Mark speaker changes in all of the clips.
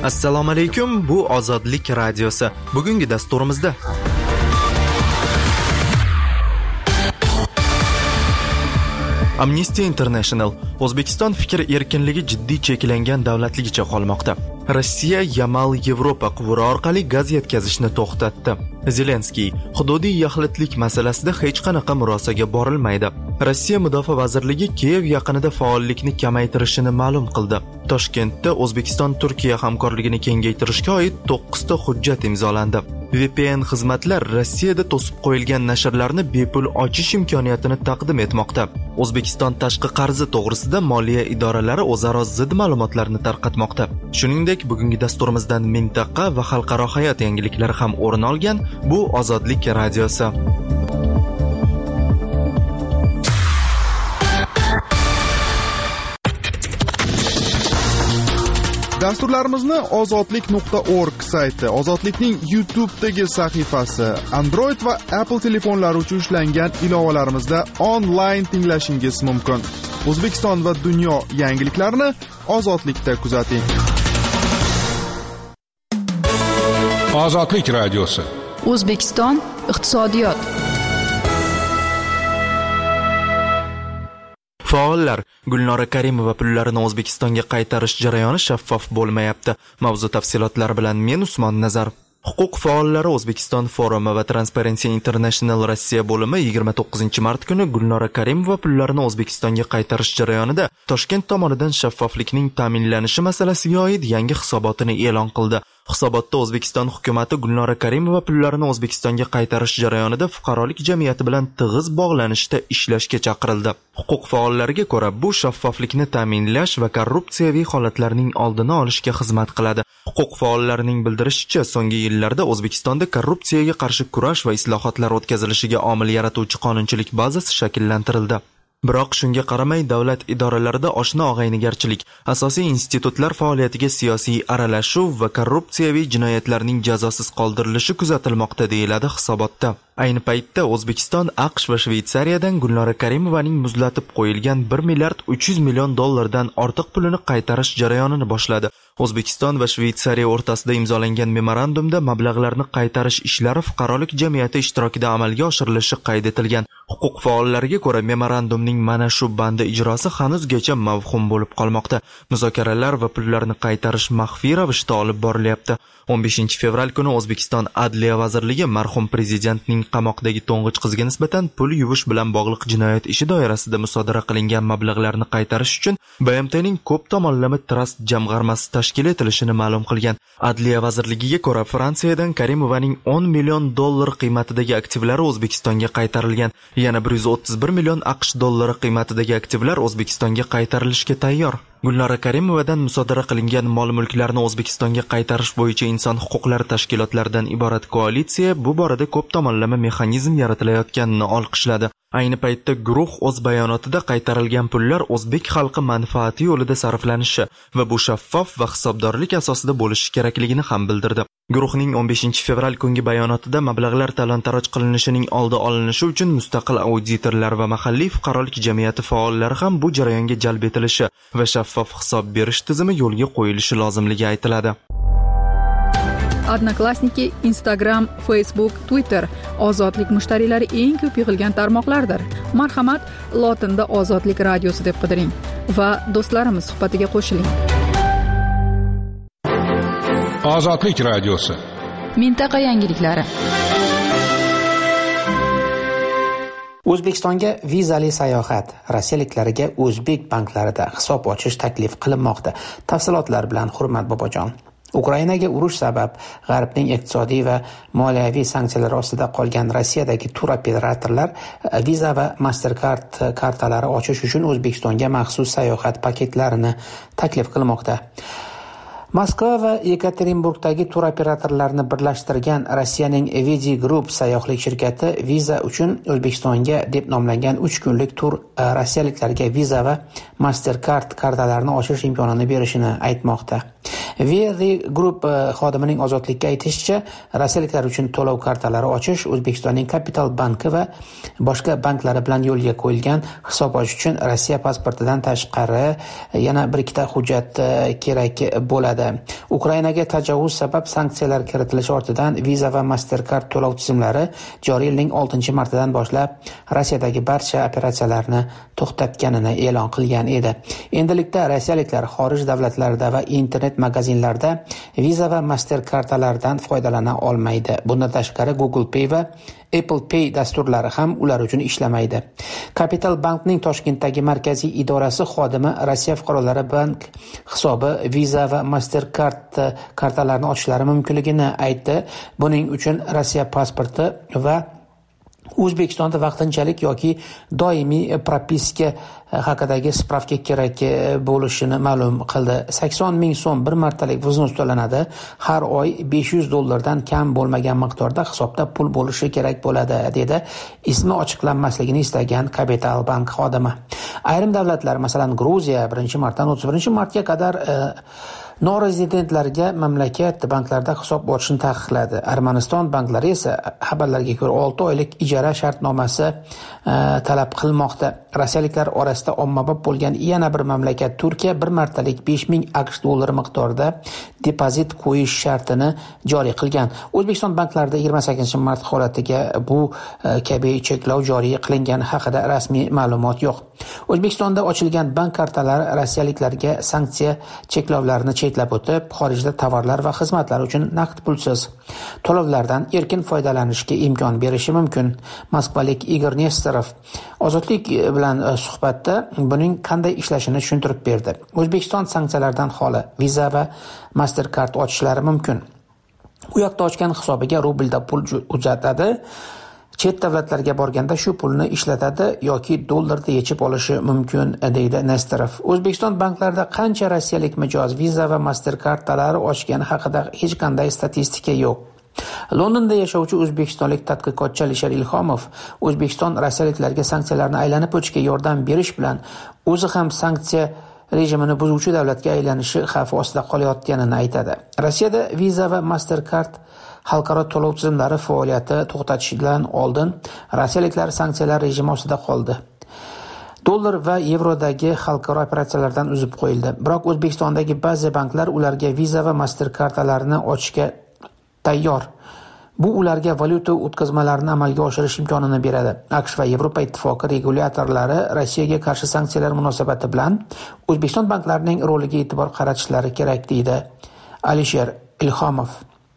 Speaker 1: Assalomu alaykum, bu Ozodlik radiosi. Bugungi dasturimizda Amnesty International O'zbekiston fikr erkinligi jiddiy cheklangan davlatligicha qolmoqda. Rossiya Yamal Yevropa quvuri orqali gaz yetkazishni to'xtatdi. Zelenskiy hududiy yaxlitlik masalasida hech qanaqa murosaga borilmaydi. Rossiya Mudofaa vazirligi Kiyev yaqinida faollikni kamaytirishini ma'lum qildi. Toshkentda O'zbekiston-Turkiya hamkorligini kengaytirishga oid 9 ta hujjat imzolandi. VPN xizmatlar Rossiyada to'sib qo'yilgan nashrlarni bepul ochish imkoniyatini taqdim etmoqda. O'zbekiston tashqi qarzi to'g'risida moliya idoralari o'zaro zid ma'lumotlarni tarqatmoqda. Shuningdek, bugungi dasturimizdan mintaqa va xalqaro hayot yangiliklari ham o'rin olgan bu Ozodlik radiosi.
Speaker 2: Dasturlarimizni ozodlik.org sayti, Ozodlikning YouTube'dagi sahifasi, Android va Apple telefonlari uchun ishlangan ilovalarimizda onlayn tinglashingiz mumkin. O'zbekiston va dunyo yangiliklarini Ozodlikda kuzating.
Speaker 3: Ozodlik radiosi.
Speaker 4: O'zbekiston iqtisodiyot.
Speaker 1: Faollar Gulnora Karimova pullarini O'zbekistonga qaytarish jarayoni shaffof bo'lmayapti. Mavzu tafsilotlari bilan men Usmon Nazar. Huquq faollari O'zbekiston forumi va Transparency International Rossiya bo'limi 29 mart kuni Gulnora Karimova pullarini O'zbekistonga qaytarish jarayonida Toshkent tomonidan shaffoflikning ta'minlanishi masalasiga oid yangi hisobotini e'lon qildi. Hisobotda O'zbekiston hukumatı Gulnora Karimova pullarini O'zbekistonga qaytarish jarayonida fuqarolik jamiyati bilan tig'iz bog'lanishda ishlashga chaqirildi. Huquq faollariga ko'ra, bu shaffoflikni ta'minlash va korrupsiyaviy holatlarning oldini olishga xizmat qiladi. Huquq faollarining bildirishicha, so'nggi yillarda O'zbekistonda korrupsiyaga qarshi kurash va islohotlar o'tkazilishiga omil yaratuvchi qonunchilik bazasi shakllantirildi. Biroq shunga qaramay davlat idoralarida oshna og'aynigarchilik, asosiy institutlar faoliyatiga siyosiy aralashuv va korrupsiyaviy jinoyatlarning jazosiz qoldirilishi kuzatilmoqda, deyiladi hisobotda. Ayni paytda O'zbekiston, AQSh va Shveysariyadan Gulnora Karimovaning muzlatib qo'yilgan 1 milliard 300 million dollardan ortiq pulini qaytarish jarayonini boshladi. O'zbekiston va Shveysariya o'rtasida imzolangan memorandumda mablag'larni qaytarish ishlari fuqarolik jamiyati ishtirokida amalga oshirilishi qayd etilgan. Huquq faollariga ko'ra, memorandumning mana shu bandi ijrosi hanuzgacha mavhum bo'lib qolmoqda. Muzokaralar va pullarni qaytarish maxfiy ravishda olib borilyapti. 15 fevral kuni O'zbekiston Adliya vazirligi marhum prezidentning qamoqdagi to'ng'ich qizga nisbatan pul yuvish bilan bog'liq jinoyat ishi doirasida musodara qilingan mablag'larni qaytarish uchun BMTning ko'p tomonlama trust jamg'armasi tashkil etilishini ma'lum qilgan. Adliya vazirligiga ko'ra, Fransiyadan Karimovaning 10 million dollar qiymatidagi aktivlari O'zbekistonga qaytarilgan. Yana 131 million AQSh dollari qiymatidagi aktivlar O'zbekistonga qaytarilishga tayyor. Gulnora Karimovadan musodara qilingan mol-mulklarni O'zbekistonga qaytarish bo'yicha inson huquqlari tashkilotlaridan iborat koalitsiya bu borada ko'p tomonlama mexanizm yaratilayotganini olqishladi. Ayni paytda guruh o'z bayonotida qaytarilgan pullar o'zbek xalqi manfaati yo'lida sarflanishi va bu shaffof va hisobdorlik asosida bo'lishi kerakligini ham bildirdi. Guruhning 15 fevral kungi bayonotida mablag'lar talon-taroj qilinishining oldi olinishi uchun mustaqil auditorlar va mahalliy fuqarolik jamiyati faollari ham bu jarayonga jalb etilishi va shaffof hisob berish tizimi yo'lga qo'yilishi lozimligi aytiladi.
Speaker 4: Odnoklassniki, Instagram, Facebook, Twitter ozodlik mushtariylari eng ko'p yig'ilgan tarmoqlardir. Marhamat, lotinda Ozodlik radiosi deb qidiring va do'stlarimiz suhbatiga qo'shiling.
Speaker 3: Ozodlik radiosi.
Speaker 4: Mintaqa yangiliklari.
Speaker 5: O'zbekistonga vizali sayohat. Rossiyaliklarga o'zbek banklarida hisob ochish taklif qilinmoqda. Tafsilotlar bilan Hurmat Bobojon. Ukrainaga urush sabab G'arbning iqtisodiy va moliyaviy sanksiyalari ostida qolgan Rossiyadagi tur operatorlar Visa va Mastercard kartalari ochish uchun O'zbekistonga maxsus sayohat paketlarini taklif qilmoqda. Moskva va Yekaterinburgdagi tur operatorlarini birlashtirgan Rossiyaning Vidi Group sayyohlik shirkati Visa uchun O'zbekistonga deb nomlangan 3 kunlik tur rossiyaliklarga Visa va Mastercard kartalarini ochish imkonini berishini aytmoqda. VRD Group xodimining ozodlikka aytishicha, rossiyaliklar uchun to'lov kartalari ochish O'zbekistonning Kapital banki va boshqa banklari bilan yo'lga qo'yilgan hisob ochish uchun Rossiya pasportidan tashqari yana bir ikkita hujjat kerak bo'ladi. Ukrainaga tajovuz sabab sanksiyalar kiritilishi ortidan Visa va Mastercard to'lov tizimlari joriy yilning 6-martidan boshlab Rossiyadagi barcha operatsiyalarni to'xtatganini e'lon qilgan edi. Endilikda rossiyaliklar xorij davlatlarida va internet magazinlarda Visa va Mastercardlardan foydalana olmaydi. Bundan tashqari Google Pay va Apple Pay dasturlari ham ular uchun ishlamaydi. Capital Bankning Toshkentdagi markaziy idorasi xodimi Rossiya fuqarolari bank hisobi Visa va Mastercard kartalarini ochishlari mumkinligini aytdi. Buning uchun Rossiya pasporti va O'zbekistonda vaqtinchalik yoki doimiy propiska haqidagi spravka kerak bo'lishini ma'lum qildi. 80 ming so'm bir martalik vznus to'lanadi. Har oy $500 kam bo'lmagan miqdorda hisobda pul bo'lishi kerak bo'ladi, dedi ismi ochiqlanmasligini istagan Capital Bank xodimi. Ayrim davlatlar, masalan Gruziya 1-martdan 31-martga qadar norezidentlarga mamlakat banklarida hisob ochishni taqiqladi. Armaniston banklari esa xabarlarga ko'ra 6 oylik ijara shartnomasi talab qilmoqda. Rossiyaliklar orasida ommabop bo'lgan yana bir mamlakat Turkiya 1 martalik $5000 miqdorida depozit qo'yish shartini joriy qilgan. O'zbekiston banklarida 28-mart holatiga bu kabi cheklov joriy qilingani haqida rasmiy ma'lumot yo'q. O'zbekistonda ochilgan bank kartalari rossiyaliklarga sanksiya cheklovlarini cheklab o'tib, xorijda tovarlar va xizmatlar uchun naqd pulsiz to'lovlardan erkin foydalanishga imkon berishi mumkin. Moskvalik Igor Nesterov Ozodlik bilan suhbatda buning qanday ishlashini tushuntirib berdi. O'zbekiston sanksiyalardan xoli Visa va Mastercard ochishlari mumkin. U yoqda ochgan hisobiga rublda pul uzatadi. Chet davlatlarga borganda shu pulni ishlatadi yoki dollarda yechib olishi mumkin, deydi Nesterov. O'zbekiston banklarida qancha rossiyalik mijoz Visa va Mastercardlari ochgani haqida hech qanday statistika yo'q. Londonda yashovchi o'zbekistonlik tadqiqotchi Alisher Ilhomov O'zbekiston rossiyaliklarga sanksiyalarni aylanib o'tishga yordam berish bilan o'zi ham sanksiya rejimini buzuvchi davlatga aylanishi xavfi ostida qolayotganini aytadi. Rossiyada Visa va Mastercard xalqaro to'lov tizimlari faoliyati to'xtatishidan oldin rossiyaliklar sanksiyalar rejimi ostida qoldi. Dollar va yevrodagi xalqaro operatsiyalardan uzib qo'yildi. Biroq O'zbekistondagi ba'zi banklar ularga Visa va Mastercardlarni ochishga tayyor. Bu ularga valyuta o'tkazmalarini amalga oshirish imkonini beradi. AQSh va Yevropa ittifoqi regulatorlari Rossiyaga qarshi sanksiyalar munosabati bilan O'zbekiston banklarining roliga e'tibor qaratishlari kerak, deydi Alisher Ilhomov.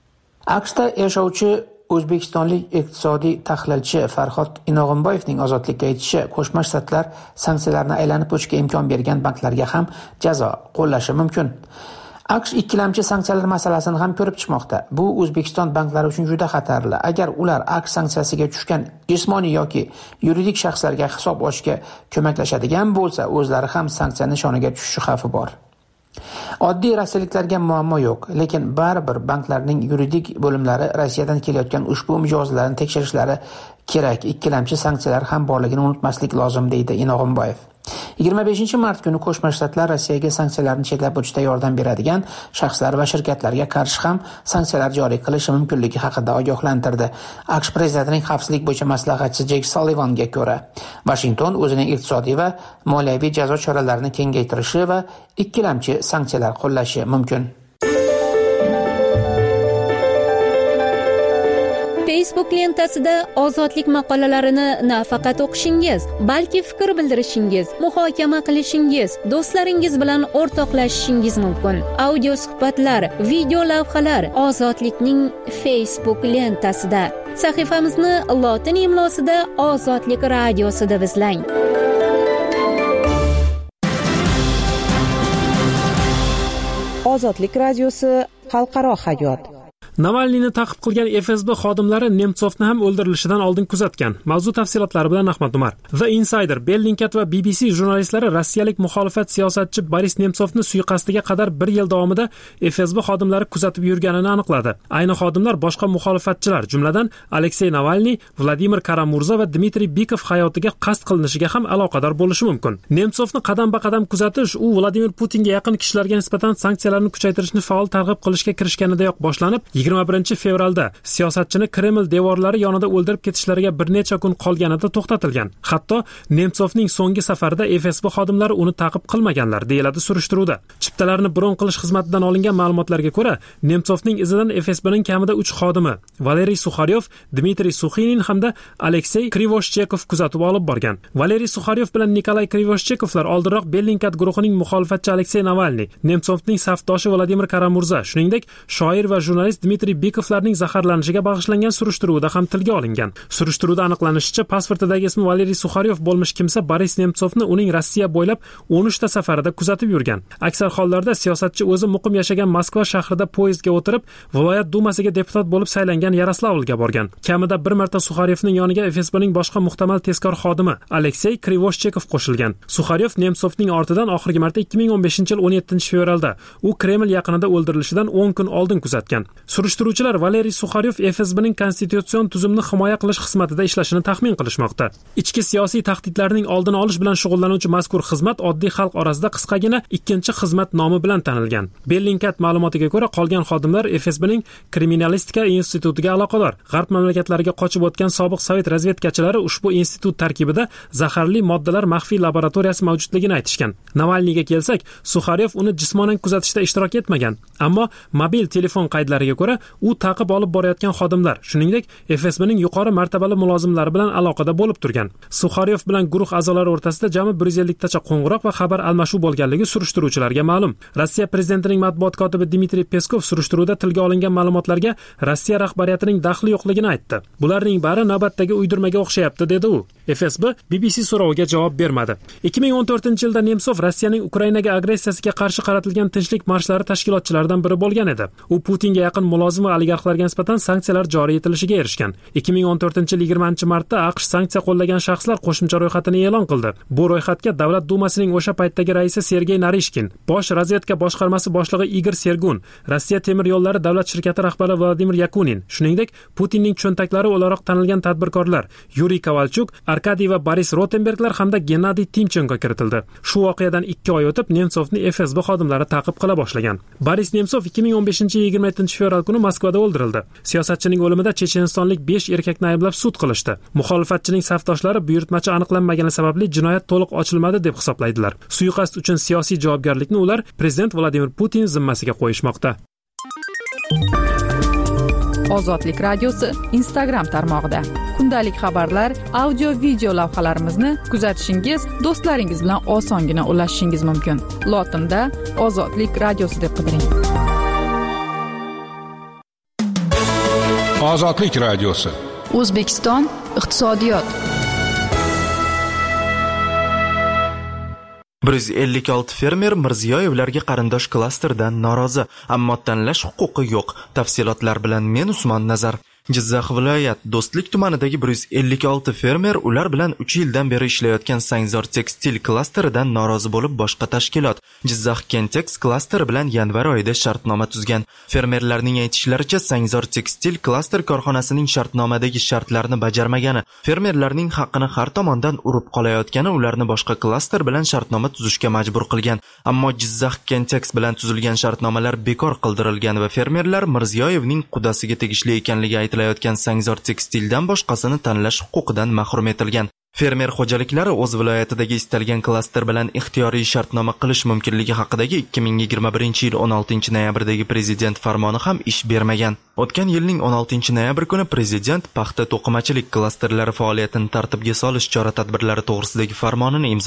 Speaker 5: AQShda yashovchi o'zbekistonlik iqtisodiy tahlilchi Farhod Inog'imboyevning Ozodlikka aytishicha, Qo'shma Shtatlar sanksiyalarni aylanib o'tishga imkon bergan banklarga ham jazo qo'llashi mumkin. AQSh ikkilamchi sanksiyalar masalasini ham ko'rib chiqmoqda. Bu O'zbekiston banklari uchun juda xatarli. Agar ular AQSh sanksiyasiga tushgan jismoniy yoki yuridik shaxslarga hisob ochishga ko'maklashadigan bo'lsa, o'zlari ham sanksiya nishoniga tushishi xavfi bor. Oddiy rossiyaliklarga muammo yo'q, lekin baribir banklarning yuridik bo'limlari Rossiyadan kelayotgan ushbu mijozlarni tekshirishlari kerak. Ikkilamchi sanksiyalar ham borligini unutmaslik lozim, deydi Inog'imboyev. 25-mart kuni Qo'shma Shtatlar Rossiyaga sanksiyalarni cheklab o'tishda yordam beradigan shaxslar va shirkatlarga qarshi ham sanksiyalar joriy qilishi mumkinligi haqida ogohlantirdi. AQSh prezidentining xavfsizlik bo'yicha maslahatchisi Jek Sullivanga ko'ra, Washington o'zining iqtisodiy va moliyaviy jazo choralarini kengaytirishi va ikkilamchi sanksiyalar qo'llashi mumkin.
Speaker 6: Facebook lentasida ozodlik maqolalarini nafaqat o'qishingiz, balki fikr bildirishingiz, muhokama qilishingiz, do'stlaringiz bilan o'rtoqlashishingiz mumkin. Audio suhbatlar, video lavhalar Ozodlikning Facebook lentasida. Sahifamizni lotin imlosida Ozodlik radiosida izlang.
Speaker 7: Ozodlik radiosi xalqaro hayot. Navalniyni ta'qib qilgan FSB xodimlari Nemtsovni ham o'ldirilishidan oldin kuzatgan. Mavzu tafsilotlari bilan Ahmad Umar. The Insider, Bellingcat va BBC jurnalistlari rossiyalik muxolifat siyosatchi Boris Nemtsovni suiqasdiga qadar 1 yil davomida FSB xodimlari kuzatib yurganini aniqladi. Ayni xodimlar boshqa muxolifatchilar, jumladan Aleksey Navalniy, Vladimir Karamurza va Dmitriy Bikov hayotiga qasd qilinishiga ham aloqador bo'lishi mumkin. Nemtsovni qadam-ba-qadam kuzatish u Vladimir Putinga yaqin kishilarga nisbatan sanksiyalarni kuchaytirishni faol targ'ib qilishga kirishganidayoq boshlanib, 21-fevralda siyosatchini Kreml devorlari yonida o'ldirib ketishlariga bir necha kun qolganida to'xtatilgan. Hatto Nemtsovning so'nggi safarida FSB xodimlari uni ta'qib qilmaganlar, deyiladi surishtiruvda. Chiptalarni bron qilish xizmatidan olingan ma'lumotlarga ko'ra, Nemtsovning izidan FSBning kamida 3 xodimi, Valeriy Sukharyov, Dmitriy Suxinin hamda Aleksey Krivoshchekov kuzatib olib borgan. Valeriy Sukharyov bilan Nikolay Krivoshchekovlar oldinroq Bellingcat guruhining muxolifatchi Aleksey Navalniy, Nemtsovning safdoshi Vladimir Karamurza, shuningdek shoir va jurnalist Dmitriy Bikovlarning zaharlanishiga bag'ishlangan surishtiruvda ham tilga olingan. Surishtiruvda aniqlanishicha, pasportidagi ismi Valeriy Sukharyov bo'lmish kimsa Boris Nemtsovni uning Rossiya bo'ylab 13 ta safarida kuzatib yurgan. Aksar hollarda siyosatchi o'zi muqim yashagan Moskva shahrida poyezdga o'tirib, viloyat dumasiga deputat bo'lib saylangan Yaroslavlga borgan. Kamida bir marta Sukharyovning yoniga FSBning boshqa muhtamal tezkor xodimi Aleksey Krivoshchekov qo'shilgan. Sukharyov Nemtsovning ortidan oxirgi marta 2015-yil 17-fevralda u Kreml yaqinida o'ldirilishidan 10 kun oldin kuzatgan. Surishtiruvchilar Valeriy Sukharyov FSBning konstitutsion tuzumni himoya qilish xizmatida ishlashini taxmin qilishmoqda. Ichki siyosiy tahdidlarning oldini olish bilan shug'ullanuvchi mazkur xizmat oddiy xalq orasida qisqagina ikkinchi xizmat nomi bilan tanilgan. Bellingcat ma'lumotiga ko'ra, qolgan xodimlar FSBning kriminalistika institutiga aloqador. G'arb mamlakatlariga qochib o'tgan sobiq sovet razvedkachilari ushbu institut tarkibida zaharli moddalar maxfiy laboratoriyasi mavjudligini aytishgan. Navalniyga kelsak, Sukharyov uni jismonan kuzatishda ishtirok etmagan, ammo mobil telefon qaydlariga ko'ra, u ta'qib olib borayotgan xodimlar, shuningdek FSBning yuqori martabali mulozimlari bilan aloqada bo'lib turgan. Sukharyov bilan guruh a'zolari o'rtasida jami 150 tacha qo'ng'iroq va xabar almashuv bo'lganligi surishtiruvchilarga ma'lum. Rossiya prezidentining matbuot kotibi Dmitriy Peskov surishtiruvda tilga olingan ma'lumotlarga Rossiya rahbariyatining daxli yo'qligini aytdi. Bularning bari navbatdagi uydirmaga o'xshayapti, dedi u. FSB BBC so'roviga javob bermadi. 2014-yilda Nemtsov Rossiyaning Ukrainaga agressiyasiga qarshi qaratilgan tinchlik marshlari tashkilotchilaridan biri bo'lgan edi. U Putinga yaqin mulozim va oligarxlarga nisbatan sanksiyalar joriy etilishiga erishgan. 2014-yil 20-martda AQSh sanksiya qo'llagan shaxslar qo'shimcha ro'yxatini e'lon qildi. Bu ro'yxatga Davlat dumasining o'sha paytdagi raisi Sergey Narishkin, bosh razvedka boshqarmasi boshlig'i Igor Sergun, Rossiya temir yo'llari davlat shirkati rahbari Vladimir Yakunin, shuningdek Putinning cho'ntaklari o'laroq tanilgan tadbirkorlar Yuriy Kovalchuk, Arkadiy va Boris Rotenberglar hamda Gennadiy Timchenko kiritildi. Shu voqeadan 2 oy o'tib Nemtsovni FSB xodimlari ta'qib qila boshlagan. Boris Nemtsov 2015-yil 27-fevral kuni Moskvada o'ldirildi. Siyosatchining o'limida chechenistonlik 5 erkakni ayblab sud qilishdi. Muxolifatchining safdoshlari buyurtmachi aniqlanmagani sababli jinoyat to'liq ochilmadi deb hisoblaydilar. Suiqasd uchun siyosiy javobgarlikni ular prezident Vladimir Putin zimmasiga qo'yishmoqda.
Speaker 4: Ozodlik radiosi Instagram tarmog'ida kundalik xabarlar, audio video lavhalarimizni kuzatishingiz, do'stlaringiz bilan osongina ulashishingiz mumkin. Lotinda Ozodlik radiosi deb qidiring.
Speaker 3: Ozodlik radiosi.
Speaker 4: O'zbekiston iqtisodiyot.
Speaker 1: 156 fermer Mirziyoyevlarga qarindosh klasterdan norozi, ammo tanlash huquqi yo'q. Tafsilotlar bilan men Usmon Nazar. Jizzax viloyat Do'stlik tumanidagi 156 fermer ular bilan 3 yildan beri ishlayotgan Sangzor tekstil klasteridan norozi bo'lib boshqa tashkilot Jizzax Kentex klasteri bilan yanvar oyida shartnoma tuzgan. Fermerlarning aytishlaricha Sangzor tekstil klaster korxonasining shartnomadagi shartlarni bajarmagani, fermerlarning haqqini har tomondan urib qolayotgani ularni boshqa klaster bilan shartnoma tuzishga majbur qilgan. Ammo Jizzax Kentex bilan tuzilgan shartnomalar bekor qildirilgan va fermerlar Mirziyoyevning qudasiga tegishli ekanligi aytilayotgan Sangzor tekstildan boshqasini tanlash huquqidan mahrum etilgan. Fermer xo'jaliklari o'z viloyatidagi istalgan klaster bilan ixtiyoriy shartnoma qilish mumkinligi haqidagi 2021-yil 16-noyabrdagi prezident farmoni ham ish bermagan. O'tgan yilning 16-noyabr kuni prezident paxta to'qimachilik klasterlari faoliyatini tartibga solish chora-tadbirlari to'g'risidagi farmonini imzoladi.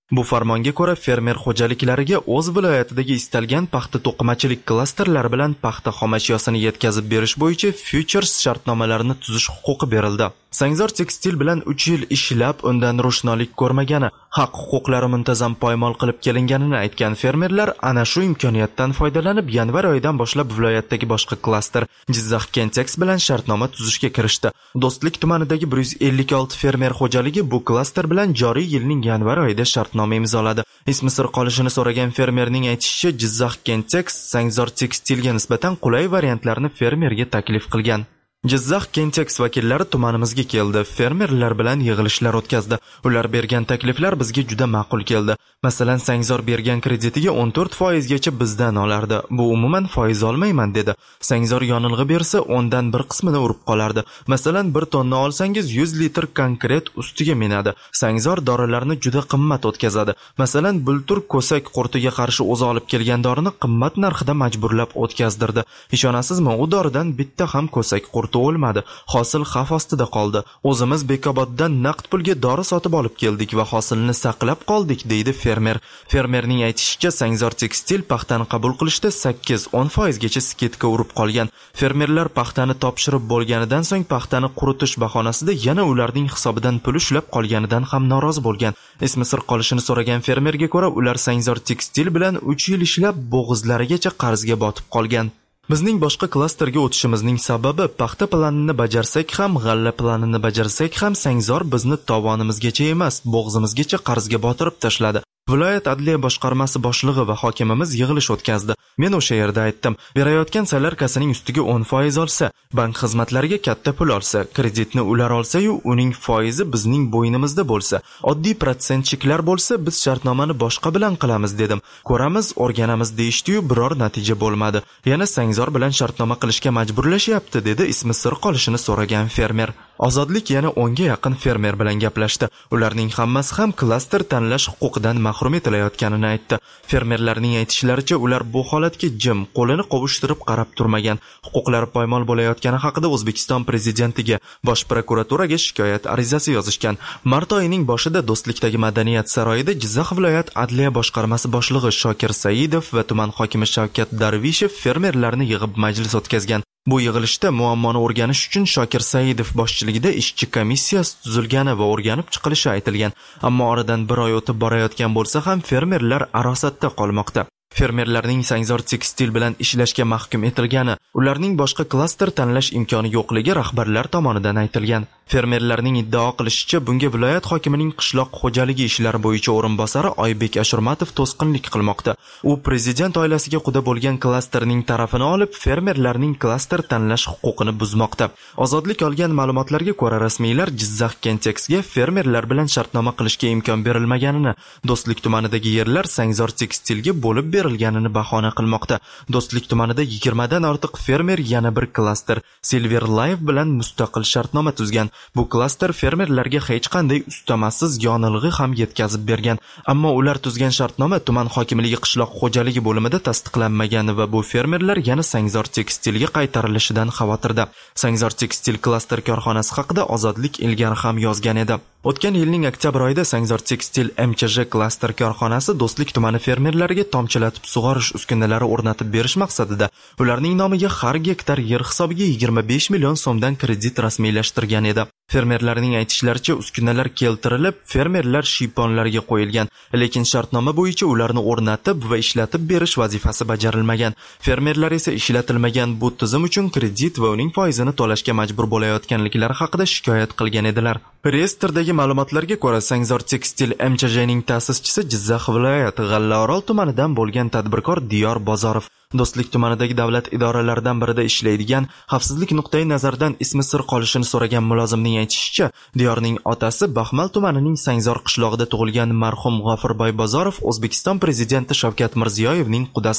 Speaker 1: Bu farmonga ko'ra fermer xo'jaliklariga o'z viloyatidagi istalgan paxta to'qimachilik klasterlari bilan paxta xomashyosini yetkazib berish bo'yicha futures shartnomalarini tuzish huquqi berildi. Sangzor tekstil bilan 3 yil ishlab undan ro'shnolik ko'rmagani, haq-huquqlari muntazam poymol qilib kelinganini aytgan fermerlar ana shu imkoniyatdan foydalanib yanvar oyidan boshlab viloyatdagi boshqa klaster Jizzax Kentex bilan shartnoma tuzishga kirishdi. Do'stlik tumanidagi 156 fermer xo'jaligi bu klaster bilan joriy yilning yanvar oyida shartnoma imzoladi. Ismi sir qolishini so'ragan fermerning aytishicha, Jizzax Kentex Sangzor tekstilga nisbatan qulay variantlarni fermerga taklif qilgan. Jizzax Kentex vakillari tumanimizga keldi, fermerlar bilan yig'ilishlar o'tkazdi. Ular bergan takliflar bizga juda ma'qul keldi. Masalan, Sangzor bergan kreditiga 14% gacha bizdan olardi. Bu umuman foiz olmayman dedi. Sangzor yonilg'i bersa, ondan bir qismini urib qolardi. Masalan, 1 tonna olsangiz 100 litr konkret ustiga minadi. Sangzor dorilarni juda qimmat o'tkazadi. Masalan, bultur ko'sak qurtiga qarshi o'zi olib kelgan dorini qimmat narxida majburlab o'tkazdirdi. Ishonasizmi, u doridan bitta ham ko'sak qurti o'lmadi. Hosil xavf ostida qoldi. O'zimiz Bekoboddan naqd pulga dori sotib olib keldik va hosilni saqlab qoldik, deydi fermer. Fermerning aytishicha, Sangzor tekstil paxtani qabul qilishda 8-10% gacha sketka urib qolgan. Fermerlar paxtani topshirib bo'lganidan so'ng paxtani quritish bahonasida yana ularning hisobidan pul ushlab qolganidan ham norozi bo'lgan. Ismi sir qolishini so'ragan fermerga ko'ra, ular Sangzor tekstil bilan 3 yil ishlab bo'g'izlarigacha qarzga botib qolgan. Bizning boshqa klasterga o'tishimizning sababi paxta planini bajarsak ham, g'alla planini bajarsak ham Sangzor bizni tovonimizgacha emas, bo'g'zimizgacha qarzga botirib tashladi. Viloyat adliya boshqarmasi boshlig'i va hokimimiz yig'ilish o'tkazdi. Men o'sha yerda aytdim, berayotgan salarkasining ustiga 10% olsa, bank xizmatlariga katta pul olsa, kreditni ular olsa-yu, uning foizi bizning bo'ynimizda bo'lsa, oddiy protsentchiklar bo'lsa, biz shartnomani boshqa bilan qilamiz dedim. Ko'ramiz, o'rganamiz deyishdi-yu, biror natija bo'lmadi. Yana Sangzor bilan shartnoma qilishga majburlashyapti, dedi ismi sir qolishini so'ragan fermer. Ozodlik yana 10 ga yaqin fermer bilan gaplashdi. Ularning hammasi ham klaster tanlash huquqidan mahrum etilayotganini aytdi. Fermerlarning aytishlaricha, ular bu holatga jim, qo'lini qovushtirib qarab turmagan. Huquqlari poymol bo'layotgani haqida O'zbekiston prezidentiga, Bosh prokuraturaga shikoyat arizasi yozishgan. Mart oyining boshida Do'stlikdagi Madaniyat saroyida Jizzax viloyat adliya boshqarmasi boshlig'i Shokir Saidov va tuman hokimi Shavkat Darvishev fermerlarni yig'ib majlis o'tkazgan. Bu yig'ilishda muammoni o'rganish uchun Shokir Saidov boshchiligida ishchi komissiyasi tuzilgani va o'rganib chiqilishi aytilgan. Ammo oradan bir oy o'tib borayotgan bo'lsa ham fermerlar arosatda qolmoqda. Fermerlarning Sangzor tekstil bilan ishlashga mahkum etilgani, ularning boshqa klaster tanlash imkoni yo'qligi rahbarlar tomonidan aytilgan. Fermerlarning iddao qilishicha, bunga viloyat hokimining qishloq xo'jaligi ishlari bo'yicha o'rinbosari Oybek Ashurmatov to'sqinlik qilmoqda. U prezident oilasiga quda bo'lgan klasterning tarafini olib, fermerlarning klaster tanlash huquqini buzmoqda. Ozodlik olgan ma'lumotlarga ko'ra, rasmiylar Jizzax Kentexga fermerlar bilan shartnoma qilishga imkon berilmaganini, Do'stlik tumanidagi yerlar Sangzor tekstilga bo'lib berilganini bahona qilmoqda. Do'stlik tumanida 20 dan ortiq fermer yana bir klaster Silver Life bilan mustaqil shartnoma tuzgan. Bu klaster fermerlarga hech qanday ustamasiz yonilg'i ham yetkazib bergan. Ammo ular tuzgan shartnoma tuman hokimligi qishloq xo'jaligi bo'limida tasdiqlanmagan va bu fermerlar yana Sangzor tekstilga qaytarilishidan xavotirda. Sangzor tekstil klaster korxonasi haqida Ozodlik ilgari ham yozgan edi. O'tgan yilning oktyabr oyida Sangzor tekstil MCJ klaster korxonasi Do'stlik tumani fermerlariga tomchilatib sug'orish uskunalari o'rnatib berish maqsadida ularning nomiga har gektar yer hisobiga 25 million so'mdan kredit rasmiylashtirgan edi. Fermerlarning aytishlaricha, uskunalar keltirilib, fermerlar shiyponlarga qo'yilgan, lekin shartnoma bo'yicha ularni o'rnatib va ishlatib berish vazifasi bajarilmagan. Fermerlar esa ishlatilmagan bu tizim uchun kredit va uning foizini to'lashga majbur bo'layotganliklari haqida shikoyat qilgan edilar. Reyestrdagi ma'lumotlarga ko'ra, Sangzor tekstil MCJning ta'sischisi Jizzax viloyati G'allaorol tumanidan bo'lgan tadbirkor Diyor Bozorov. Do'stlik tumanidagi davlat idoralaridan birida ishlaydigan, xavfsizlik nuqtai nazaridan ismi sir qolishini so'ragan mulozimning aytishicha, Diyorning otasi Baxmal tumanining Sangzor qishlog'ida tug'ilgan marhum G'ofurboy Bozorov O'zbekiston prezidenti Shavkat Mirziyoyevning qudasidir.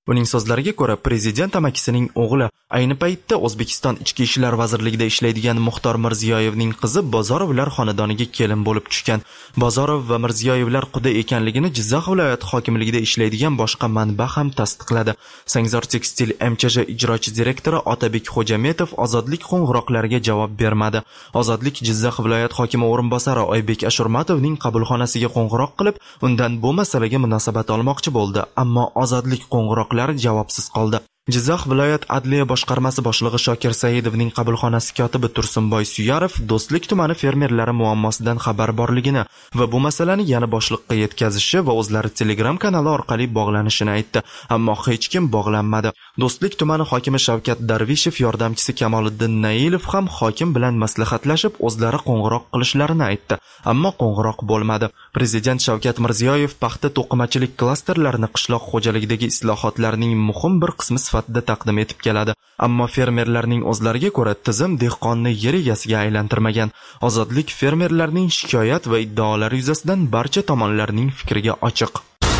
Speaker 1: Uning so'zlariga ko'ra, prezident amakisining o'g'li ayni paytda O'zbekiston Ichki ishlar vazirligida ishlaydigan Muxtor Mirziyoyevning qizi Bozorovlar xonadoniga kelin bo'lib tushgan. Bozorov va Mirziyoyevlar quda ekanligini Jizzax viloyati hokimligida ishlaydigan boshqa manba ham tasdiqladi. Sangzor Tekstil MChJ ijrochi direktori Otabek Xo'jametov ozodlik qo'ng'iroqlariga javob bermadi. Ozodlik Jizzax viloyat hokimi o'rinbosari Oybek Ashurmatovning qabulxonasiga qo'ng'iroq qilib, undan bu masalaga munosabat olmoqchi bo'ldi, ammo ozodlik qo'ng'iroqlari javobsiz qoldi. Jizzax viloyat adliya boshqarmasi boshlig'i Shokir Saidovning qabulxonasi kotibi Tursunboy Suyarov Do'stlik tumani fermerlari muammosidan xabar borligini va bu masalani yana boshliqqa yetkazishi va o'zlari Telegram kanali orqali bog'lanishini aytdi, ammo hech kim bog'lanmadi. Do'stlik tumani hokimi Shavkat Darvishev yordamchisi Kamoliddin Nailov ham hokim bilan maslahatlashib, o'zlari qo'ng'iroq qilishlarini aytdi, ammo qo'ng'iroq bo'lmadi. Prezident Shavkat Mirziyoyev paxta to'qimachilik klasterlarini qishloq xo'jaligidagi islohotlarning muhim bir qismi sifatida taqdim etib keladi. Ammo fermerlarning o'zlariga ko'ra tizim dehqonni yer egasiga aylantirmagan. Ozodlik fermerlarning shikoyat va iddaolari yuzasidan barcha tomonlarning fikriga ochiq.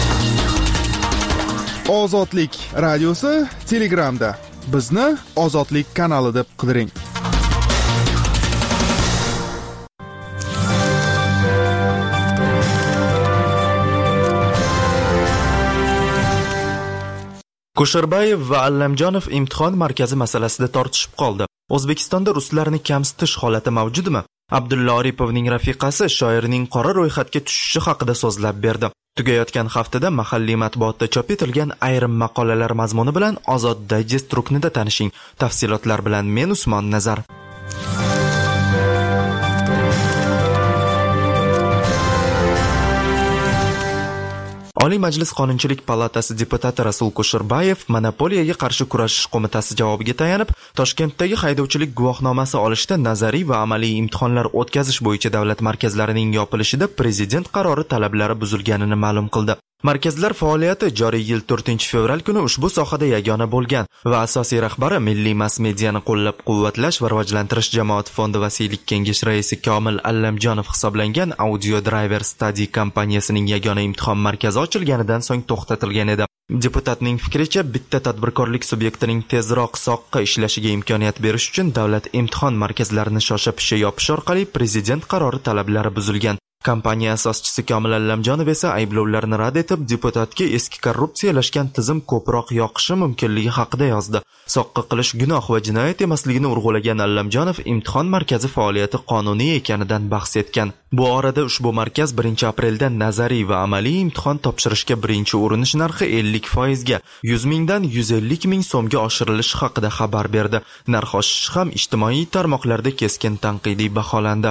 Speaker 2: Ozodlik radiosi Telegramda. Bizni Ozodlik kanali deb qidiring.
Speaker 1: Kusherbayev va Allamjonov imtihon markazi masalasida tortishib qoldi. O'zbekistonda ruslarni kamsitish holati mavjudmi? Abdulla Oripovning rafiqasi shoirning qora ro'yxatga tushishi haqida so'zlab berdi. Tugayotgan haftada mahalliy matbuotda chop etilgan ayrim maqolalar mazmuni bilan Ozod Digest ruknida tanishing. Tafsilotlar bilan men Usmon Nazar. Oliy Majlis Qonunchilik palatasi deputati Rasul Kusherbayev Monopoliyaga qarshi kurashish qo'mitasi javobiga tayanib, Toshkentdagi haydovchilik guvohnomasi olishda nazariy va amaliy imtihonlar o'tkazish bo'yicha davlat markazlarining yopilishida prezident qarori talablari buzilganini ma'lum qildi. Markazlar faoliyati joriy yil 4-fevral kuni ushbu sohada yagona bo'lgan va asosiy rahbari Milliy mass-mediani qo'llab-quvvatlash va rivojlantirish jamoat fondi vasiylik kengashi raisi Komil Allamjonov hisoblangan Audio Driver Study kompaniyasining yagona imtihon markazi ochilganidan so'ng to'xtatilgan edi. Deputatning fikricha, bitta tadbirkorlik subyektining tezroq soqqa ishlashiga imkoniyat berish uchun davlat imtihon markazlarini shosha-pisha yopish orqali prezident qarori talablari buzilgan. Kompaniya asoschisi Komil Allamjonov esa ayblovlarni rad etib, deputatga eski korrupsiyalashgan tizim ko'proq yoqishi mumkinligi haqida yozdi. Soqqa qilish gunoh va jinoyat emasligini urg'ulagan Allamjonov imtihon markazi faoliyati qonuniy ekanidan bahs etgan. Bu orada ushbu markaz 1-aprelda nazariy va amaliy imtihon topshirishga birinchi urinish narxi 50% ga 100 mingdan 150 ming so'mga oshirilishi haqida xabar berdi. Narx oshishi ham ijtimoiy tarmoqlarda keskin tanqidiy baholandi.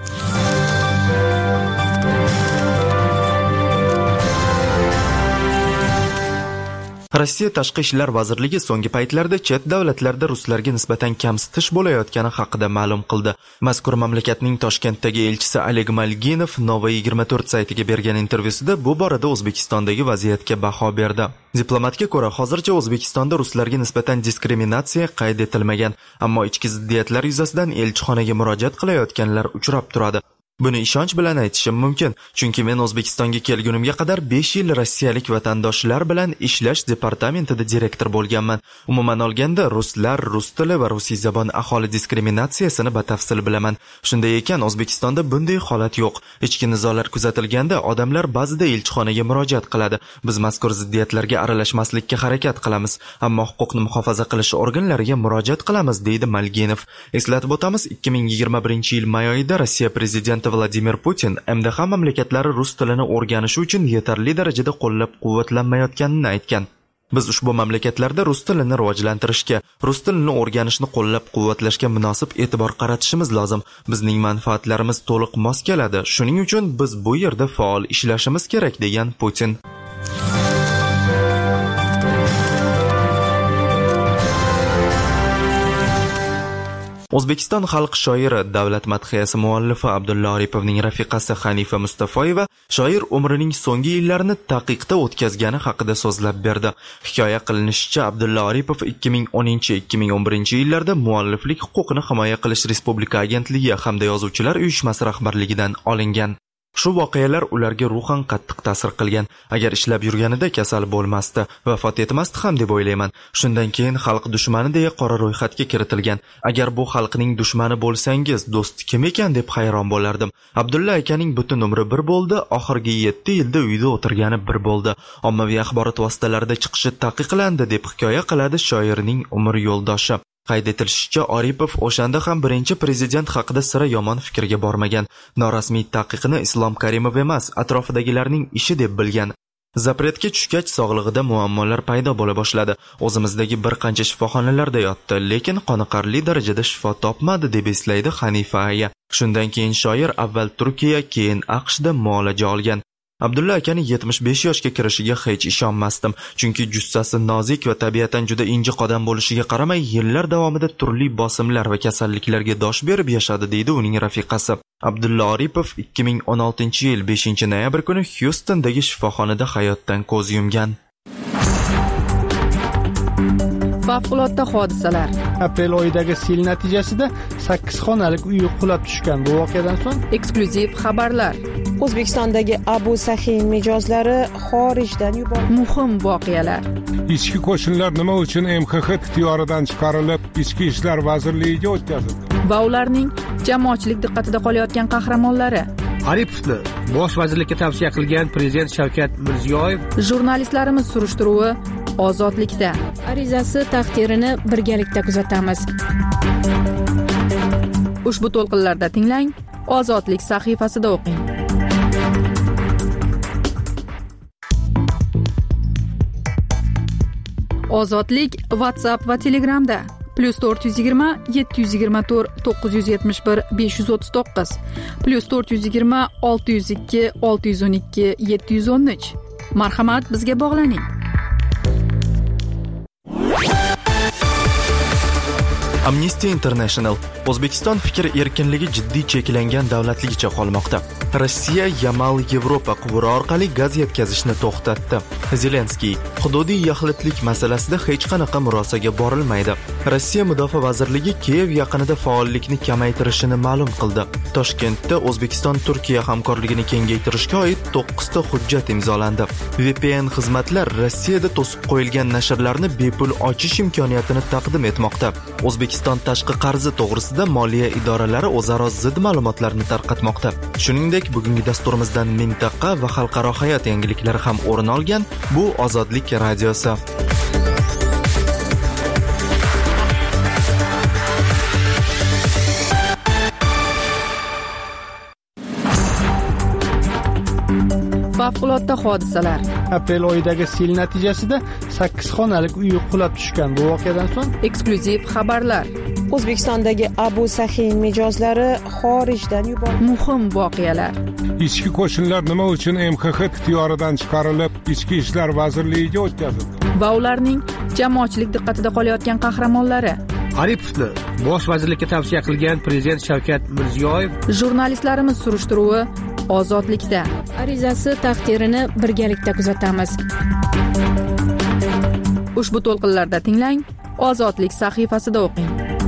Speaker 1: Rossiya Tashqi ishlar vazirligi so'nggi paytlarda chet davlatlarda ruslarga nisbatan kamsitish bo'layotgani haqida ma'lum qildi. Mazkur mamlakatning Toshkentdagi elchisi Oleg Malginov Novy 24 saytiga bergan intervyusida bu borada O'zbekistondagi vaziyatga baho berdi. Diplomatga ko'ra, hozircha O'zbekistonda ruslarga nisbatan diskriminatsiya qayd etilmagan, ammo ichki ziddiyatlar yuzasidan elchixonaga murojaat qilayotganlar uchrab turadi. Buni ishonch bilan aytishim mumkin, chunki men O'zbekistonga kelgunimga qadar 5 yil rossiyalik vatandoshlar bilan ishlash departamentida direktor bo'lganman. Umuman olganda, ruslar, rus tili va rusiy zabon aholi diskriminatsiyasini batafsil bilaman. Shunday ekan, O'zbekistonda bunday holat yo'q. Ichki nizolar kuzatilganda odamlar ba'zida elchixonaga murojaat qiladi. Biz mazkur ziddiyatlarga aralashmaslikka harakat qilamiz, ammo huquqni muhofaza qilish organlariga murojaat qilamiz, deydi Malginov. Eslatib o'tamiz, 2021-yil may oyida Rossiya prezidenti Vladimir Putin MDH mamlakatlari rus tilini o'rganishi uchun yetarli darajada qo'llab-quvvatlanmayotganini aytgan. Biz ushbu mamlakatlarda rus tilini rivojlantirishga, rus tilini o'rganishni qo'llab-quvvatlashga munosib e'tibor qaratishimiz lozim. Bizning manfaatlarimiz to'liq mos keladi. Shuning uchun biz bu yerda faol ishlashimiz kerak, degan Putin. O'zbekiston xalq shoiri, davlat madhiyasi muallifi Abdulla Oripovning rafiqasi Hanifa Mustafoyeva shoir umrining so'nggi yillarini taqiqda o'tkazgani haqida so'zlab berdi. Hikoya qilinishicha, Abdulla Oripov 2010-2011 yillarda mualliflik huquqini himoya qilish Respublika agentligi hamda yozuvchilar uyushmasi rahbarligidan olingan. Shu voqealar ularga ruhan qattiq ta'sir qilgan. Agar ishlab yurganida kasal bo'lmasdi, vafot etmasdi ham deb o'ylayman. Shundan keyin xalq dushmani deya qora ro'yxatga kiritilgan. Agar bu xalqning dushmani bo'lsangiz, do'sti kim ekan deb hayron bo'lardim. Abdulla akaning butun umri bir bo'ldi, oxirgi 7 yilda uyda o'tirgani bir bo'ldi. Ommaviy axborot vositalarida chiqishi taqiqlandi deb hikoya qiladi shoirning umr yo'ldoshi. Qayd etilishicha, Oripov o'shanda ham birinchi prezident haqida sira yomon fikrga bormagan. Norasmiy taqiqni Islom Karimov emas, atrofidagilarning ishi deb bilgan. Zapretga tushgach sog'lig'ida muammolar paydo bo'la boshladi. O'zimizdagi bir qancha shifoxonalarda yotdi, lekin qoniqarli darajada shifo topmadi deb eslaydi Hanifa aya. Shundan keyin shoir avval Turkiya, keyin AQShda muolaja olgan. Abdulla akani 75 yoshga kirishiga hech ishonmasdim, chunki jussasi nozik va tabiatan juda injiq odam bo'lishiga qaramay, yillar davomida turli bosimlar va kasalliklarga dosh berib yashadi, deydi uning rafiqasi. Abdulla Oripov 2016-yil 5-noyabr kuni Hyustondagi shifoxonada hayotdan ko'z yumgan.
Speaker 4: Favqulodda hodisalar.
Speaker 8: Aprel oyidagi sel natijasida 8 xonalik uy qulab tushgan. Bu voqeadan so'ng
Speaker 4: eksklyuziv xabarlar.
Speaker 9: O'zbekistondagi Abu Saxiy mijozlari xorijdan yuborildi.
Speaker 4: Muhim voqealar.
Speaker 3: Ichki qo'shinlar nima uchun MXX ixtiyoridan chiqarilib, Ichki ishlar vazirligiga o'tkazildi?
Speaker 4: Va ularning jamoatchilik diqqatida qolayotgan qahramonlari.
Speaker 5: Aripovni bosh vazirlikka tavsiya qilgan prezident Shavkat Mirziyoyev.
Speaker 4: Jurnalistlarimiz surishtiruvi ozodlikda.
Speaker 6: Arizasi taqdirini birgalikda kuzatamiz.
Speaker 4: Ushbu to'lqinlarda tinglang, Ozodlik sahifasida o'qing. Ozodlik WhatsApp va Telegramda +420 724 971 539 +420 602 612 713. Marhamat, bizga bog'laning.
Speaker 1: Amnesty International: O'zbekiston fikr erkinligi jiddiy cheklangan davlatligicha qolmoqda. Rossiya Yamal Yevropa quvuri orqali gaz yetkazishni to'xtatdi. Zelenskiy: hududiy yaxlitlik masalasida hech qanaqa murosaga borilmaydi. Rossiya Mudofaa vazirligi Kiyev yaqinida faollikni kamaytirishini ma'lum qildi. Toshkentda O'zbekiston-Turkiya hamkorligini kengaytirishga oid 9 ta hujjat imzolandi. VPN xizmatlar Rossiyada to'sib qo'yilgan nashrlarni bepul ochish imkoniyatini taqdim etmoqda. O'zbekiston tashqi qarzi to'g'risida moliya idoralari o'zaro zid ma'lumotlarni tarqatmoqda. Shuningdek, bugungi dasturimizdan mintaqa va xalqaro hayot yangiliklari ham o'rin olgan. Bu Ozodlik radiosi.
Speaker 4: Favqulodda hodisalar.
Speaker 8: Aprel oyidagi sel natijasida 8 xonalik uy qulab tushgan. Bu voqeadan so'ng
Speaker 4: eksklyuziv xabarlar.
Speaker 9: O'zbekistondagi Abu Saxiy mijozlari xorijdan yuborildi.
Speaker 4: Muhim voqealar.
Speaker 3: Ichki qo'shinlar nima uchun MXX ixtiyoridan chiqarilib, Ichki ishlar vazirligiga o'tkazildi?
Speaker 4: Va ularning jamoatchilik diqqatida qolayotgan qahramonlari.
Speaker 5: Aripovni bosh vazirlikka tavsiya qilgan prezident Shavkat Mirziyoyev.
Speaker 4: Jurnalistlarimiz surishtiruvi ozodlikda.
Speaker 6: Arizasi taqdirini birgalikda kuzatamiz.
Speaker 4: Ushbu to'lqinlarda tinglang, Ozodlik sahifasida o'qing.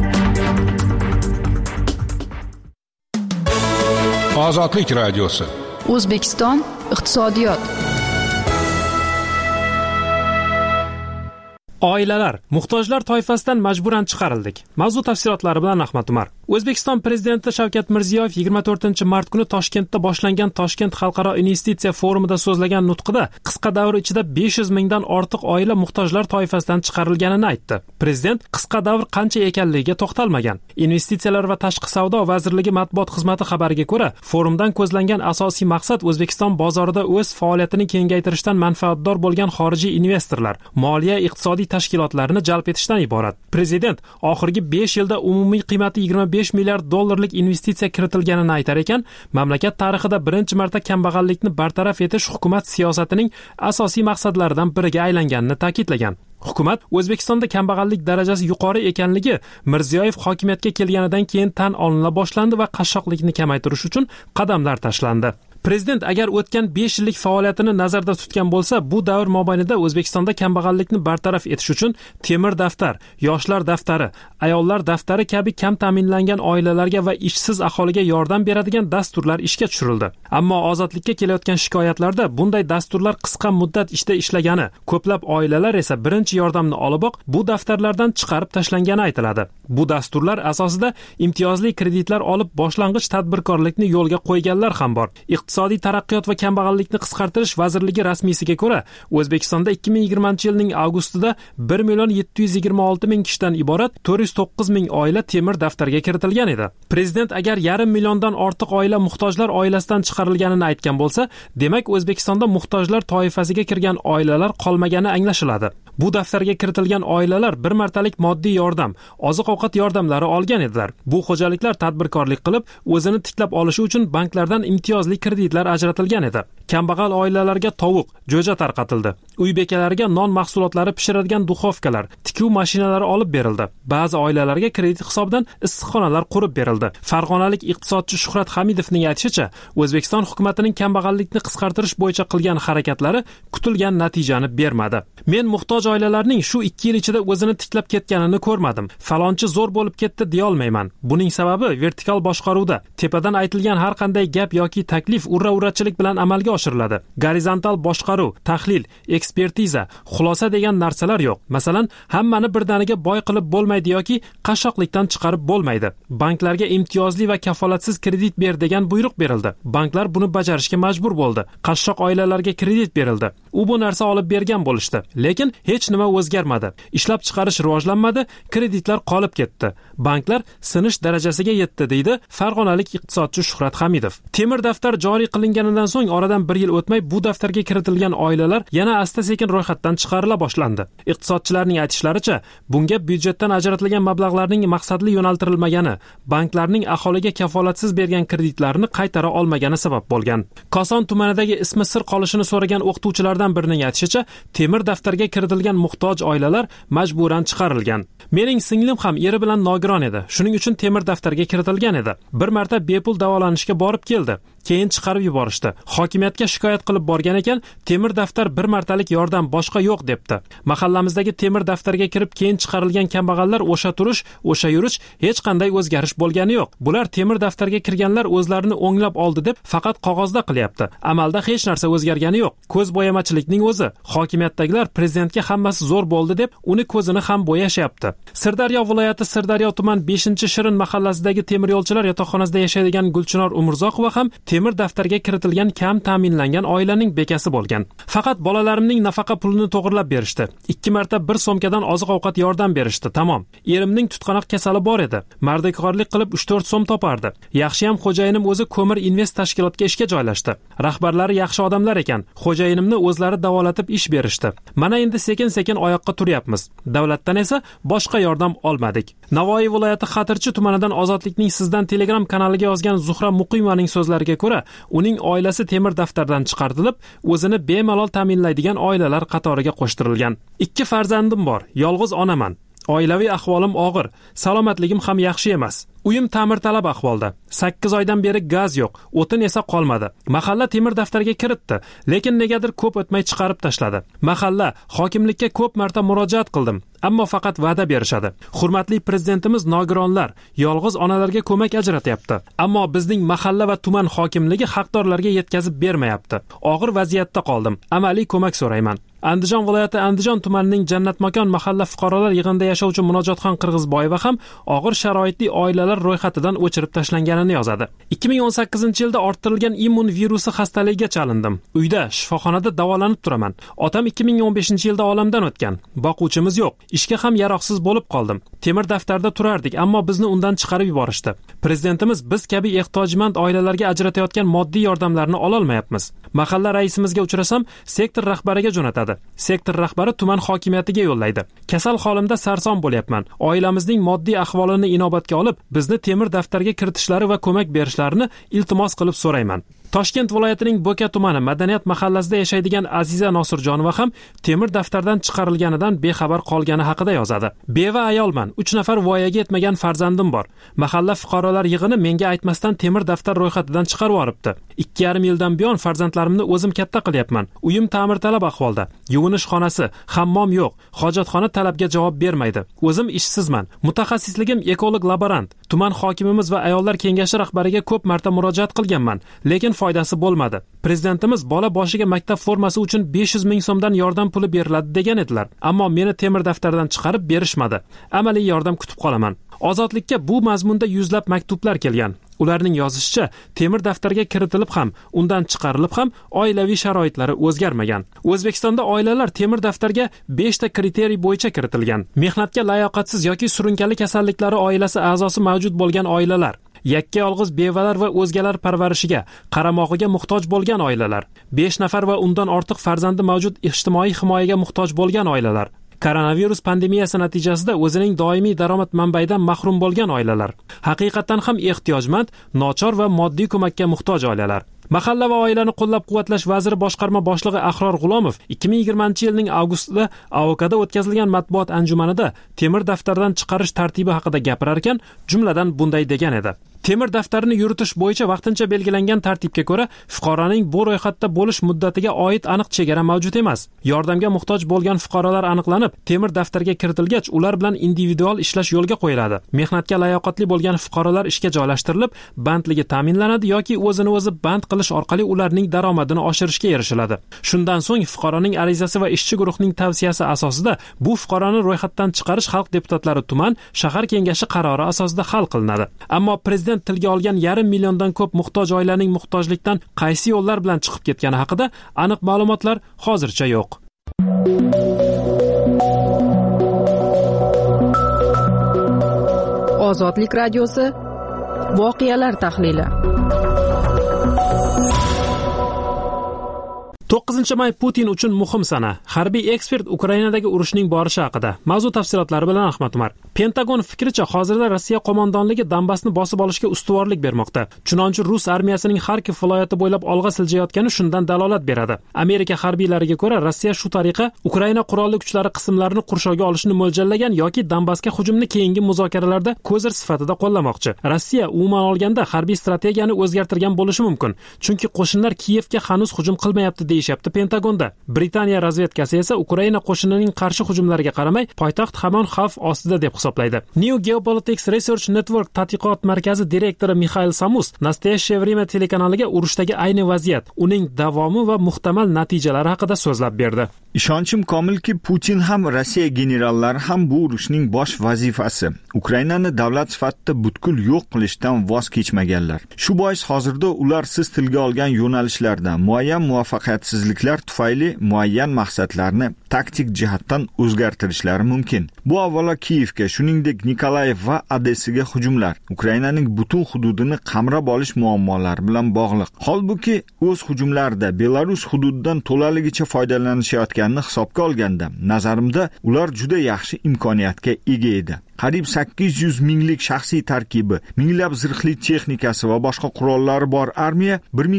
Speaker 3: Ozodlik radiosi.
Speaker 4: O'zbekiston iqtisodiyot.
Speaker 7: Oilalar, muhtojlar toifasidan majburan chiqarildik. Mavzu tafsilotlari bilan Ahmad Umar. O'zbekiston prezidenti Shavkat Mirziyoyev 24-mart kuni Toshkentda boshlangan Toshkent xalqaro investitsiya forumida so'zlagan nutqida qisqa davr ichida 500 mingdan ortiq oila muhtojlar toifasidan chiqarilganini aytdi. Prezident qisqa davr qancha ekanligiga to'xtalmagan. Investitsiyalar va tashqi savdo vazirligi matbuot xizmati xabariga ko'ra, forumdan ko'zlangan asosiy maqsad O'zbekiston bozorida o'z faoliyatini kengaytirishdan manfaatdor bo'lgan xorijiy investorlar, moliya iqtisodiy tashkilotlarini jalb etishdan iborat. Prezident oxirgi 5 yilda umumiy qiymati 25 milliard dollarlik investitsiya kiritilganini aytar ekan, mamlakat tarixida birinchi marta kambag'allikni bartaraf etish hukumat siyosatining asosiy maqsadlaridan biriga aylanganini ta'kidlagan. Hukumat O'zbekistonda kambag'allik darajasi yuqori ekanligi Mirziyoyev hokimiyatga kelganidan keyin tan olina boshlandi va qashshoqlikni kamaytirish uchun qadamlar tashlandi. Prezident agar o'tgan 5 yillik faoliyatini nazarda tutgan bo'lsa, bu davr mobaynida O'zbekistonda kambag'allikni bartaraf etish uchun temir daftar, yoshlar daftari, ayollar daftari kabi kam ta'minlangan oilalarga va ishsiz aholiga yordam beradigan dasturlar ishga tushirildi. Ammo ozodlikka kelayotgan shikoyatlarda bunday dasturlar qisqa muddat ishda ishlagani, ko'plab oilalar esa birinchi yordamni oliboq bu daftarlardan chiqarib tashlangani aytiladi. Bu dasturlar asosida imtiyozli kreditlar olib boshlang'ich tadbirkorlikni yo'lga qo'yganlar ham bor. Iqtisodiy taraqqiyot va kambag'allikni qisqartirish vazirligi rasmiysiga ko'ra, O'zbekistonda 2020-yilning avgustida 1,726,000 kishidan iborat 409,000 oila temir daftarga kiritilgan edi. Prezident agar 500,000 milliondan ortiq oila muhtojlar oilasidan chiqarilganini aytgan bo'lsa, demak O'zbekistonda muhtojlar toifasiga kirgan oilalar qolmagani anglashiladi. Bu daftarga kiritilgan oilalar bir martalik moddiy yordam, oziq-ovqat yordamlari olgan edilar. Bu xo'jaliklar tadbirkorlik qilib, o'zini tiklab olishi uchun banklardan imtiyozli kreditlar ajratilgan edi. Kambag'al oilalarga tovuq, jo'ja tarqatildi. Uy bekalariga non mahsulotlari pishiradigan duxovkalar, tikuv mashinalari olib berildi. Ba'zi oilalarga kredit hisobidan issiqxonalar qurib berildi. Farg'onalik iqtisodchi Shuhrat Hamidovning aytishicha, O'zbekiston hukumatining kambag'allikni qisqartirish bo'yicha qilgan harakatlari kutilgan natijani bermadi. Men muhtoj oilalarning shu 2 yil ichida o'zini tiklab ketganini ko'rmadim. Falonchi zo'r bo'lib ketdi deya olmayman. Buning sababi vertikal boshqaruvda. Tepadan aytilgan har qanday gap yoki taklif urra-urrachilik bilan amalga oshiriladi. Gorizontal boshqaruv, tahlil, ekspertiza, xulosa degan narsalar yo'q. Masalan, hammani birdaniga boy qilib bo'lmaydi yoki qashshoqlikdan chiqarib bo'lmaydi. Banklarga imtiyozli va kafolatsiz kredit ber degan buyruq berildi. Banklar buni bajarishga majbur bo'ldi. Qashshoq oilalarga kredit berildi. U bu narsa olib bergan bo'lishdi. Lekin hech nima o'zgarmadi. Ishlab chiqarish rivojlanmadi, kreditlar qolib ketdi. Banklar sinish darajasiga yetdi, deydi farg'onalik iqtisodchi Shuhrat Hamidov. Temir daftar joriy qilinganidan so'ng oradan 1 yil o'tmay bu daftarga kiritilgan oilalar yana asta-sekin ro'yxatdan chiqarila boshlandi. Iqtisodchilarning aytishlaricha, bunga byudjetdan ajratilgan mablag'larning maqsadli yo'naltirilmagani, banklarning aholiga kafolatsiz bergan kreditlarni qaytara olmagani sabab bo'lgan. Koson tumanidagi ismi sir qolishini so'ragan o'qituvchilardan birining aytishicha, temir daftarga kiritilgan muhtoj oilalar majburan chiqarilgan. Mening singlim ham eri bilan nogiron edi. Shuning uchun temir daftarga kiritilgan edi. Bir marta bepul davolanishga borib keldi. Keyin chiqarib yuborishdi. Hokimiyatga shikoyat qilib borgan ekan, temir daftar bir martalik yordam, boshqa yo'q debdi. Mahallamizdagi temir daftarga kirib keyin chiqarilgan kambag'allar o'sha turish, o'sha yurish hech qanday o'zgarish bo'lgani yo'q. Bular temir daftarga kirganlar o'zlarini o'nglab oldi deb faqat qog'ozda qilyapti. Amalda hech narsa o'zgargani yo'q. Ko'z bo'yamachilikning o'zi. Hokimiyatdagilar prezidentga hammasi zo'r bo'ldi deb uni ko'zini ham bo'yashyapti. Sirdaryo viloyati Sirdaryo tuman 5-Shirin mahallasidagi temir yo'lchilar yotoqxonasida yashaydigan Gulchinor Umurzoqova ham temir daftarga kiritilgan kam ta'minlangan oilaning bekasi bo'lgan. Faqat bolalarimning nafaqa pulini to'g'irlab berishdi. 2 marta bir so'mkadan oziq-ovqat yordam berishdi. Tamom. Erimning tutqanoq kasali bor edi. Mardikorlik qilib 3-4 so'm topardi. Yaxshiyam xo'jayinim o'zi ko'mir invest tashkilotga ishga joylashdi. Rahbarlari yaxshi odamlar ekan. Xo'jayinimni o'zlari davolatib ish berishdi. Mana endi sekin-sekin oyoqqa turyapmiz. Davlatdan esa boshqa yordam olmadik. Navoiy viloyati Xatirchi tumanidan Ozodlikning sizdan Telegram kanaliga yozgan Zuhra Muqimovaning so'zlariga ko'ra, uning oilasi temir daftardan chiqarilib, o'zini bemalol ta'minlaydigan oilalar qatoriga qo'shtirilgan. 2 farzandim bor, yolg'iz onaman. Oilaviy ahvolim og'ir, salomatligim ham yaxshi emas. Uyim ta'mirtalab ahvolda. 8 oydan beri gaz yo'q, o'tin esa qolmadi. Mahalla temir daftarga kiritdi, lekin negadir ko'p o'tmay chiqarib tashladi. Mahalla hokimlikka ko'p marta murojaat qildim, ammo faqat va'da berishadi. Hurmatli prezidentimiz nogironlar, yolg'iz onalarga ko'mak ajratyapti, ammo bizning mahalla va tuman hokimligi haqdorlarga yetkazib bermayapti. Og'ir vaziyatda qoldim. Amaliy ko'mak so'rayman. Andijon viloyati Andijon tumanining Jannatmakon mahalla fuqarolar yig'inida yashovchi Munojotxon Qirg'izboyeva ham og'ir sharoitli oilalar ro'yxatidan o'chirib tashlanganini yozadi. 2018-yilda orttirilgan immun virusi xastaligiga chalindim. Uyda, shifoxonada davolanib turaman. Otam 2015-yilda olamdan o'tgan. Boquvchimiz yo'q. Ishga ham yaroqsiz bo'lib qoldim. Temir daftarda turardik, ammo bizni undan chiqarib yuborishdi. Prezidentimiz biz kabi ehtiyojmand oilalarga ajratayotgan moddiy yordamlarni ola olmayapmiz. Mahalla raisimizga uchrasam, sektor rahbariga jo'natadi. Sektor rahbari tuman hokimiyatiga yo'llaydi. Kasal holimda sarson bo'lyapman. Oilamizning moddiy ahvolini inobatga olib, bizni temir daftarga kiritishlari va ko'mak berishlarini iltimos qilib so'rayman. Toshkent viloyatining Bo'ka tumani Madaniyat mahallasida yashaydigan Aziza Nosirjonova ham temir daftardan chiqarilganidan bexabar qolgani haqida yozadi. Beva ayolman, 3 nafar voyaga yetmagan farzandim bor. Mahalla fuqarolar yig'ini menga aytmasdan temir daftar ro'yxatidan chiqarib yuboribdi. 2,5 yildan buyon farzandlarimni o'zim katta qilyapman. Uyim ta'mirtalab ahvolda. Yuvinish xonasi, hammom yo'q. Hojatxona talabga javob bermaydi. O'zim ishsizman. Mutaxassisligim ekolog laborant. Tuman hokimimiz va ayollar kengashi rahbariga ko'p marta murojaat qilganman, lekin foydasi bo'lmadi. Prezidentimiz bola boshiga maktab formasi uchun 500 ming so'mdan yordam puli beriladi degan edilar. Ammo meni temir daftardan chiqarib berishmadi. Amaliy yordam kutib qolaman. Ozodlikka bu mazmunda yuzlab maktublar kelgan. Ularning yozishicha, temir daftarga kiritilib ham, undan chiqarilib ham oilaviy sharoitlari o'zgarmagan. O'zbekistonda oilalar temir daftarga 5 ta kriteriy bo'yicha kiritilgan. Mehnatga layoqatsiz yoki surunkali kasalliklari oilasi a'zosi mavjud bo'lgan oilalar, yakka yolg'iz bevalar va o'zgalar parvarishiga, qaramog'iga muhtoj bo'lgan oilalar, 5 nafar va undan ortiq farzandi mavjud ijtimoiy himoyaga muhtoj bo'lgan oilalar, koronavirus pandemiyasi natijasida o'zining doimiy daromad manbayidan mahrum bo'lgan oilalar, haqiqatan ham ehtiyojmand, nochor va moddiy ko'makka muhtoj oilalar. Mahalla va oilani qo'llab-quvvatlash vaziri boshqarma boshlig'i Ahror G'ulomov 2020-yilning avgustida AOKda o'tkazilgan matbuot anjumanida temir daftardan chiqarish tartibi haqida gapirar ekan, jumladan bunday degan edi. Temir daftarini yuritish bo'yicha vaqtincha belgilangan tartibga ko'ra fuqaroning bu ro'yxatda bo'lish muddatiga oid aniq chegara mavjud emas. Yordamga muhtoj bo'lgan fuqarolar aniqlanib, temir daftarga kiritilgach, ular bilan individual ishlash yo'lga qo'yiladi. Mehnatga layoqatli bo'lgan fuqarolar ishga joylashtirilib, bandligi ta'minlanadi yoki o'zini o'zi band qilish orqali ularning daromadini oshirishga erishiladi. Shundan so'ng fuqaroning arizasi va ishchi guruhning tavsiyasi asosida bu fuqaroni ro'yxatdan chiqarish xalq deputatlari tuman, shahar kengashi qarori asosida hal qilinadi. Ammo prezident tilga olgan 1,5 milliondan ko'p muhtoj oilaning muhtojlikdan qaysi yo'llar bilan chiqib ketgani haqida aniq ma'lumotlar hozircha yo'q.
Speaker 4: Ozodlik radiosi voqealar tahlili.
Speaker 7: 9 may Putin uchun muhim sana. Harbiy ekspert Ukrainadagi urushning borishi haqida. Mavzu tafsilotlari bilan Ahmad Umar. Pentagon fikricha, hozirda Rossiya qo'mondonligi Donbassni bosib olishga ustuvorlik bermoqda. Chunonchi Rus armiyasining Xarkov viloyati bo'ylab olg'a siljayotgani shundan dalolat beradi. Amerika harbiylariga ko'ra, Rossiya shu tariqa Ukraina qurolli kuchlari qismlarini qurshovga olishni mo'ljallagan yoki Donbassga hujumni keyingi muzokaralarda ko'zir sifatida qo'llamoqchi. Rossiya umuman olganda harbiy strategiyani o'zgartirgan bo'lishi mumkin, chunki qo'shinlar Kiyevga hanuz hujum qilmayapti deyishyapti Pentagonda. Britaniya razvedkasi esa Ukraina qo'shinining qarshi hujumlariga qaramay, poytaxt hamon xavf ostida deb hisoblaydi. New Geopolitics Research Network tadqiqot markazi direktori Mikhail Samus Nastoyashye время telekanaliga urushdagi ayni vaziyat, uning davomi va muhtamal natijalari haqida so'zlab berdi.
Speaker 10: Ishonchim komilki, Putin ham Rossiya generallari ham bu urushning bosh vazifasi Ukrainani davlat sifatida butkul yo'q qilishdan voz kechmaganlar. Shu bois hozirda ular siz tilga olgan yo'nalishlarda muayyan muvaffaqiyatsizliklar tufayli muayyan maqsadlarni taktik jihatdan o'zgartirishlari mumkin. Bu avvalo Kiyevga, shuningdek Nikolayev va Odessaga hujumlar, Ukrainaning butun hududini qamrab olish muammolari bilan bog'liq. Holbuki o'z hujumlarida Belarus hududidan to'laligicha foydalanishayotganini hisobga olganda, nazarimda ular juda yaxshi imkoniyatga ega edi. Qariyb 800 minglik shaxsiy tarkibi, minglab zirhli texnikasi va boshqa qurollari bor armiya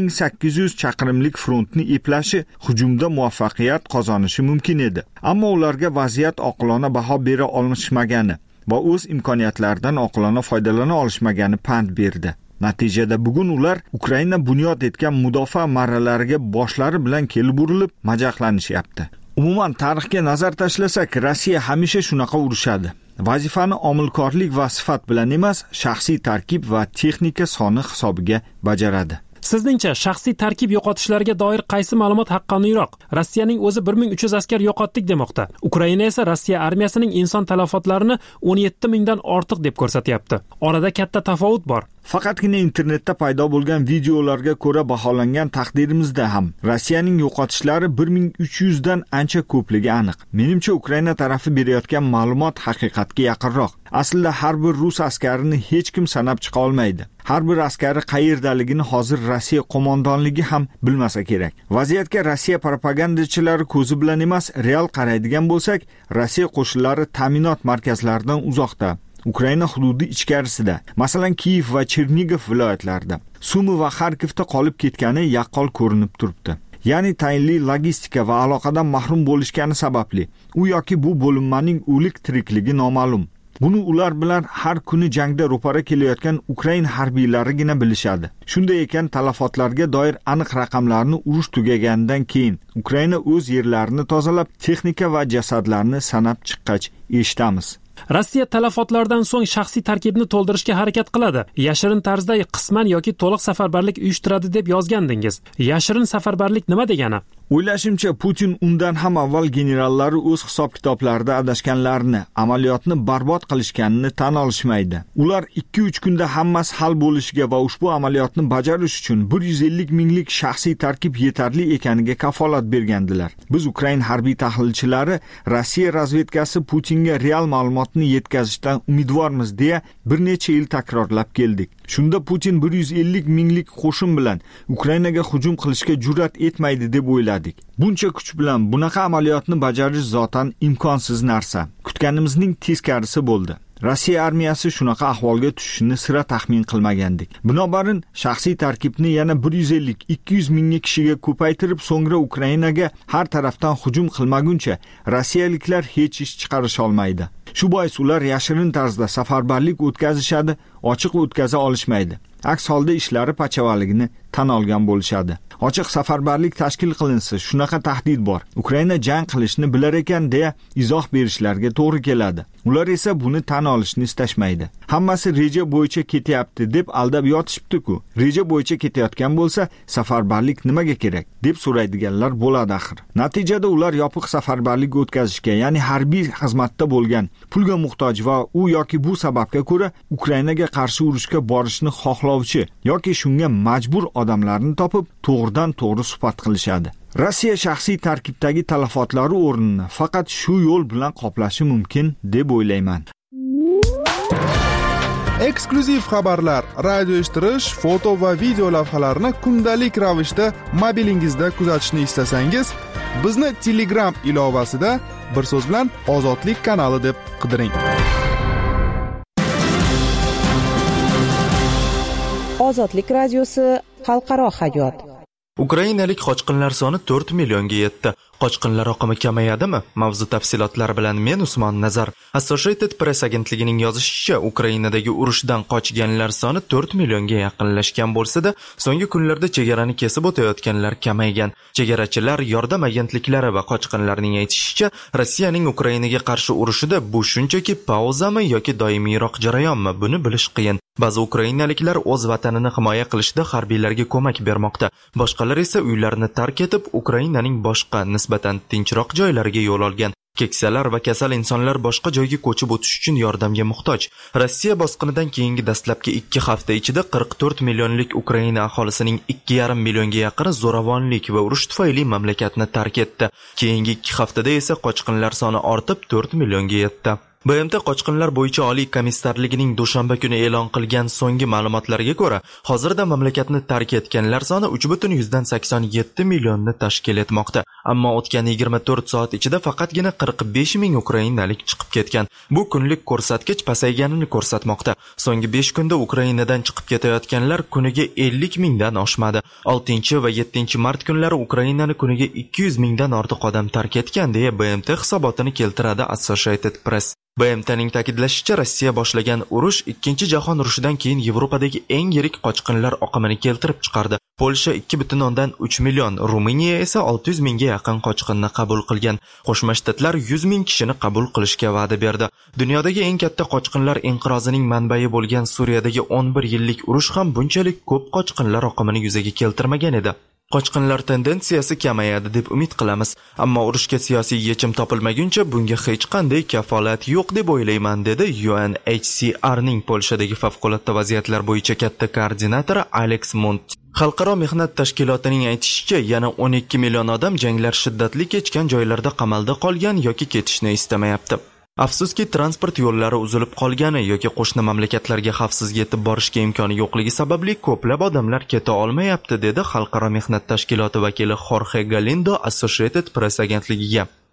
Speaker 10: 1800 chaqirimlik frontni eplashi, hujumda muvaffaqiyat qozonishi mumkin edi. Ammo ularga vaziyat oqilona baho bera olishmagani va o'z imkoniyatlaridan oqilona foydalana olishmagani pand berdi. Natijada bugun ular Ukraina bunyod etgan mudofaa marralariga boshlari bilan kelib urilib, majaqlanishyapti. Umuman tarixga nazar tashlasak, Rossiya hamisha shunaqa urushadi. Vazifani omilkorlik va sifat bilan emas, shaxsiy tarkib va texnika soni hisobiga bajaradi.
Speaker 7: Sizningcha shaxsiy tarkib yo'qotishlariga doir qaysi ma'lumot haqqoniyroq? Rossiyaning o'zi 1300 askar yo'qotdik demoqda. Ukraina esa Rossiya armiyasining inson talafotlarini 17 mingdan ortiq deb ko'rsatyapti. Orada katta tafovut bor.
Speaker 10: Faqatgina internetda paydo bo'lgan videolarga ko'ra baholangan taqdirimizda ham Rossiyaning yo'qotishlari 1300 dan ancha ko'pligi aniq. Menimcha Ukraina tarafi berayotgan ma'lumot haqiqatga yaqinroq. Aslida har bir rus askarini hech kim sanab chiqa olmaydi. Har bir askari qayerdaligini hozir Rossiya qo'mondonligi ham bilmasa kerak. Vaziyatga Rossiya propagandachilari ko'zi bilan emas, real qaraydigan bo'lsak, Rossiya qo'shinlari ta'minot markazlaridan uzoqda, Ukraina hududi ichkarisida, masalan Kiyev va Chernigov viloyatlarida, Sumi va Xarkovda qolib ketgani yaqqol ko'rinib turibdi. Ya'ni tayinli logistika va aloqadan mahrum bo'lishgani sababli u yoki bu bo'linmaning o'lik tirikligi noma'lum. Buni ular bilan har kuni jangda ro'para kelayotgan Ukrain harbiylarigina bilishadi. Shunday ekan, talafotlarga doir aniq raqamlarni urush tugaganidan keyin Ukraina o'z yerlarini tozalab, texnika va jasadlarni sanab chiqqach eshitamiz.
Speaker 7: Rossiya talafotlardan so'ng shaxsiy tarkibni to'ldirishga harakat qiladi. Yashirin tarzda qisman yoki to'liq safarbarlik uyushtiradi deb yozgandingiz. Yashirin safarbarlik nima degani?
Speaker 10: O'ylashimcha, Putin undan ham avval generallari o'z hisob-kitoblarida adashganlarini, amaliyotni barbod qilishganini tan olishmaydi. Ular 2-3 kunda hammasi hal bo'lishiga va ushbu amaliyotni bajarish uchun 150 minglik shaxsiy tarkib yetarli ekaniga kafolat bergandilar. Biz Ukrain harbiy tahlilchilari Rossiya razvedkasi Putinga real ma'lumotni yetkazishdan umidvormiz deya bir necha yil takrorlab keldik. Shunda Putin 150 minglik qo'shin bilan Ukrainaga hujum qilishga jur'at etmaydi deb o'yladik. Buncha kuch bilan bunaqa amaliyotni bajarish zotan imkonsiz narsa. Kutganimizning teskarisi bo'ldi. Rossiya armiyasi shunaqa ahvolga tushishini sira taxmin qilmagandik. Binobarin shaxsiy tarkibni yana 150-200 ming kishiga ko'paytirib, so'ngra Ukrainaga har tarafdan hujum qilmaguncha rossiyaliklar hech ish chiqarish olmaydi. Shu bois ular yashirin tarzda safarbarlik o'tkazishadi, ochiq o'tkaza olishmaydi. Aks holda ishlari pachavaligini tan olgan bo'lishadi. Ochiq safarbarlik tashkil qilinsa, shunaqa tahdid bor. Ukraina jang qilishni bilar ekan deya izoh berishlarga to'g'ri keladi. Ular esa buni tan olishni istashmaydi. Hammasi reja bo'yicha ketyapti deb aldab yotishibdi-ku. Reja bo'yicha ketayotgan bo'lsa, safarbarlik nimaga kerak deb so'raydiganlar bo'ladi axir. Natijada ular yopiq safarbarlik o'tkazishga, ya'ni harbiy xizmatda bo'lgan, pulga muhtoj va u yoki bu sababga ko'ra Ukrainaga qarshi urushga borishni xohlovchi yoki shunga majbur odamlarni topib, to'g'ridan to'g'ri suhbat qilishadi. Rossiya shaxsiy tarkibdagi talafotlari o'rnini faqat shu yo'l bilan qoplashi mumkin deb o'ylayman.
Speaker 2: Eksklyuziv xabarlar, radio eshittirish, foto va video lavhalarni kundalik ravishda mobilingizda kuzatishni istasangiz, bizni Telegram ilovasida bir so'z bilan Ozodlik kanali deb qidiring.
Speaker 9: Ozodlik radiosi xalqaro hayot.
Speaker 1: Ukrainalik qochqinlar soni 4 millionga yetdi. Qochqinlar oqimi kamayadimi? Mavzu tafsilotlari bilan men Usmon Nazar. Associated Press agentligining yozishicha, Ukrainadagi urushdan qochganlar soni 4 millionga yaqinlashgan bo'lsa-da, so'nggi kunlarda chegarani kesib o'tayotganlar kamaygan. Chegarachilar, yordam agentliklari va qochqinlarning aytishicha, Rossiyaning Ukrainaga qarshi urushida bu shunchaki pauzami yoki doimiyroq jarayonmi, buni bilish qiyin. Ba'zi ukrainaliklar o'z vatanini himoya qilishda harbiylarga ko'mak bermoqda. Boshqalar esa uylarini tark etib, Ukrainaning boshqa nisbatan tinchroq joylariga yo'l olgan. Keksalar va kasal insonlar boshqa joyga ko'chib o'tish uchun yordamga muhtoj. Rossiya bosqinidan keyingi dastlabki 2 hafta ichida 44 millionlik Ukraina aholisining 2,5 millionga yaqini zo'ravonlik va urush tufayli mamlakatni tark etdi. Keyingi 2 haftada esa qochqinlar soni ortib 4 millionga yetdi. BMT qochqinlar bo'yicha Oliy komissarligining dushanba kuni e'lon qilgan so'nggi ma'lumotlarga ko'ra, hozirda mamlakatni tark etganlar soni 3,87 millionni tashkil etmoqda. Ammo o'tgan 24 soat ichida faqatgina 45 ming ukrainalik chiqib ketgan. Bu kunlik ko'rsatkich pasayganini ko'rsatmoqda. So'nggi 5 kunda Ukrainadan chiqib ketayotganlar kuniga 50 mingdan oshmadi. 6 va 7 mart kunlari Ukrainani kuniga 200 mingdan ortiq odam tark etgan deya BMT hisobotini keltiradi Associated Press. BMTning ta'kidlashicha, Rossiya boshlagan urush Ikkinchi jahon urushidan keyin Yevropadagi eng yirik qochqinlar oqimini keltirib chiqardi. Polsha 2,3 million, Ruminiya esa 600 mingga yaqin qochqinni qabul qilgan. Qo'shma Shtatlar 100 ming kishini qabul qilishga va'da berdi. Dunyodagi eng katta qochqinlar inqirozining manbai bo'lgan Suriyadagi 11 yillik urush ham bunchalik ko'p qochqinlar oqimini yuzaga keltirmagan edi. Qochqinlar tendensiyasi kamayadi deb umid qilamiz, ammo urushga siyosiy yechim topilmaguncha bunga hech qanday kafolat yo'q deb o'ylayman, dedi UNHCRning Polshadagi favqulodda vaziyatlar bo'yicha katta koordinatori Alex Munt. Xalqaro mehnat tashkilotining aytishicha, yana 12 million odam janglar shiddatli kechgan joylarda qamalda qolgan yoki ketishni istamayapti. Afsuski, transport yo'llari uzilib qolgani yoki qo'shni mamlakatlarga xavfsiz yetib borishga imkoni yo'qligi sababli ko'plab odamlar keta olmayapti, dedi Xalqaro mehnat tashkiloti vakili Jorge Galindo Associated Press agentligiga.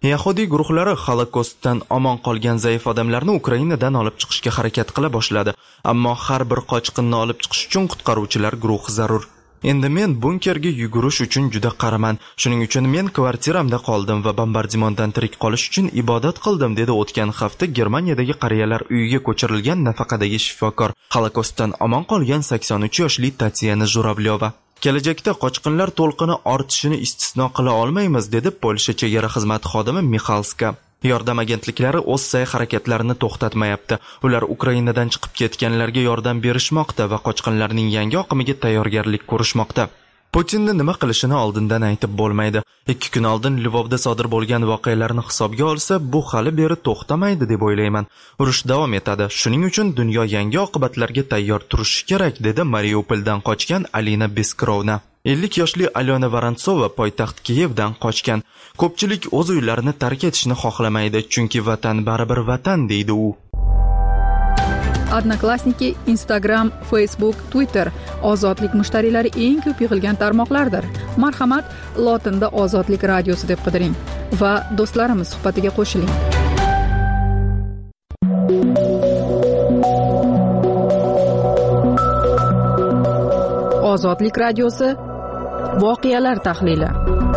Speaker 1: Yahudiy guruhlari Holokostdan omon qolgan zaif odamlarni Ukrainadan olib chiqishga harakat qila boshladi, ammo har bir qochqinni olib chiqish uchun qutqaruvchilar guruhi zarur. Endi men bunkerga yugurish uchun juda qaraman. Shuning uchun men kvartiramda qoldim va bombardimondan tirik qolish uchun ibodat qildim, dedi o'tgan hafta Germaniyadagi qariyalar uyiga ko'chirilgan nafaqadagi shifokor, Holokostdan omon qolgan 83 yoshli Tatyana Juravyova. Kelajakda qochqinlar to'lqini ortishini istisno qila olmaymiz, dedi Polsha chegara xizmati xodimi Mixalska. Yordam agentliklari o'z sa'y-harakatlarini to'xtatmayapti. Ular Ukrainadan chiqib ketganlarga yordam berishmoqda va qochqinlarning yangi oqimiga tayyorgarlik ko'rishmoqda. Putinni nima qilishini oldindan aytib bo'lmaydi. 2 kun oldin Lvovda sodir bo'lgan voqealarni hisobga olsa, bu hali beri to'xtamaydi deb o'ylayman. Urush davom etadi. Shuning uchun dunyo yangi oqibatlarga tayyor turishi kerak, dedi Mariupoldan qochgan Alina Beskrovna. 50 yoshli Alyona Vorontsova poytaxt Kiyevdan qochgan. Ko'pchilik o'z uylarini tark etishni xohlamaydi, chunki vatan baribir vatan, deydi u.
Speaker 4: Odnoklassniki, Instagram, Facebook, Twitter ozodlik mushtariylari eng ko'p yig'ilgan tarmoqlardir. Marhamat, lotinda Ozodlik radiosi deb qidiring va do'stlarimiz suhbatiga qo'shiling. Ozodlik radiosi voqealar tahlili.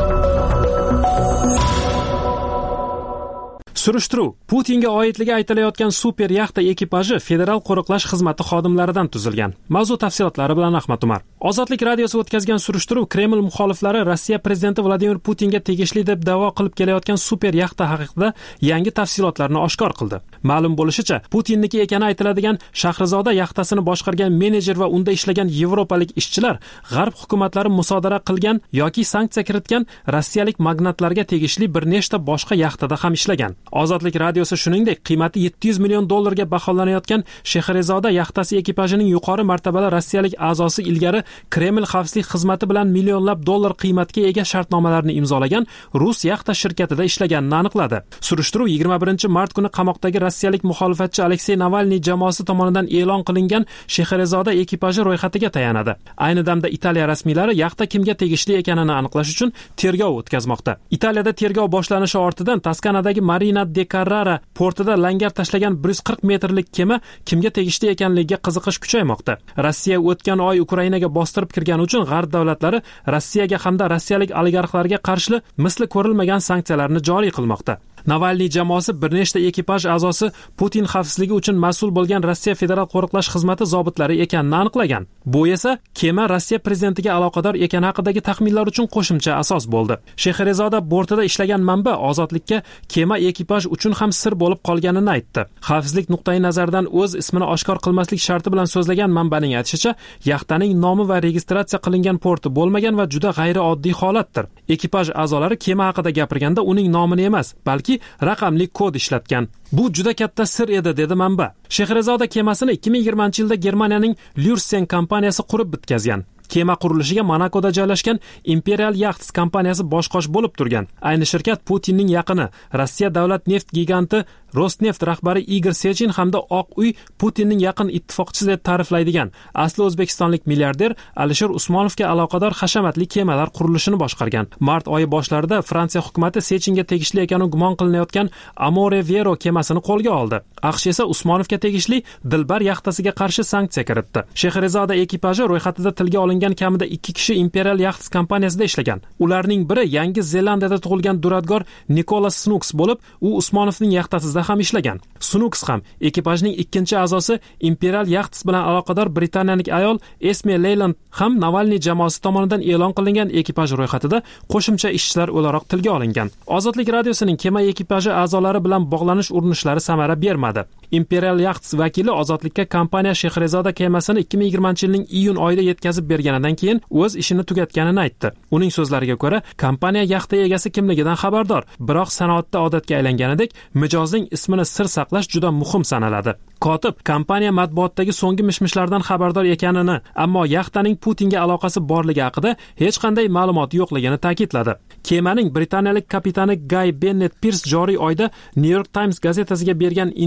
Speaker 7: Surishtiruv Putinga oidligi aytilayotgan super yaxta ekipaji federal qo'riqlash xizmati xodimlaridan tuzilgan. Mavzu tafsilotlari bilan Ahmad Umar. Ozodlik radiosi o'tkazgan surishtiruv Kreml muxoliflari Rossiya prezidenti Vladimir Putinga tegishli deb da'vo qilib kelayotgan super yaxta haqida yangi tafsilotlarni oshkor qildi. Ma'lum bo'lishicha, Putinniki ekani aytiladigan Shahrizoda yaxtasini boshqargan menejer va unda ishlagan yevropalik ishchilar g'arb hukumatlari musodara qilgan yoki sanksiya kiritgan rossiyalik magnatlarga tegishli bir nechta boshqa yaxtada ham ishlagan. Ozodlik radiosi shuningdek, qiymati $700 million ga baholanayotgan Shahrizoda yaxtasi ekipajining yuqori martabali rossiyalik a'zosi ilgari Kreml xavfsizlik xizmati bilan millionlab dollar qiymatga ega shartnomalarni imzolagan rus yaxta shirkatida ishlaganini aniqladi. Surishtiruv 21 mart kuni qamoqdagi rossiyalik muxolifatchi Aleksey Navalniy jamoasi tomonidan e'lon qilingan Shahrizoda ekipaji ro'yxatiga tayanadi. Ayni damda Italiya rasmiylari yaxta kimga tegishli ekanini aniqlash uchun tergov o'tkazmoqda. Italiyada tergov boshlanishi ortidan Toskanadagi Marina de Carrara portida langar tashlagan 140 metrlik kema kimga tegishli ekanligiga qiziqish kuchaymoqda. Rossiya o'tgan oy Ukrainaga bostirib kirgani uchun g'arb davlatlari Rossiyaga hamda rossiyalik oligarxlarga qarshi misli ko'rilmagan sanksiyalarni joriy qilmoqda. Navalniy jamoasi bir nechta ekipaj a'zosi Putin xavfsizligi uchun mas'ul bo'lgan Rossiya federal qo'riqlash xizmati zobitlari ekanini aniqlagan. Bu esa kema Rossiya prezidentiga aloqador ekani haqidagi taxminlar uchun qo'shimcha asos bo'ldi. Shahrizoda bortida ishlagan manba ozodlikka kema ekipaj uchun ham sir bo'lib qolganini aytdi. Xavfsizlik nuqtai nazaridan o'z ismini oshkor qilmaslik sharti bilan so'zlagan manbaning aytishicha, yaxtaning nomi va registratsiya qilingan porti bo'lmagan va juda g'ayrioddiy holatdir. Ekipaj a'zolari kema haqida gapirganda uning nomini emas, balki raqamli kod ishlatgan. Bu juda katta sir edi, dedi manba. Shahrizoda kemasini 2020-yilda Germaniyaning Lürsen kompaniyasi qurib bitkazgan. Kema qurilishiga Monakoda joylashgan Imperial Yachts kompaniyasi boshqosh bo'lib turgan. Ayni shirkat Putinning yaqini, Rossiya davlat neft giganti Rosneft rahbari Igor Sechin hamda Oq uy Putinning yaqin ittifoqchisi deb ta'riflaydigan asli o'zbekistonlik milliarder Alisher Usmonovga aloqador hashamatli kemalar qurilishini boshqargan. Mart oyi boshlarida Fransiya hukumatı Sechinga tegishli ekani gumon qilinayotgan Amore Vero kemasini qo'lga oldi. AQSh esa Usmonovga tegishli Dilbar yaxtasiga qarshi sanksiya kiritdi. Shahrizoda ekipaji ro'yxatida tilga olingan kamida 2 kishi Imperial Yachts kompaniyasida ishlagan. Ularning biri Yangi Zelandiyada tug'ilgan duradgor Nicholas Snooks bo'lib, u Usmonovning yaxtasida ham ishlagan. Snooks ham ekipajning ikkinchi a'zosi Imperial Yachts bilan aloqador britaniyalik ayol Esme Leyland ham Navalniy jamoasi tomonidan e'lon qilingan ekipaj ro'yxatida qo'shimcha ishchilar o'laroq tilga olingan. Ozodlik radiosining kema ekipaji a'zolari bilan bog'lanish urinishlari samara bermadi. Imperial Yachts vakili ozodlikka kompaniya Shahrizoda kemasini 2020-yilning iyun oyida yetkazib berganidan keyin o'z ishini tugatganini aytdi. Uning so'zlariga ko'ra, kompaniya yaxta egasi kimligidan xabardor, biroq sanoatda odatga aylanganidek mijozning ismini sir saqlash juda muhim sanaladi. Kotib kompaniya matbuotdagi so'nggi mishmishlardan xabardor ekanini, ammo yaxtaning Putinga aloqasi borligi haqida hech qanday ma'lumot yo'qligini ta'kidladi. Kemaning britaniyalik kapitani Guy Bennett Pierce joriy oyda New York Times gazetasiga bergan intervyusida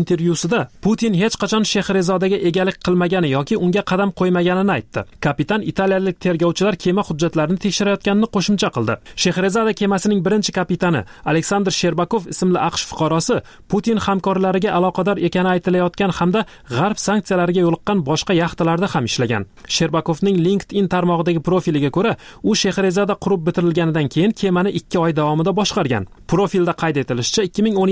Speaker 7: ma'ruzasida Putin hech qachon Shahrezodaga egalik qilmagani yoki unga qadam qo'ymaganini aytdi. Kapitan italiyalik tergovchilar kema hujjatlarini tekshirayotganini qo'shimcha qildi. Shahrezoda kemasining birinchi kapitani Aleksandr Sherbakov ismli AQSh fuqarosi Putin hamkorlariga aloqador ekani aytilayotgan hamda g'arb sanksiyalariga yo'liqqan boshqa yaxtalarda ham ishlagan. Sherbakovning LinkedIn tarmog'idagi profiliga ko'ra, u Shahrezoda qurib bitirilganidan keyin kemani 2 oy davomida boshqargan. Profilda qayd etilishicha,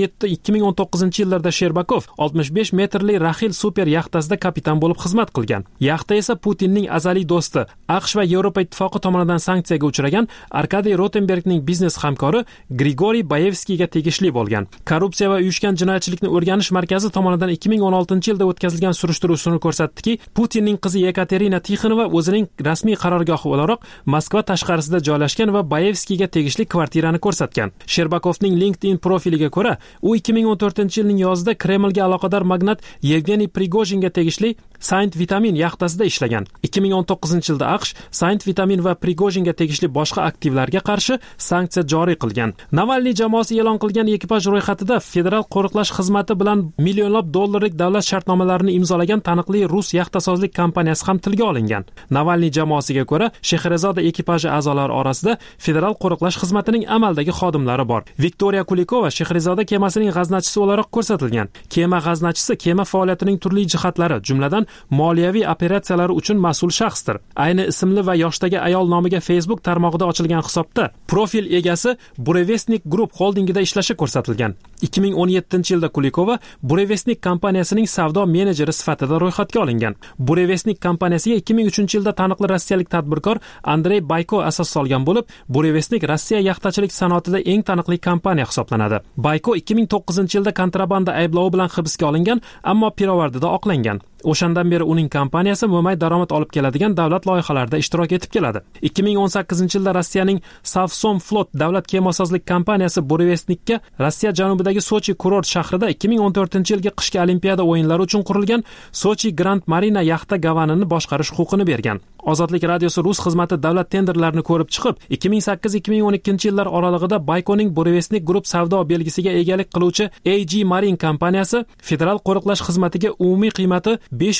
Speaker 7: 2017-2019 yillarda Sherbakov 65 metrli Raxil super yaxtasida kapitan bo'lib xizmat qilgan. Yaxta esa Putinning azaliy do'sti, AQSh va Yevropa ittifoqi tomonidan sanksiyaga uchragan Arkadiy Rotenbergning biznes hamkori Grigoriy Bayevskiyga tegishli bo'lgan. Korrupsiya va uyushgan jinoyatchilikni o'rganish markazi tomonidan 2016-yilda o'tkazilgan surishtiruv ko'rsatdiki, Putinning qizi Yekaterina Tixonova o'zining rasmiy qarorgohi o'laroq Moskva tashqarisida joylashgan va Bayevskiyga tegishli kvartirani ko'rsatgan. Sherbakovning LinkedIn profiliga ko'ra, u 2014-yilning yozida Kremlga aloqador magnat Yevgeniy Prigojinga tegishli Saint Vitamin yaxtasida ishlagan. 2019-yilda AQSh Saint Vitamin va Prigojinga tegishli boshqa aktivlarga qarshi sanksiya joriy qilgan. Navalniy jamoasi e'lon qilgan ekipaj ro'yxatida federal qo'riqlash xizmati bilan millionlab dollarlik davlat shartnomalarini imzolagan taniqli rus yaxtasozlik kompaniyasi ham tilga olingan. Navalniy jamoasiga ko'ra, Shahrezoda ekipaji a'zolari orasida federal qo'riqlash xizmatining amaldagi xodimlari bor. Viktoriya Kulikova Shahrezoda kemasining g'aznachisi o'laroq ko'rsatilgan. Kema g'aznachisi kema faoliyatining turli jihatlari, jumladan moliyaviy operatsiyalar uchun mas'ul shaxsdir. Ayni ismli va yoshdagi ayol nomiga Facebook tarmog'ida ochilgan hisobda profil egasi Burevestnik Group holdingida ishlashi ko'rsatilgan. 2017-yilda Kulikova Burevestnik kompaniyasining savdo menejeri sifatida ro'yxatga olingan. Burevestnik kompaniyasiga 2003-yilda taniqli rossiyalik tadbirkor Andrey Bayko asos solgan bo'lib, Burevestnik Rossiya yaxtachilik sanoatida eng taniqli kompaniya hisoblanadi. Bayko 2009-yilda kontrabanda ayblovi bilan hibsga olingan, ammo pirovardida oqlangan. O'shandan beri uning kompaniyasi mo'may daromad olib keladigan davlat loyihalarida ishtirok etib keladi. 2018-yilda Rossiyaning Savsomflot davlat kemasozlik kompaniyasi Burevestnikka Rossiya janubidagi Sochi kurort shahrida 2014-yilgi qishki olimpiada o'yinlari uchun qurilgan Sochi Grand Marina yaxta gavanini boshqarish huquqini bergan. Ozodlik radiosi rus xizmati davlat tenderlarini ko'rib chiqib, 2008-2012-yillar oralig'ida Baykoning Burevestnik Group savdo belgisiga egalik qiluvchi AG Marine kompaniyasi federal qo'riqlash xizmatiga umumiy qiymati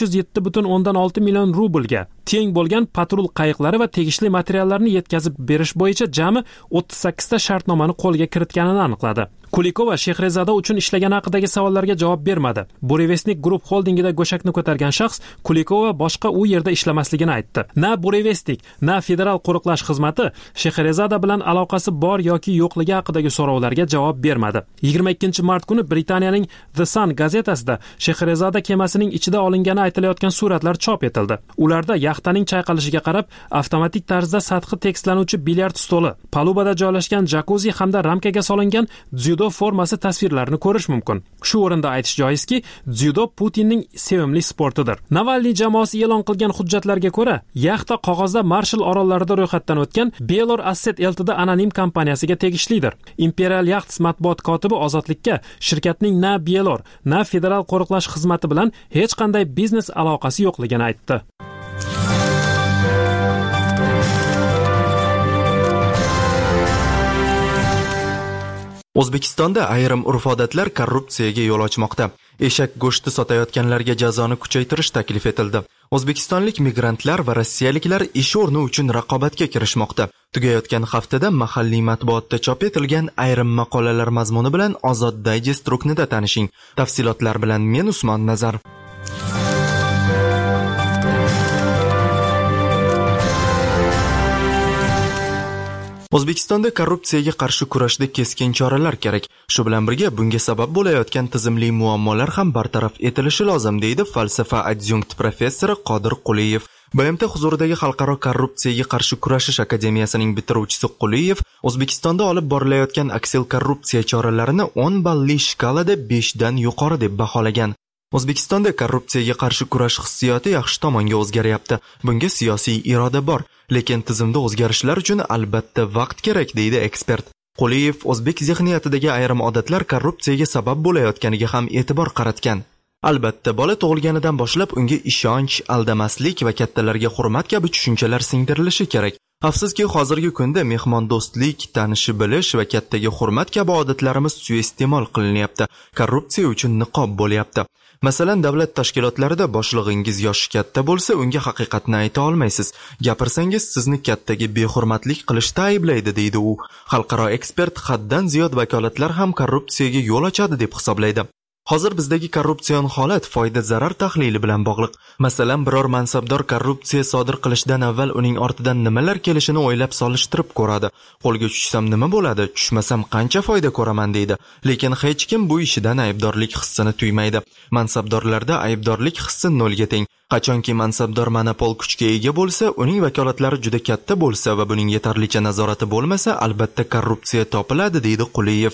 Speaker 7: 507,6 million rublga teng bo'lgan patrul qayiqlari va tegishli materiallarni yetkazib berish bo'yicha jami 38 ta shartnomani qo'lga kiritganini aniqladi. Kulikova Shahrezoda uchun ishlagani haqidagi savollarga javob bermadi. Burevestnik Group holdingida go'shakni ko'targan shaxs Kulikova boshqa u yerda ishlamasligini aytdi. Na Burevestnik, na federal qo'riqlash xizmati Shahrezoda bilan aloqasi bor yoki yo'qligi haqidagi so'rovlarga javob bermadi. 22-mart kuni Britaniyaning The Sun gazetasida Shahrezoda kemasining ichida olingani aytilayotgan suratlar chop etildi. Ularda yaxtaning chayqalishiga qarab, avtomatik tarzda sathi tekstlanuvchi bilyard stoli, palubada joylashgan jakuzi hamda ramkaga solingan dzyudo formasi tasvirlarini ko'rish mumkin. Shu o'rinda aytish joizki, dzyudo Putinning sevimli sportidir. Navalniy jamoasi e'lon qilgan hujjatlarga ko'ra, yaxta qog'ozda Marshall orollarida ro'yxatdan o'tgan Belor Asset Ltd anonim kompaniyasiga tegishlidir. Imperial Yachts matbuot kotibi Ozodlikka shirkatning na Belor, na federal qo'riqlash xizmati bilan hech qanday biznes aloqasi yo'qligini aytdi.
Speaker 1: O'zbekistonda ayrim urf-odatlar korrupsiyaga yo'l ochmoqda. Eshak go'shti sotayotganlarga jazoni kuchaytirish taklif etildi. O'zbekistonlik migrantlar va rossiyaliklar ish o'rni uchun raqobatga kirishmoqda. Tugayotgan haftada mahalliy matbuotda chop etilgan ayrim maqolalar mazmuni bilan Ozod Digest ruknida tanishing. Tafsilotlar bilan men Usmon Nazar. O'zbekistonda korrupsiyaga qarshi kurashda keskin choralar kerak. Shu bilan birga bunga sabab bo'layotgan tizimli muammolar ham bartaraf etilishi lozim, deydi falsafa adjunkt professori Qodir Quliyev. BMT huzuridagi Xalqaro korrupsiyaga qarshi kurashish akademiyasining bitiruvchisi Quliyev O'zbekistonda olib borilayotgan aksil korrupsiya choralarini 10 balli shkalada 5 dan yuqori deb baholagan. O'zbekistonda korrupsiyaga qarshi kurash hissiyoti yaxshi tomonga o'zgaryapti. Bunga siyosiy iroda bor, lekin tizimda o'zgarishlar uchun albatta vaqt kerak, deydi ekspert. Quliyev o'zbek zehniyatidagi ayrim odatlar korrupsiyaga sabab bo'layotganiga ham e'tibor qaratgan. Albatta, bola tug'ilganidan boshlab unga ishonch, aldamaslik va kattalarga hurmat kabi tushunchalar singdirilishi kerak. Afsuski, hozirgi kunda mehmondo'stlik, tanishi bilish va kattaga hurmat kabi odatlarimiz suiiste'mol qilinyapti. Korrupsiya uchun niqob bo'lyapti. Masalan, davlat tashkilotlarida boshlig'ingiz yoshi katta bo'lsa, unga haqiqatni ayta olmaysiz. Gapirsangiz, sizni kattaga behurmatlik qilishda ayblaydi, deydi u. Xalqaro ekspert haddan ziyod vakolatlar ham korrupsiyaga yo'l ochadi deb hisoblaydi. Hozir bizdagi korrupsion holat foyda-zarar tahlili bilan bog'liq. Masalan, biror mansabdor korrupsiya sodir qilishdan avval uning ortidan nimalar kelishini o'ylab solishtirib ko'radi. Qo'lga tushsam nima bo'ladi, tushmasam qancha foyda ko'raman deydi. Lekin hech kim bu ishidan aybdorlik hissini tuymaydi. Mansabdorlarda aybdorlik hissi nolga teng. Qachonki mansabdor monopol kuchga ega bo'lsa, uning vakolatlari juda katta bo'lsa va buning yetarlicha nazorati bo'lmasa, albatta korrupsiya topiladi, deydi Quliyev.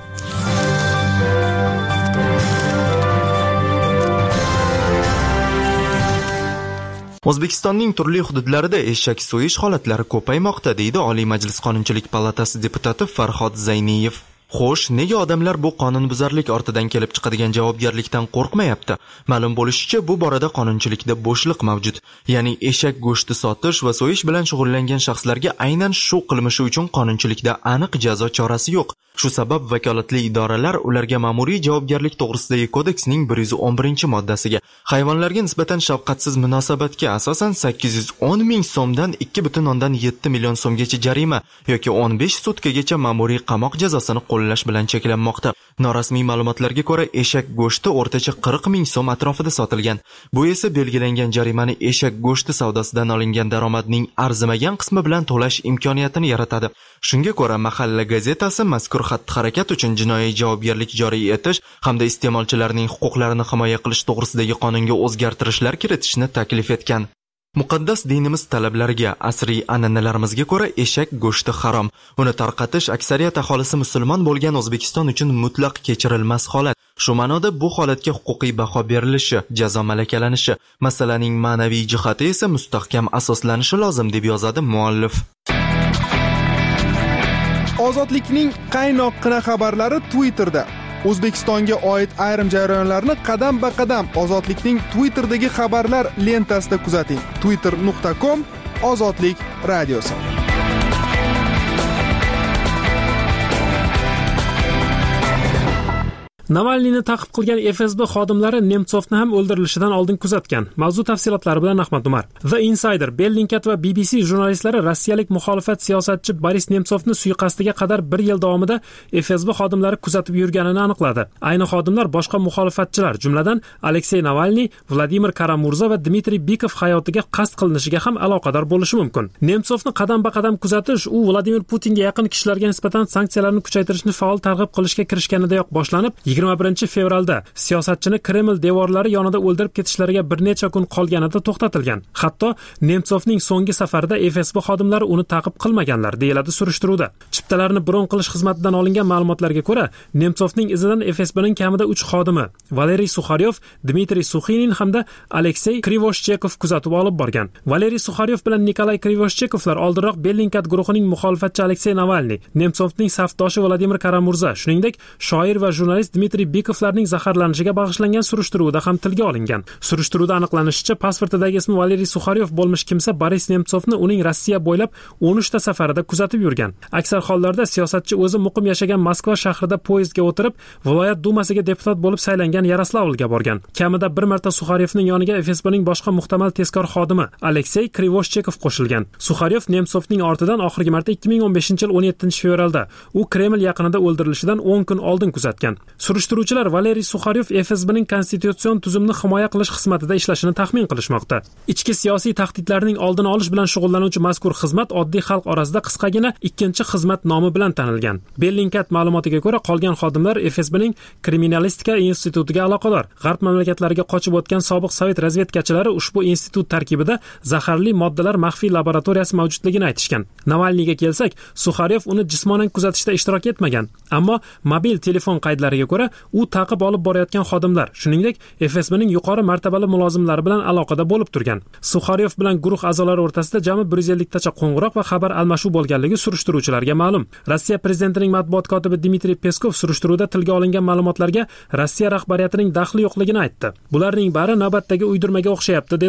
Speaker 1: O'zbekistonning turli hududlarida eshak so'yish holatlari ko'paymoqda, deydi Oliy Majlis Qonunchilik palatasi deputati Farhod Zayniyev. Xo'sh, nega odamlar bu qonunbuzarlik ortidan kelib chiqadigan javobgarlikdan qo'rqmayapti? Ma'lum bo'lishicha, bu borada qonunchilikda bo'shliq mavjud. Ya'ni eshak go'shti sotish va so'yish bilan shug'ullangan shaxslarga aynan shu qilmishi uchun qonunchilikda aniq jazo chorasi yo'q. Shu sabab vakolatli idoralar ularga ma'muriy javobgarlik to'g'risidagi kodeksning 111-moddasiga hayvonlarga nisbatan shafqatsiz munosabatga asosan 810 ming so'mdan 2,7 million so'mgacha jarima yoki 15 sutkagacha ma'muriy qamoq jazosini qo'llash bilan cheklanmoqda. Norasmiy ma'lumotlarga ko'ra, eshak go'shti o'rtacha 40 ming so'm atrofida sotilgan. Bu esa belgilangan jarimani eshak go'shti savdosidan olingan daromadning arzimagan qismi bilan to'lash imkoniyatini yaratadi. Shunga ko'ra, Mahalla gazetasi mazkur xatti-harakat uchun jinoiy javobgarlik joriy etish hamda iste'molchilarning huquqlarini himoya qilish to'g'risidagi qonunga o'zgartirishlar kiritishni taklif etgan. Muqaddas dinimiz talablariga, asriy an'analarimizga ko'ra eshak go'shti harom. Uni tarqatish aksariyat aholisi musulmon bo'lgan O'zbekiston uchun mutlaq kechirilmas holat. Shu ma'noda bu holatga huquqiy baho berilishi, jazo malakalanishi, masalaning ma'naviy jihati esa mustahkam asoslanishi lozim, deb yozadi muallif.
Speaker 2: Ozodlikning qaynoqqina xabarlari Twitterda. O'zbekistonga oid ayrim jarayonlarni qadam-ba-qadam Ozodlikning Twitterdagi xabarlar lentasida kuzating. twitter.com/ozodlik radiosi.
Speaker 7: Navalniyni ta'qib qilgan FSB xodimlari Nemtsovni ham o'ldirilishidan oldin kuzatgan. Mavzu tafsilotlari bilan Ahmad Umar. The Insider, Bellingcat va BBC jurnalistlari rossiyalik muxolifat siyosatchi Boris Nemtsovni suiqasdiga qadar 1 yil davomida FSB xodimlari kuzatib yurganini aniqladi. Ayni xodimlar boshqa muxolifatchilar, jumladan Aleksey Navalniy, Vladimir Karamurza va Dmitriy Bikov hayotiga qasd qilinishiga ham aloqador bo'lishi mumkin. Nemtsovni qadam-ba-qadam kuzatish u Vladimir Putinga yaqin kishilarga nisbatan sanksiyalarni kuchaytirishni faol targ'ib qilishga kirishganidayoq boshlanib, 21-fevralda siyosatchini Kreml devorlari yonida o'ldirib ketishlariga bir necha kun qolganida to'xtatilgan. Hatto Nemtsovning so'nggi safarida FSB xodimlari uni ta'qib qilmaganlar, deyiladi surishtiruvda. Chiptalarni bron qilish xizmatidan olingan ma'lumotlarga ko'ra, Nemtsovning izidan FSBning kamida 3 xodimi, Valeriy Sukharyov, Dmitriy Suxinin hamda Aleksey Krivoshchekov kuzatib olib borgan. Valeriy Sukharyov bilan Nikolay Krivoshchekovlar oldinroq Bellingcat guruhining muxolifatchi Aleksey Navalniy, Nemtsovning safdoshi Vladimir Karamurza, shuningdek shoir va jurnalist Dmitriy Bikovlarning zaharlanishiga bag'ishlangan surishtiruvda ham tilga olingan. Surishtiruvda aniqlanishicha, pasportidagi ismi Valeriy Sukharyov bo'lmish kimsa Boris Nemtsovni uning Rossiya bo'ylab 13 ta safarida kuzatib yurgan. Aksar hollarda siyosatchi o'zi muqim yashagan Moskva shahrida poyezdga o'tirib, viloyat dumasiga deputat bo'lib saylangan Yaroslavlga borgan. Kamida bir marta Sukharyovning yoniga FSBning boshqa muhtamal tezkor xodimi Aleksey Krivoshchekov qo'shilgan. Sukharyov Nemtsovning ortidan oxirgi marta 2015-yil 17-fevralda u Kreml yaqinida o'ldirilishidan 10 kun oldin kuzatgan. Surishtiruvchilar Valeriy Sukharyov FSBning konstitutsion tuzumni himoya qilish xizmatida ishlashini taxmin qilishmoqda. Ichki siyosiy tahdidlarning oldini olish bilan shug'ullanuvchi mazkur xizmat oddiy xalq orasida qisqagina ikkinchi xizmat nomi bilan tanilgan. Bellingcat ma'lumotiga ko'ra, qolgan xodimlar FSBning kriminalistika institutiga aloqador. G'arb mamlakatlariga qochib o'tgan sobiq sovet razvedkachilari ushbu institut tarkibida zaharli moddalar maxfiy laboratoriyasi mavjudligini aytishgan. Navalniyga kelsak, Sukharyov uni jismonan kuzatishda ishtirok etmagan, ammo mobil telefon qaydlariga ko'ra, u ta'qib olib borayotgan xodimlar, shuningdek FSBning yuqori martabali mulozimlari bilan aloqada bo'lib turgan. Sukharyov bilan guruh a'zolari o'rtasida jami 150 tacha qo'ng'iroq va xabar almashuv bo'lganligi surishtiruvchilarga ma'lum. Rossiya prezidentining matbuot kotibi Dmitriy Peskov surishtiruvda tilga olingan ma'lumotlarga Rossiya rahbariyatining daxli yo'qligini aytdi. Bularning bari navbatdagi uydirmaga o'xshayapti, dedi u.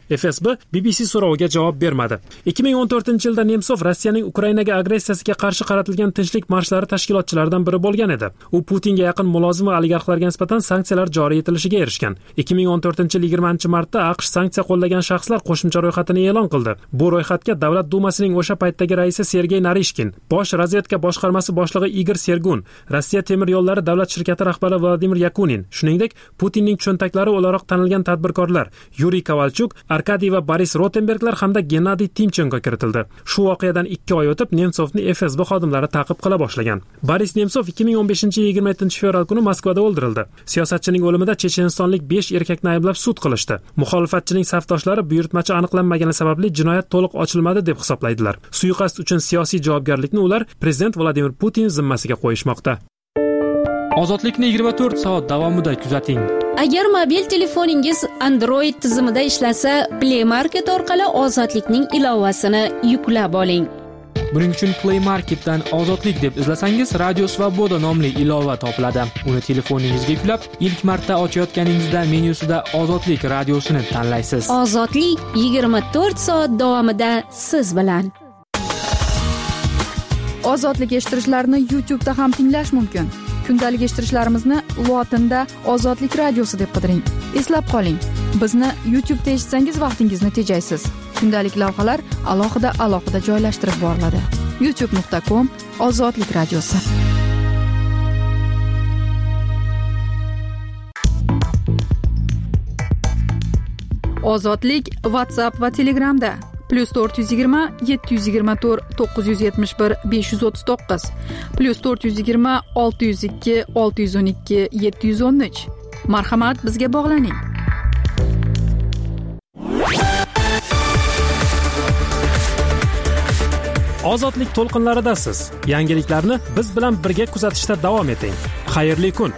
Speaker 7: FSB BBC so'roviga javob bermadi. 2014-yilda Nemsov Rossiyaning Ukrainaga agressiyasiga qarshi qaratilgan tinchlik marshlari tashkilotchilaridan biri bo'lgan edi. U Putinga yaqin mulozim va oligarxlarga nisbatan sanksiyalar joriy etilishiga erishgan. 2014-yil 20-martda AQSh sanksiya qo'llagan shaxslar qo'shimcha ro'yxatini e'lon qildi. Bu ro'yxatga Davlat dumasining o'sha paytdagi raisi Sergey Narishkin, bosh razvedka boshqarmasi boshlig'i Igor Sergun, Rossiya temir yo'llari davlat shirkati rahbari Vladimir Yakunin, shuningdek Putinning cho'ntaklari o'laroq tanilgan tadbirkorlar Yuriy Kovalchuk, Arkadiy va Boris Rotenberglar hamda Gennadiy Timchenko kiritildi. Shu voqeadan 2 oy o'tib Nemsovni FSB xodimlari ta'qib qila boshlagan. Boris Nemsov 2015-yil 27-fevral kuni Moskvada o'ldirildi. Siyosatchining o'limida chechenistonlik 5 erkakni ayblab sud qilishdi. Muxolifatchining safdoshlari buyurtmachi aniqlanmagani sababli jinoyat to'liq ochilmadi deb hisoblaydilar. Suiqasd uchun siyosiy javobgarlikni ular prezident Vladimir Putin zimmasiga qo'yishmoqda. Ozodlikni 24 soat davomida kuzating.
Speaker 6: Agar mobil telefoningiz Android tizimida ishlasa, Play Market orqali Ozodlikning ilovasini yuklab oling.
Speaker 7: Buning uchun Play Marketdan Ozodlik deb izlasangiz, Radio Svoboda nomli ilova topiladi. Uni telefoningizga yuklab, ilk marta ochayotganingizda menyusida Ozodlik radiosini tanlaysiz.
Speaker 6: Ozodlik 24 soat davomida siz bilan.
Speaker 4: Ozodlik eshittirishlarni YouTube'da ham tinglash mumkin. Kundalik eshittirishlarimizni lotinda Ozodlik radiosi deb qidiring. Eslab qoling, bizni YouTube'da eshitsangiz vaqtingizni tejaysiz. Kundalik lavhalar alohida joylashtirib boriladi. youtube.com/Ozodlik radiosi. Ozodlik WhatsApp va Telegramda +420 724 971 539 +420 602 612 713. Marhamat, bizga bog'laning.
Speaker 7: Ozodlik to'lqinlaridasiz. Yangiliklarni biz bilan birga kuzatishda davom eting. Xayrli kun.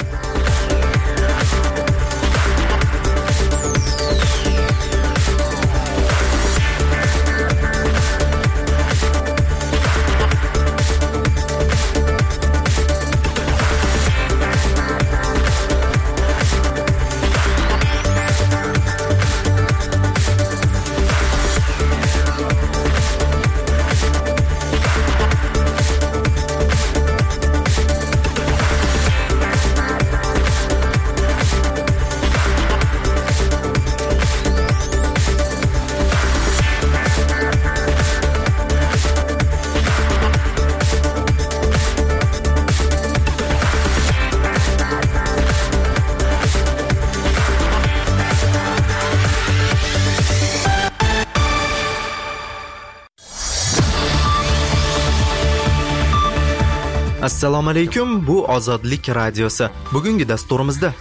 Speaker 1: Assalomu alaykum, bu Ozodlik radiosi. Bugungi dasturimizda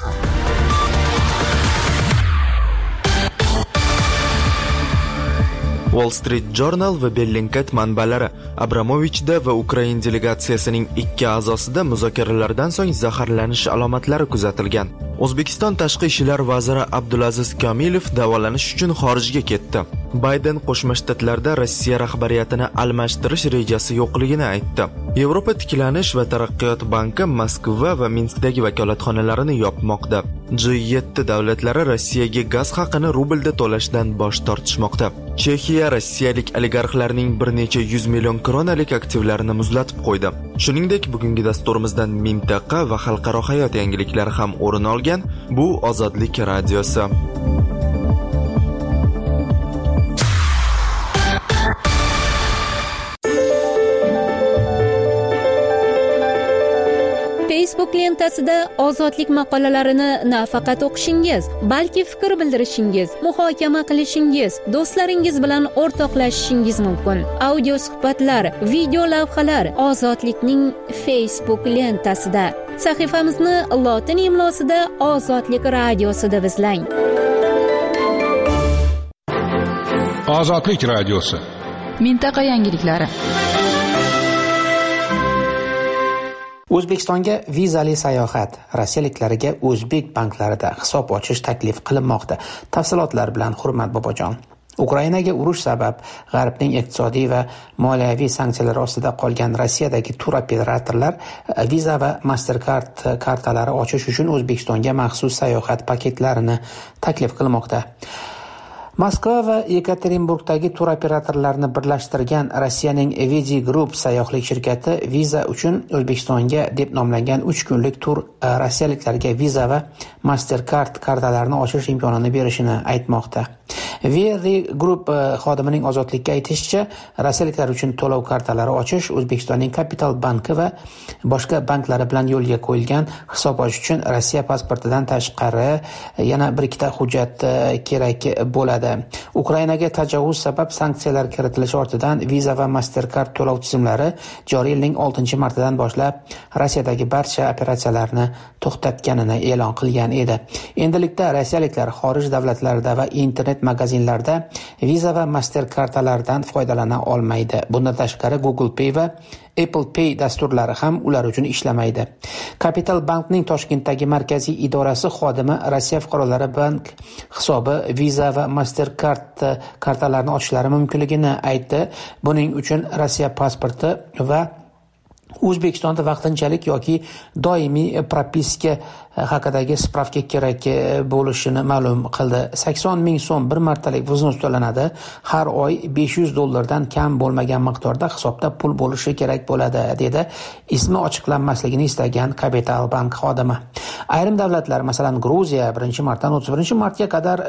Speaker 1: Wall Street Journal va Bellingcat manbalari Abramovichda va Ukraina delegatsiyasining 2 a'zosida muzokaralardan so'ng zaharlanish alomatlari kuzatilgan. O'zbekiston tashqi ishlar vaziri Abdulaziz Komilov davolanish uchun xorijga ketdi. Bayden Qo'shma Shtatlarda Rossiya rahbariyatini almashtirish rejasi yo'qligini aytdi. Yevropa tiklanish va taraqqiyot banki Moskva va Minskdagi vakolatxonalarini yopmoqda. G7 davlatlari Rossiyaga gaz haqini rublda to'lashdan bosh tortishmoqda. Chexiya rossiyalik oligarxlarning bir necha 100 million kronalik aktivlarini muzlatib qo'ydi. Shuningdek, bugungi dasturimizdan mintaqa va xalqaro hayot yangiliklari ham o'rin olgan. Bu Ozodlik radiosi.
Speaker 6: Facebook lentasida ozodlik maqolalarini nafaqat o'qishingiz, balki fikr bildirishingiz, muhokama qilishingiz, do'stlaringiz bilan o'rtoqlashishingiz mumkin. Audio suhbatlar, video lavhalar Ozodlikning Facebook lentasida. Sahifamizni lotin imlosida Ozodlik radiosi deb izlang.
Speaker 3: Ozodlik radiosi.
Speaker 4: Mintaqa yangiliklari.
Speaker 5: O'zbekistonga vizali sayohat. Rossiyaliklarga o'zbek banklarida hisob ochish taklif qilinmoqda. Tafsilotlar bilan Hurmat Bobojon. Ukrainaga urush sabab G'arbning iqtisodiy va moliyaviy sanksiyalari ostida qolgan Rossiyadagi tur operatorlar Visa va Mastercard kartalari ochish uchun O'zbekistonga maxsus sayohat paketlarini taklif qilmoqda. Moskva va Yekaterinburgdagi tur operatorlarini birlashtirgan Rossiyaning Vedi Group sayyohlik shirkati viza uchun O'zbekistonga deb nomlangan 3 kunlik tur rossiyaliklarga viza va Mastercard kartalarini ochish imkonini berishini aytmoqda. Vedi Group xodimining Ozodlikka aytishicha, rossiyaliklar uchun to'lov kartalari ochish O'zbekistonning Kapital banki va boshqa banklari bilan yo'lga qo'yilgan hisob ochish uchun Rossiya pasportidan tashqari yana bir ikkita hujjat kerak bo'ladi. Ukrainaga tajovuz sabab sanksiyalar kiritilishi ortidan Visa va Mastercard to'lov tizimlari joriy yilning 6-martidan boshlab Rossiyadagi barcha operatsiyalarni to'xtatganini e'lon qilgan edi. Endilikda rossiyaliklar xorij davlatlarida va internet magazinlarda Visa va Mastercardlardan foydalana olmaydi. Bundan tashqari Google Pay va Apple Pay dasturlari ham ular uchun ishlamaydi. Capital Bankning Toshkentdagi markaziy idorasi xodimi Rossiya fuqarolari bank hisobi Visa va Mastercard kartalarini ochishlari mumkinligini aytdi. Buning uchun Rossiya pasporti va O'zbekistonda vaqtinchalik yoki doimiy propiska haqidagi spravka kerak bo'lishini ma'lum qildi. 80 ming so'm bir martalik vznus to'lanadi. Har oy $500 kam bo'lmagan miqdorda hisobda pul bo'lishi kerak bo'ladi, dedi ismi ochiqlanmasligini istagan Capital Bank xodimi. Ayrim davlatlar, masalan Gruziya 1-martdan 31-martga qadar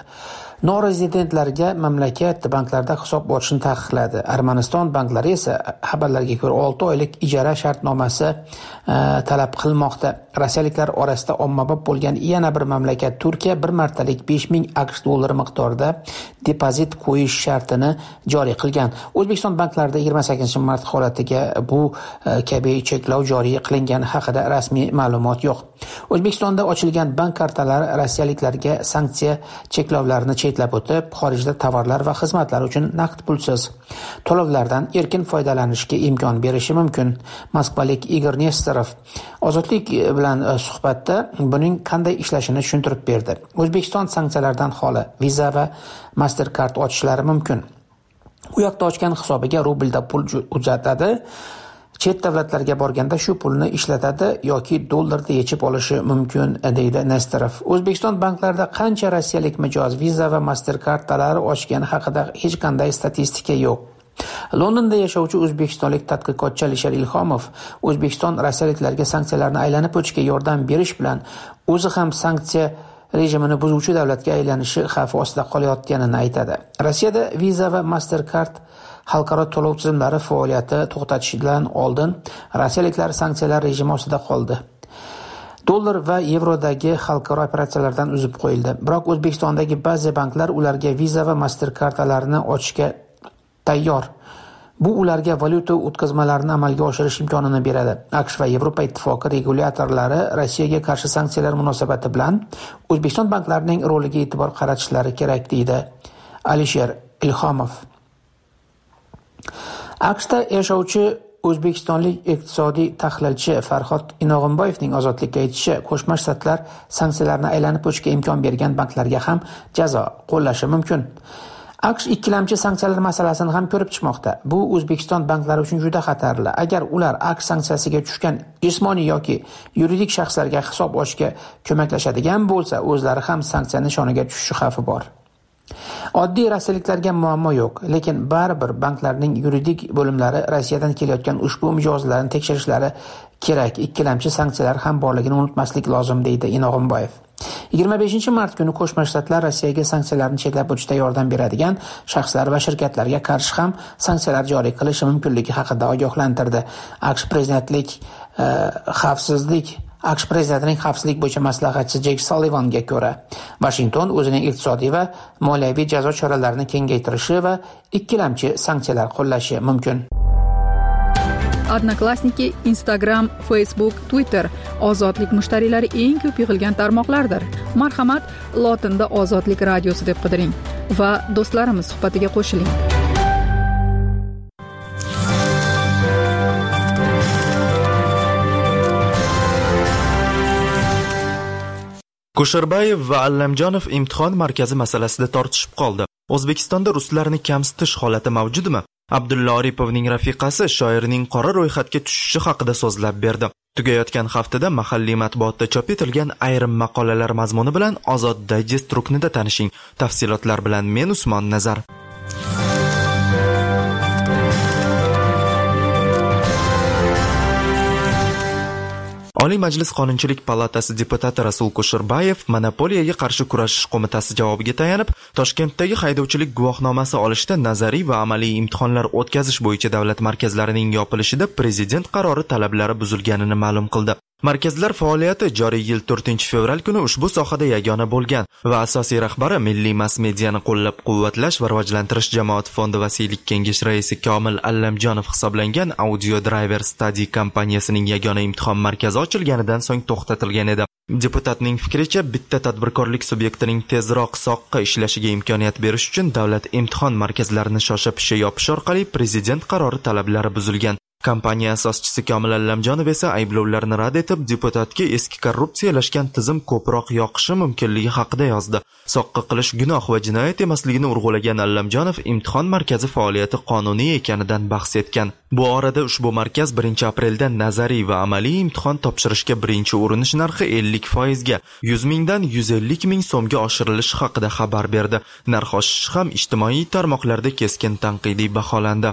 Speaker 5: norezidentlarga mamlakat banklarida hisob ochishni taqiqladi. Armaniston banklari esa xabarlarga ko'ra 6 oylik ijara shartnomasi talab qilmoqda. Rossiyaliklar orasida ommabop bo'lgan yana bir mamlakat Turkiya 1 martalik $5000 miqdorida depozit qo'yish shartini joriy qilgan. O'zbekiston banklarida 28-mart holatiga bu kabi cheklov joriy qilingani haqida rasmiy ma'lumot yo'q. O'zbekistonda ochilgan bank kartalari rossiyaliklarga sanksiya cheklovlarini chetlab o'tib, xorijda tovarlar va xizmatlar uchun naqd pulsiz to'lovlardan erkin foydalanishga imkon berishi mumkin. Moskvalik Igor Nesterov Ozodlik bilan suhbatda buning qanday ishlashini tushuntirib berdi. O'zbekiston sanksiyalardan xoli Visa va Mastercard ochishlari mumkin. U yoqda ochgan hisobiga rublda pul uzatadi. Chet davlatlarga borganda shu pulni ishlatadi yoki dollarda yechib olishi mumkin, deydi Nesterov. O'zbekiston banklarida qancha rossiyalik mijoz Visa va Mastercardlari ochgani haqida hech qanday statistika yo'q. Londonda yashovchi o'zbekistonlik tadqiqotchi Alisher Ilhomov O'zbekiston rossiyaliklarga sanksiyalarni aylanib o'tishga yordam berish bilan o'zi ham sanksiya rejimini buzuvchi davlatga aylanishi xavfi ostida qolayotganini aytadi. Rossiyada Visa va Mastercard xalqaro to'lov tizimlari faoliyati to'xtatishidan oldin rossiyaliklar sanksiyalar rejimi ostida qoldi. Dollar va yevrodagi xalqaro operatsiyalardan uzib qo'yildi. Biroq O'zbekistondagi ba'zi banklar ularga Visa va Mastercardlarni ochishga tayyor. Bu ularga valyuta o'tkazmalarini amalga oshirish imkonini beradi. AQSh va Yevropa ittifoqi regulyatorlari Rossiyaga qarshi sanksiyalar munosabati bilan O'zbekiston banklarining roliga e'tibor qaratishlari kerak, deydi Alisher Ilhomov. AQShda yashovchi o'zbekistonlik iqtisodiy tahlilchi Farhod Inog'imboyevning Ozodlikka aytishicha, Qo'shma Shtatlar sanksiyalarni aylanib o'tishga imkon bergan banklarga ham jazo qo'llashi mumkin. AQSh ikkilamchi sanksiyalar masalasini ham ko'rib chiqmoqda. Bu O'zbekiston banklari uchun juda xatarli. Agar ular AQSh sanksiyasiga tushgan jismoniy yoki yuridik shaxslarga hisob ochishga ko'maklashadigan bo'lsa, o'zlari ham sanksiya nishoniga tushishi xavfi bor. Oddiy rossiyaliklarga muammo yo'q, lekin baribir banklarning yuridik bo'limlari Rossiyadan kelayotgan ushbu mijozlarni tekshirishlari kerak. Ikkilamchi sanksiyalar ham borligini unutmaslik lozim, deydi Inog'imboyev. 25-mart kuni Qo'shma Shtatlar Rossiyaga sanksiyalarni chetlab o'tishda yordam beradigan shaxslar va shirkatlarga qarshi ham sanksiyalar joriy qilishi mumkinligi haqida ogohlantirdi. AQSh prezidentining xavfsizlik bo'yicha maslahatchisi Jek Sullivanga ko'ra, Washington o'zining iqtisodiy va moliyaviy jazo choralarini kengaytirishi va ikkilamchi sanksiyalar qo'llashi mumkin.
Speaker 4: Odnoklassniki, Instagram, Facebook, Twitter ozodlik mushtariylari eng ko'p yig'ilgan tarmoqlardir. Marhamat, lotinda Ozodlik radiosi deb qidiring va do'stlarimiz suhbatiga qo'shiling.
Speaker 1: Kusherbayev va Allamjonov imtihon markazi masalasida tortishib qoldi. O'zbekistonda ruslarni kamsitish holati mavjudmi? Abdulla Oripovning rafiqasi shoirning qora ro'yxatga tushishi haqida so'zlab berdi. Tugayotgan haftada mahalliy matbuotda chop etilgan ayrim maqolalar mazmuni bilan Ozod Digest ruknida tanishing. Tafsilotlar bilan men Usmon Nazar. Oliy Majlis Qonunchilik palatasi deputati Rasul Kusherbayev monopoliyaga qarshi kurashish qo'mitasi javobiga tayanib, Toshkentdagi haydovchilik guvohnomasi olishda nazariy va amaliy imtihonlar o'tkazish bo'yicha davlat markazlarining yopilishida prezident qarori talablari buzilganini ma'lum qildi. Markazlar faoliyati joriy yil 4-fevral kuni ushbu sohada yagona bo'lgan va asosiy rahbari milliy mass-mediani qo'llab-quvvatlash va rivojlantirish jamoat fondi vasiylik kengash raisi Komil Allamjonov hisoblangan Audio Driver Study kompaniyasining yagona imtihon markazi ochilganidan so'ng to'xtatilgan edi. Deputatning fikricha, bitta tadbirkorlik subyektining tezroq soqqa ishlashiga imkoniyat berish uchun davlat imtihon markazlarini shosha-pisha yopish orqali prezident qarori talablari buzilgan. Kompaniya asoschisi Komil Allamjonov esa ayblovlarni rad etib, deputatga eski korrupsiyalashgan tizim ko'proq yoqishi mumkinligi haqida yozdi. Soqqa qilish gunoh va jinoyat emasligini urg'ulagan Allamjonov imtihon markazi faoliyati qonuniy ekanidan bahs etgan. Bu orada ushbu markaz 1-aprelda nazariy va amaliy imtihon topshirishga birinchi urinish narxi 50% ga 100 mingdan 150 ming so'mga oshirilishi haqida xabar berdi. Narx oshishi ham ijtimoiy tarmoqlarda keskin tanqidiy baholandi.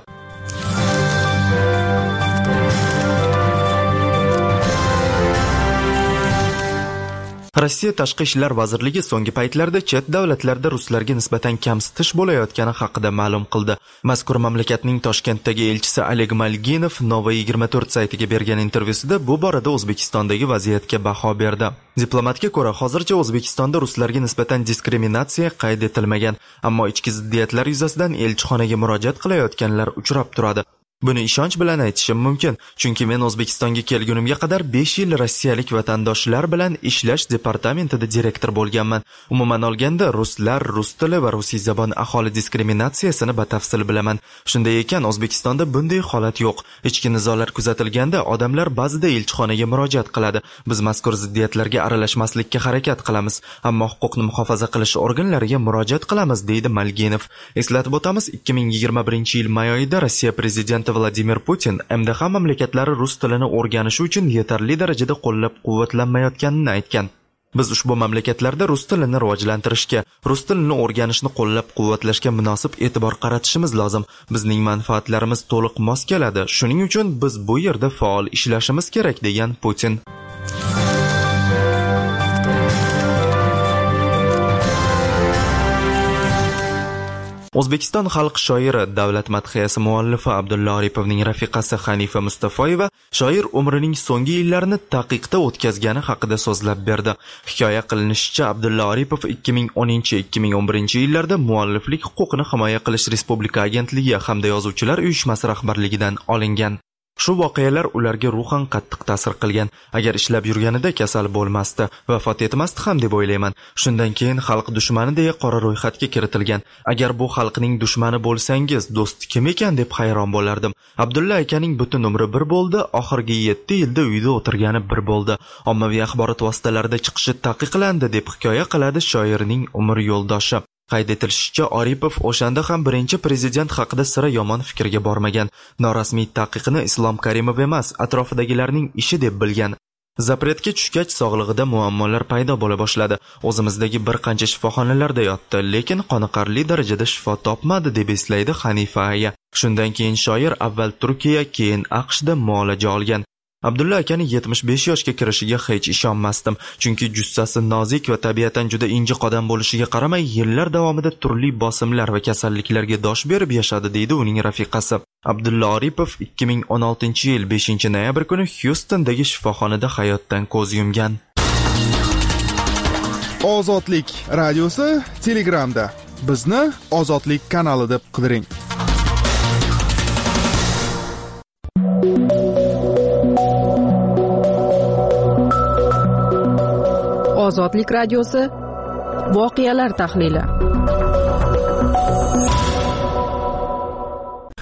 Speaker 1: Rossiya Tashqi ishlar vazirligi so'nggi paytlarda chet davlatlarda ruslarga nisbatan kamsitish bo'layotgani haqida ma'lum qildi. Mazkur mamlakatning Toshkentdagi elchisi Oleg Malginov Nova 24 saytiga bergan intervyusida bu borada O'zbekistondagi vaziyatga baho berdi. Diplomatga ko'ra, hozircha O'zbekistonda ruslarga nisbatan diskriminatsiya qayd etilmagan, ammo ichki ziddiyatlar yuzasidan elchixonaga murojaat qilayotganlar uchrab turadi. Buni ishonch bilan aytishim mumkin, chunki men O'zbekistonga kelgunimga qadar 5 yil rossiyalik vatandoshlar bilan ishlash departamentida direktor bo'lganman. Umuman olganda, ruslar, rus tili va rusiy zabon aholi diskriminatsiyasini batafsil bilaman. Shunday ekan, O'zbekistonda bunday holat yo'q. Ichki nizolar kuzatilganda odamlar ba'zida elchixonaga murojaat qiladi. Biz mazkur ziddiyatlarga aralashmaslikka harakat qilamiz, ammo huquqni muhofaza qilish organlariga murojaat qilamiz, deydi Malginov. Eslatib o'tamiz, 2021 yil may oyida Rossiya prezidenti Vladimir Putin MDH mamlakatlari rus tilini o'rganishi uchun yetarli darajada qo'llab-quvvatlanmayotganini aytgan. Biz ushbu mamlakatlarda rus tilini rivojlantirishga, rus tilini o'rganishni qo'llab-quvvatlashga munosib e'tibor qaratishimiz lozim. Bizning manfaatlarimiz to'liq mos keladi. Shuning uchun biz bu yerda faol ishlashimiz kerak, degan Putin. O'zbekiston xalq shoiri, davlat madhiyasi muallifi Abdulla Oripovning rafiqasi Hanifa Mustafoyeva shoir umrining so'nggi yillarini taqiqda o'tkazgani haqida so'zlab berdi. Hikoya qilinishicha, Abdulla Oripov 2010-2011 yillarda mualliflik huquqini himoya qilish Respublika agentligi hamda yozuvchilar uyushmasi rahbarligidan olingan. Shu voqealar ularga ruhan qattiq ta'sir qilgan. Agar ishlab yurganida kasal bo'lmasdi, vafot etmasdi ham deb o'ylayman. Shundan keyin xalq dushmani deya qora ro'yxatga kiritilgan. Agar bu xalqning dushmani bo'lsangiz, do'sti kim ekan deb hayron bo'lardim. Abdulla akaning butun umri bir bo'ldi, oxirgi 7 yilda uyda o'tirgani bir bo'ldi. Ommaviy axborot vositalarida chiqishi taqiqlandi deb hikoya qiladi shoirning umr yo'ldoshi. Qayd etilishicha, Oripov o'shanda ham birinchi prezident haqida sira yomon fikrga bormagan. Norasmiy taqiqni Islom Karimov emas, atrofidagilarning ishi deb bilgan. Zapretga tushgach sog'lig'ida muammolar paydo bo'la boshladi. O'zimizdagi bir qancha shifoxonalarda yotdi, lekin qoniqarli darajada shifo topmadi, deb eslaydi Hanifa aya. Shundan keyin shoir avval Turkiya, keyin AQShda muolaja olgan. Abdulla akaning 75 yoshga kirishiga hech ishonmasdim, chunki jussasi nozik va tabiatan juda injiq odam bo'lishiga qaramay, yillar davomida turli bosimlar va kasalliklarga dosh berib yashadi, deydi uning rafiqasi. Abdulla Oripov 2016-yil 5-noyabr kuni Houstondagi shifoxonada hayotdan ko'z yumgan.
Speaker 2: Ozodlik radiosi Telegramda. Bizni Ozodlik kanali deb qidiring.
Speaker 4: Ozodlik radiosi voqealar tahlili.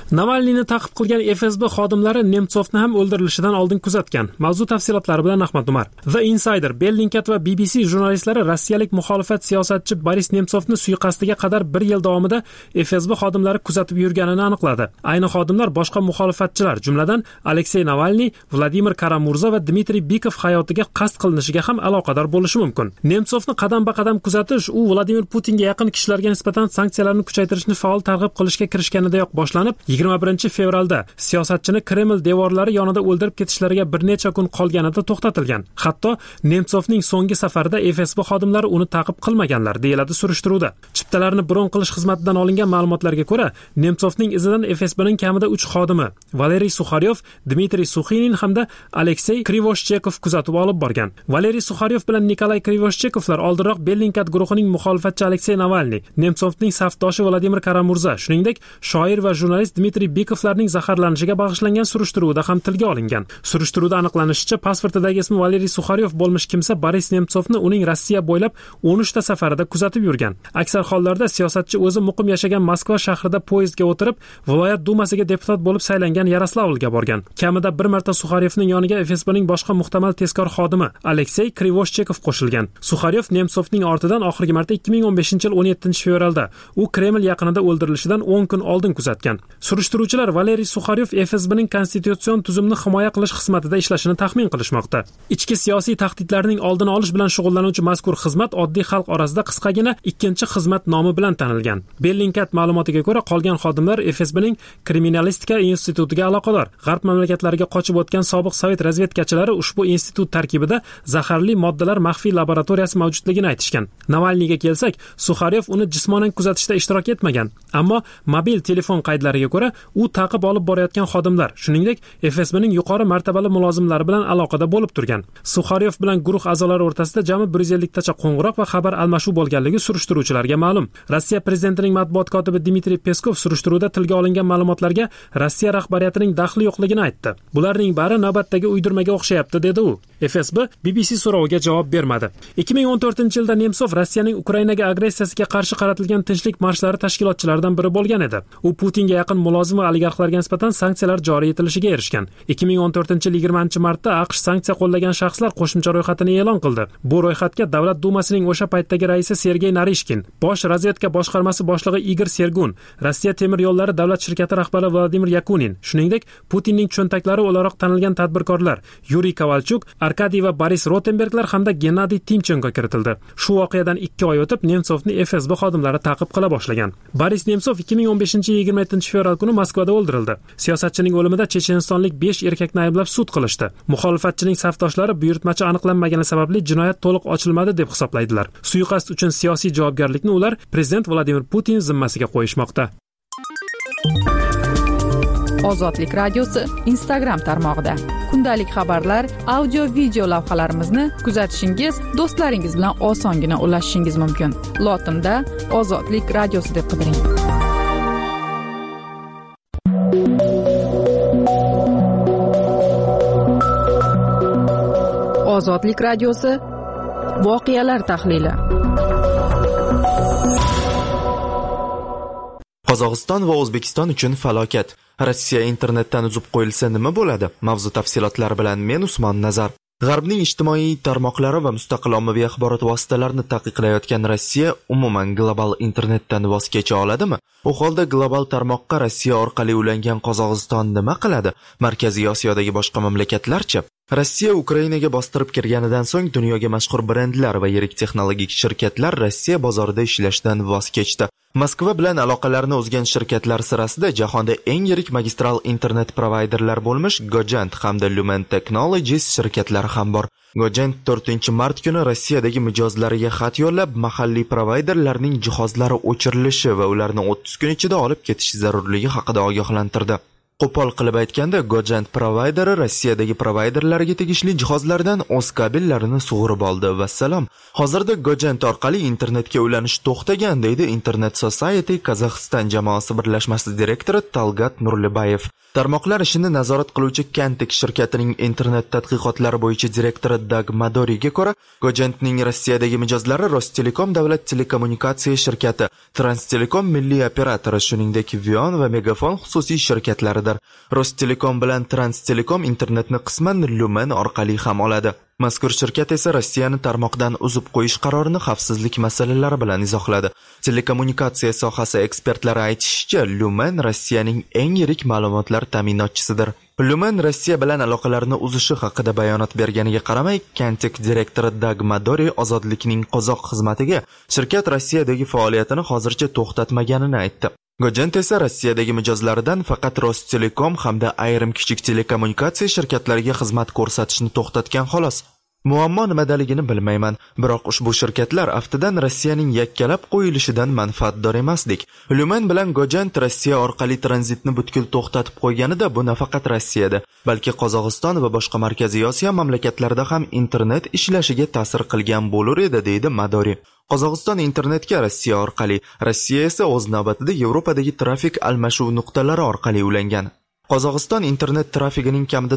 Speaker 7: Navalniyni ta'qib qilgan FSB xodimlari Nemtsovni ham o'ldirilishidan oldin kuzatgan. Mavzu tafsilotlari bilan Ahmad Umar. The Insider, Bellingcat va BBC jurnalistlari rossiyalik muxolifat siyosatchi Boris Nemtsovni suiqasdiga qadar 1 yil davomida FSB xodimlari kuzatib yurganini aniqladi. Ayni xodimlar boshqa muxolifatchilar, jumladan Aleksey Navalniy, Vladimir Karamurza va Dmitriy Bikov hayotiga qasd qilinishiga ham aloqador bo'lishi mumkin. Nemtsovni qadam-ba-qadam kuzatish u Vladimir Putinga yaqin kishilarga nisbatan sanksiyalarni kuchaytirishni faol targ'ib qilishga kirishganidayoq boshlanib, 21-fevralda siyosatchini Kreml devorlari yonida o'ldirib ketishlariga bir necha kun qolganida to'xtatilgan. Hatto Nemtsovning so'nggi safarida FSB xodimlari uni ta'qib qilmaganlar, deyiladi surishtiruvda. Chiptalarni bron qilish xizmatidan olingan ma'lumotlarga ko'ra, Nemtsovning izidan FSBning kamida 3 xodimi, Valeriy Sukharyov, Dmitriy Suxinin hamda Aleksey Krivoshchekov kuzatib olib borgan. Valeriy Sukharyov bilan Nikolay Krivoshchekovlar oldinroq Bellingcat guruhining muxolifatchi Aleksey Navalniy, Nemtsovning safdoshi Vladimir Karamurza, shuningdek shoir va jurnalist Dmitriy Bikovlarning zaharlanishiga bag'ishlangan surishtiruvda ham tilga olingan. Surishtiruvda aniqlanishicha, pasportidagi ismi Valeriy Sukharyov bo'lmish kimsa Boris Nemtsovni uning Rossiya bo'ylab 13 ta safarida kuzatib yurgan. Aksar hollarda siyosatchi o'zi muqim yashagan Moskva shahrida poyezdga o'tirib, viloyat dumasiga deputat bo'lib saylangan Yaroslavlga borgan. Kamida bir marta Sukharyovning yoniga FSBning boshqa muhtamal tezkor xodimi Aleksey Krivoshchekov qo'shilgan. Sukharyov Nemtsovning ortidan oxirgi marta 2015-yil 17-fevralda u Kreml yaqinida o'ldirilishidan 10 kun oldin kuzatgan. Surishtiruvchilar Valeriy Sukharyov FSBning konstitutsion tuzumni himoya qilish xizmatida ishlashini taxmin qilishmoqda. Ichki siyosiy tahdidlarning oldini olish bilan shug'ullanuvchi mazkur xizmat oddiy xalq orasida qisqagina ikkinchi xizmat nomi bilan tanilgan. Bellingcat ma'lumotiga ko'ra, qolgan xodimlar FSBning Kriminalistika institutiga aloqador. G'arb mamlakatlariga qochib o'tgan sobiq sovet razvedkachilari ushbu institut tarkibida zaharli moddalar maxfiy laboratoriyasi mavjudligini aytishgan. Navalniyga kelsak, Sukharyov uni jismonan kuzatishda ishtirok etmagan, ammo mobil telefon qaydlariga ko'ra, u ta'qib olib borayotgan xodimlar, shuningdek FSBning yuqori martabali mulozimlari bilan aloqada bo'lib turgan. Sukharyov bilan guruh a'zolari o'rtasida jami 150 tacha qo'ng'iroq va xabar almashuv bo'lganligi surishtiruvchilarga ma'lum. Rossiya prezidentining matbuot kotibi Dmitriy Peskov surishtiruvda tilga olingan ma'lumotlarga Rossiya rahbariyatining daxli yo'qligini aytdi. Bularning bari navbatdagi uydirmaga o'xshayapti, dedi u. FSB BBC so'roviga javob bermadi. 2014-yilda Nemtsov Rossiyaning Ukrainaga agressiyasiga qarshi qaratilgan tinchlik marshlari tashkilotchilaridan biri bo'lgan edi. U Putinga yaqin mulozim va oligarxlarga nisbatan sanksiyalar joriy etilishiga erishgan. 2014-yil 20-martda AQSh sanksiya qo'llagan shaxslar qo'shimcha ro'yxatini e'lon qildi. Bu ro'yxatga Davlat dumasining o'sha paytdagi raisi Sergey Narishkin, bosh razvedka boshqarmasi boshlig'i Igor Sergun, Rossiya temir yo'llari davlat shirkati rahbari Vladimir Yakunin, shuningdek Putinning cho'ntaklari o'laroq tanilgan tadbirkorlar Yuriy Kovalchuk, Arkadiy va Boris Rotenberglar hamda Gennadiy Timchenko kiritildi. Shu voqeadan 2 oy o'tib Nemtsovni FSB xodimlari ta'qib qila boshlagan. Boris Nemtsov 2015-27-fevral kuni Moskvada o'ldirildi. Siyosatchining o'limida chechenistonlik 5 erkakni ayblab sud qilishdi. Muxolifatchining safdoshlari buyurtmachi aniqlanmagani sababli jinoyat to'liq ochilmadi deb hisoblaydilar. Suiqasd uchun siyosiy javobgarlikni ular prezident Vladimir Putin zimmasiga qo'yishmoqda.
Speaker 4: Ozodlik radiosi Instagram tarmog'ida kundalik xabarlar, audio video lavhalarimizni kuzatishingiz, do'stlaringiz bilan osongina ulashishingiz mumkin. Lotinda Ozodlik radiosi deb qidiring. Ozodlik radiosi voqealar tahlili.
Speaker 1: Qozog'iston va O'zbekiston uchun falokat. Rossiya internetdan uzib qo'yilsa nima bo'ladi? Mavzu tafsilotlari bilan men Usmon Nazar. G'arbning ijtimoiy tarmoqlari va mustaqil ommaviy axborot vositalarini taqiqlayotgan Rossiya umuman global internetdan voz kecha oladimi? U holda global tarmoqqa Rossiya orqali ulangan Qozog'iston nima qiladi? Markaziy Osiyodagi boshqa mamlakatlarchi? Rossiya Ukrainaga bostirib kirganidan so'ng dunyoga mashhur brendlar va yirik texnologik shirkatlar Rossiya bozorida ishlashdan voz kechdi. Moskva bilan aloqalarini uzgan shirkatlar sirasida jahonda eng yirik magistral internet provayderlar bo'lmish Gojant hamda Lumen Technologies shirkatlari ham bor. Gojant 4-mart kuni Rossiyadagi mijozlariga xat yo'llab, mahalliy provayderlarning jihozlari o'chirilishi va ularni 30 kun ichida olib ketish zarurligi haqida ogohlantirdi. Qo'pol qilib aytganda, Gojant provayderi Rossiyadagi provayderlarga tegishli jihozlardan o'z kabellarini sug'urib oldi. Vassalom. Hozirda Gojant orqali internetga ulanish to'xtagan, deydi Internet Society Kazaxstan jamoasi birlashmasi direktori Talgat Nurlibayev. Tarmoqlar ishini nazorat qiluvchi Kantik shirkatining internet tadqiqotlari bo'yicha direktori Dag Madoriga ko'ra, Gojantning Rossiyadagi mijozlari Rostelekom davlat telekommunikatsiya shirkati, Transtelekom milliy operatori, shuningdek Vion va Megafon xususiy shirkatlaridir. Rostelekom bilan Transtelekom internetni qisman Lumen orqali ham oladi. Mazkur shirkat esa Rossiyani tarmoqdan uzib qo'yish qarorini xavfsizlik masalalari bilan izohladi. Telekommunikatsiya sohasi ekspertlari aytishicha, Lumen Rossiyaning eng yirik ma'lumotlar ta'minotchisidir. Lumen Rossiya bilan aloqalarni uzishi haqida bayonot berganiga qaramay, Kantik direktori Dag Madori ozodlikning qozoq xizmatiga shirkat Rossiyadagi faoliyatini hozircha to'xtatmaganini aytdi. Gojant esa Rossiyadagi mijozlaridan faqat Rostelekom hamda ayrim kichik telekommunikatsiya shirkatlariga xizmat ko'rsatishni to'xtatgan xolos. Muammo nimadaligini bilmayman, biroq ushbu shirkatlar aftidan Rossiyaning yakkalab qo'yilishidan manfaatdor emasdik. Lumen bilan Gojant Rossiya orqali tranzitni butkul to'xtatib qo'yganida bu nafaqat Rossiyada, balki Qozog'iston va boshqa Markaziy Osiyo mamlakatlarida ham internet ishlashiga ta'sir qilgan bo'lar edi, deydi Madori. Qozog'iston internetga Rossiya orqali, Rossiya esa o'z navbatida Yevropadagi trafik almashuv nuqtalari orqali ulangan. Qozog'iston internet trafigining kamida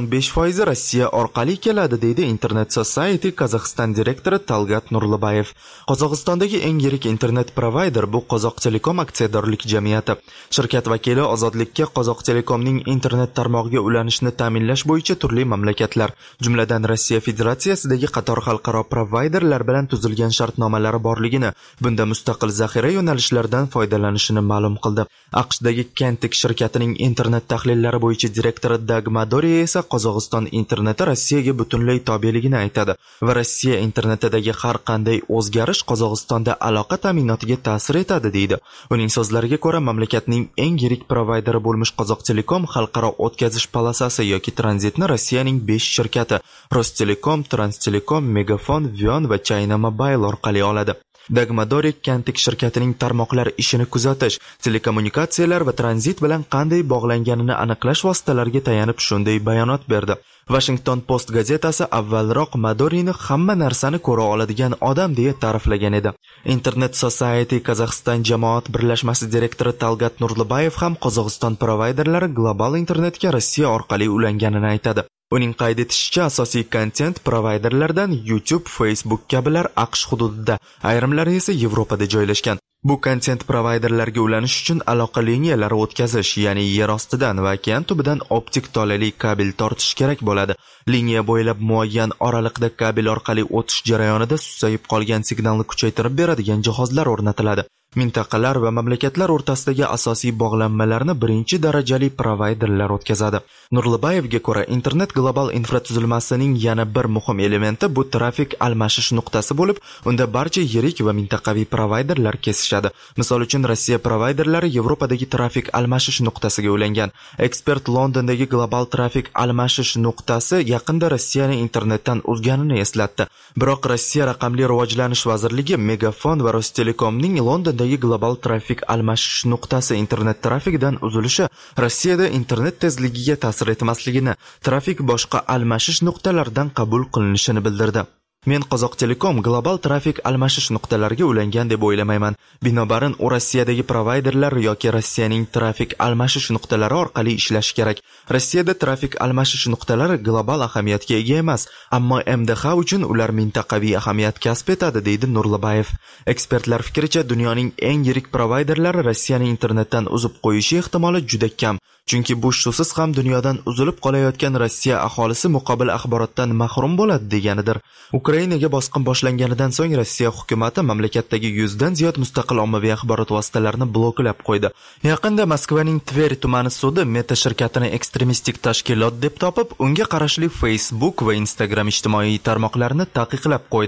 Speaker 1: 95% Rossiya orqali keladi, deydi Internet Society Kazaxstan direktori Talgat Nurlibayev. Qozog'istondagi eng yirik internet provayder bu Qozoq Telekom aksiyadorlik jamiyati. Shirkat vakili ozodlikka Qozoq Telekomning internet tarmog'iga ulanishni ta'minlash bo'yicha turli mamlakatlar, jumladan Rossiya Federatsiyasidagi qator xalqaro provayderlar bilan tuzilgan shartnomalari borligini, bunda mustaqil zaxira yo'nalishlaridan foydalanishini ma'lum qildi. AQShdagi Kantik shirkatining internet tahlillari bo'yicha direktori Dag Madori esa Qozog'iston interneti Rossiyaga butunlay tobeligini aytadi va Rossiya internetidagi har qanday o'zgarish Qozog'istonda aloqa ta'minotiga ta'sir etadi, deydi. Uning so'zlariga ko'ra, mamlakatning eng yirik provayderi bo'lmish Qozoq Telekom xalqaro o'tkazish polosasi yoki tranzitni Rossiyaning 5 shirkati Rostelekom, Transtelekom, Megafon, Vion va China Mobile orqali oladi. Dag Madori Kantik shirkatining tarmoqlar ishini kuzatish, telekommunikatsiyalar va tranzit bilan qanday bog'langanini aniqlash vositalariga tayanib shunday bayonot berdi. Washington Post gazetasi avvalroq Madorini hamma narsani ko'ra oladigan odam deya ta'riflagan edi. Internet Society Kazaxstan jamoat birlashmasi direktori Talgat Nurlibayev ham Qozog'iston provayderlari global internetga Rossiya orqali ulanganini aytadi. Uning qayd etishicha, asosiy kontent provayderlardan YouTube, Facebook kabilar AQSh hududida, ayrimlari esa Yevropada joylashgan. Bu kontent provayderlarga ulanish uchun aloqa liniyalari o'tkazish, ya'ni yer ostidan va okean tubidan optik tolali kabel tortish kerak bo'ladi. Liniya bo'ylab muayyan oraliqda kabel orqali o'tish jarayonida susayib qolgan signalni kuchaytirib beradigan jihozlar o'rnatiladi. Mintaqalar va mamlakatlar o'rtasidagi asosiy bog'lanmalarni birinchi darajali provayderlar o'tkazadi. Nurlibayevga ko'ra, internet global infratuzilmasining yana bir muhim elementi bu trafik almashish nuqtasi bo'lib, unda barcha yirik va mintaqaviy provayderlar kesishadi. Misol uchun, Rossiya provayderlari Yevropadagi trafik almashish nuqtasiga ulangan. Ekspert Londondagi global trafik almashish nuqtasi yaqinda Rossiyani internetdan uzganini eslatdi. Biroq Rossiya raqamli rivojlanish vazirligi Megafon va Rostelekomning Londondagi global trafik almashish nuqtasi internet trafigidan uzilishi Rossiyada internet tezligiga ta'sir etmasligini, trafik boshqa almashish nuqtalaridan qabul qilinishini bildirdi. Men Qozoq Telekom global trafik almashish nuqtalariga ulangan deb o'ylamayman. Binobarin, u Rossiyadagi provayderlar yoki Rossiyaning trafik almashish nuqtalari orqali ishlashi kerak. Rossiyada trafik almashish nuqtalari global ahamiyatga ega emas, ammo MDH uchun ular mintaqaviy ahamiyat kasb etadi, deydi Nurlibayev. Ekspertlar fikricha, dunyoning eng yirik provayderlari Rossiyani internetdan uzib qo'yishi ehtimoli juda kam. Chunki bu shusiz ham dunyodan uzilib qolayotgan Rossiya aholisi muqobil axborotdan mahrum bo'ladi deganidir. Ukrainaga bosqin boshlanganidan so'ng Rossiya hukumatı mamlakatdagi 100 dan ziyod mustaqil ommaviy axborot vositalarini bloklab qo'ydi. Yaqinda Moskvaning Tver tumani sudi Meta shirkatini ekstremistik tashkilot deb topib, unga qarashli Facebook va Instagram ijtimoiy tarmoqlarini taqiqlab qo'ydi.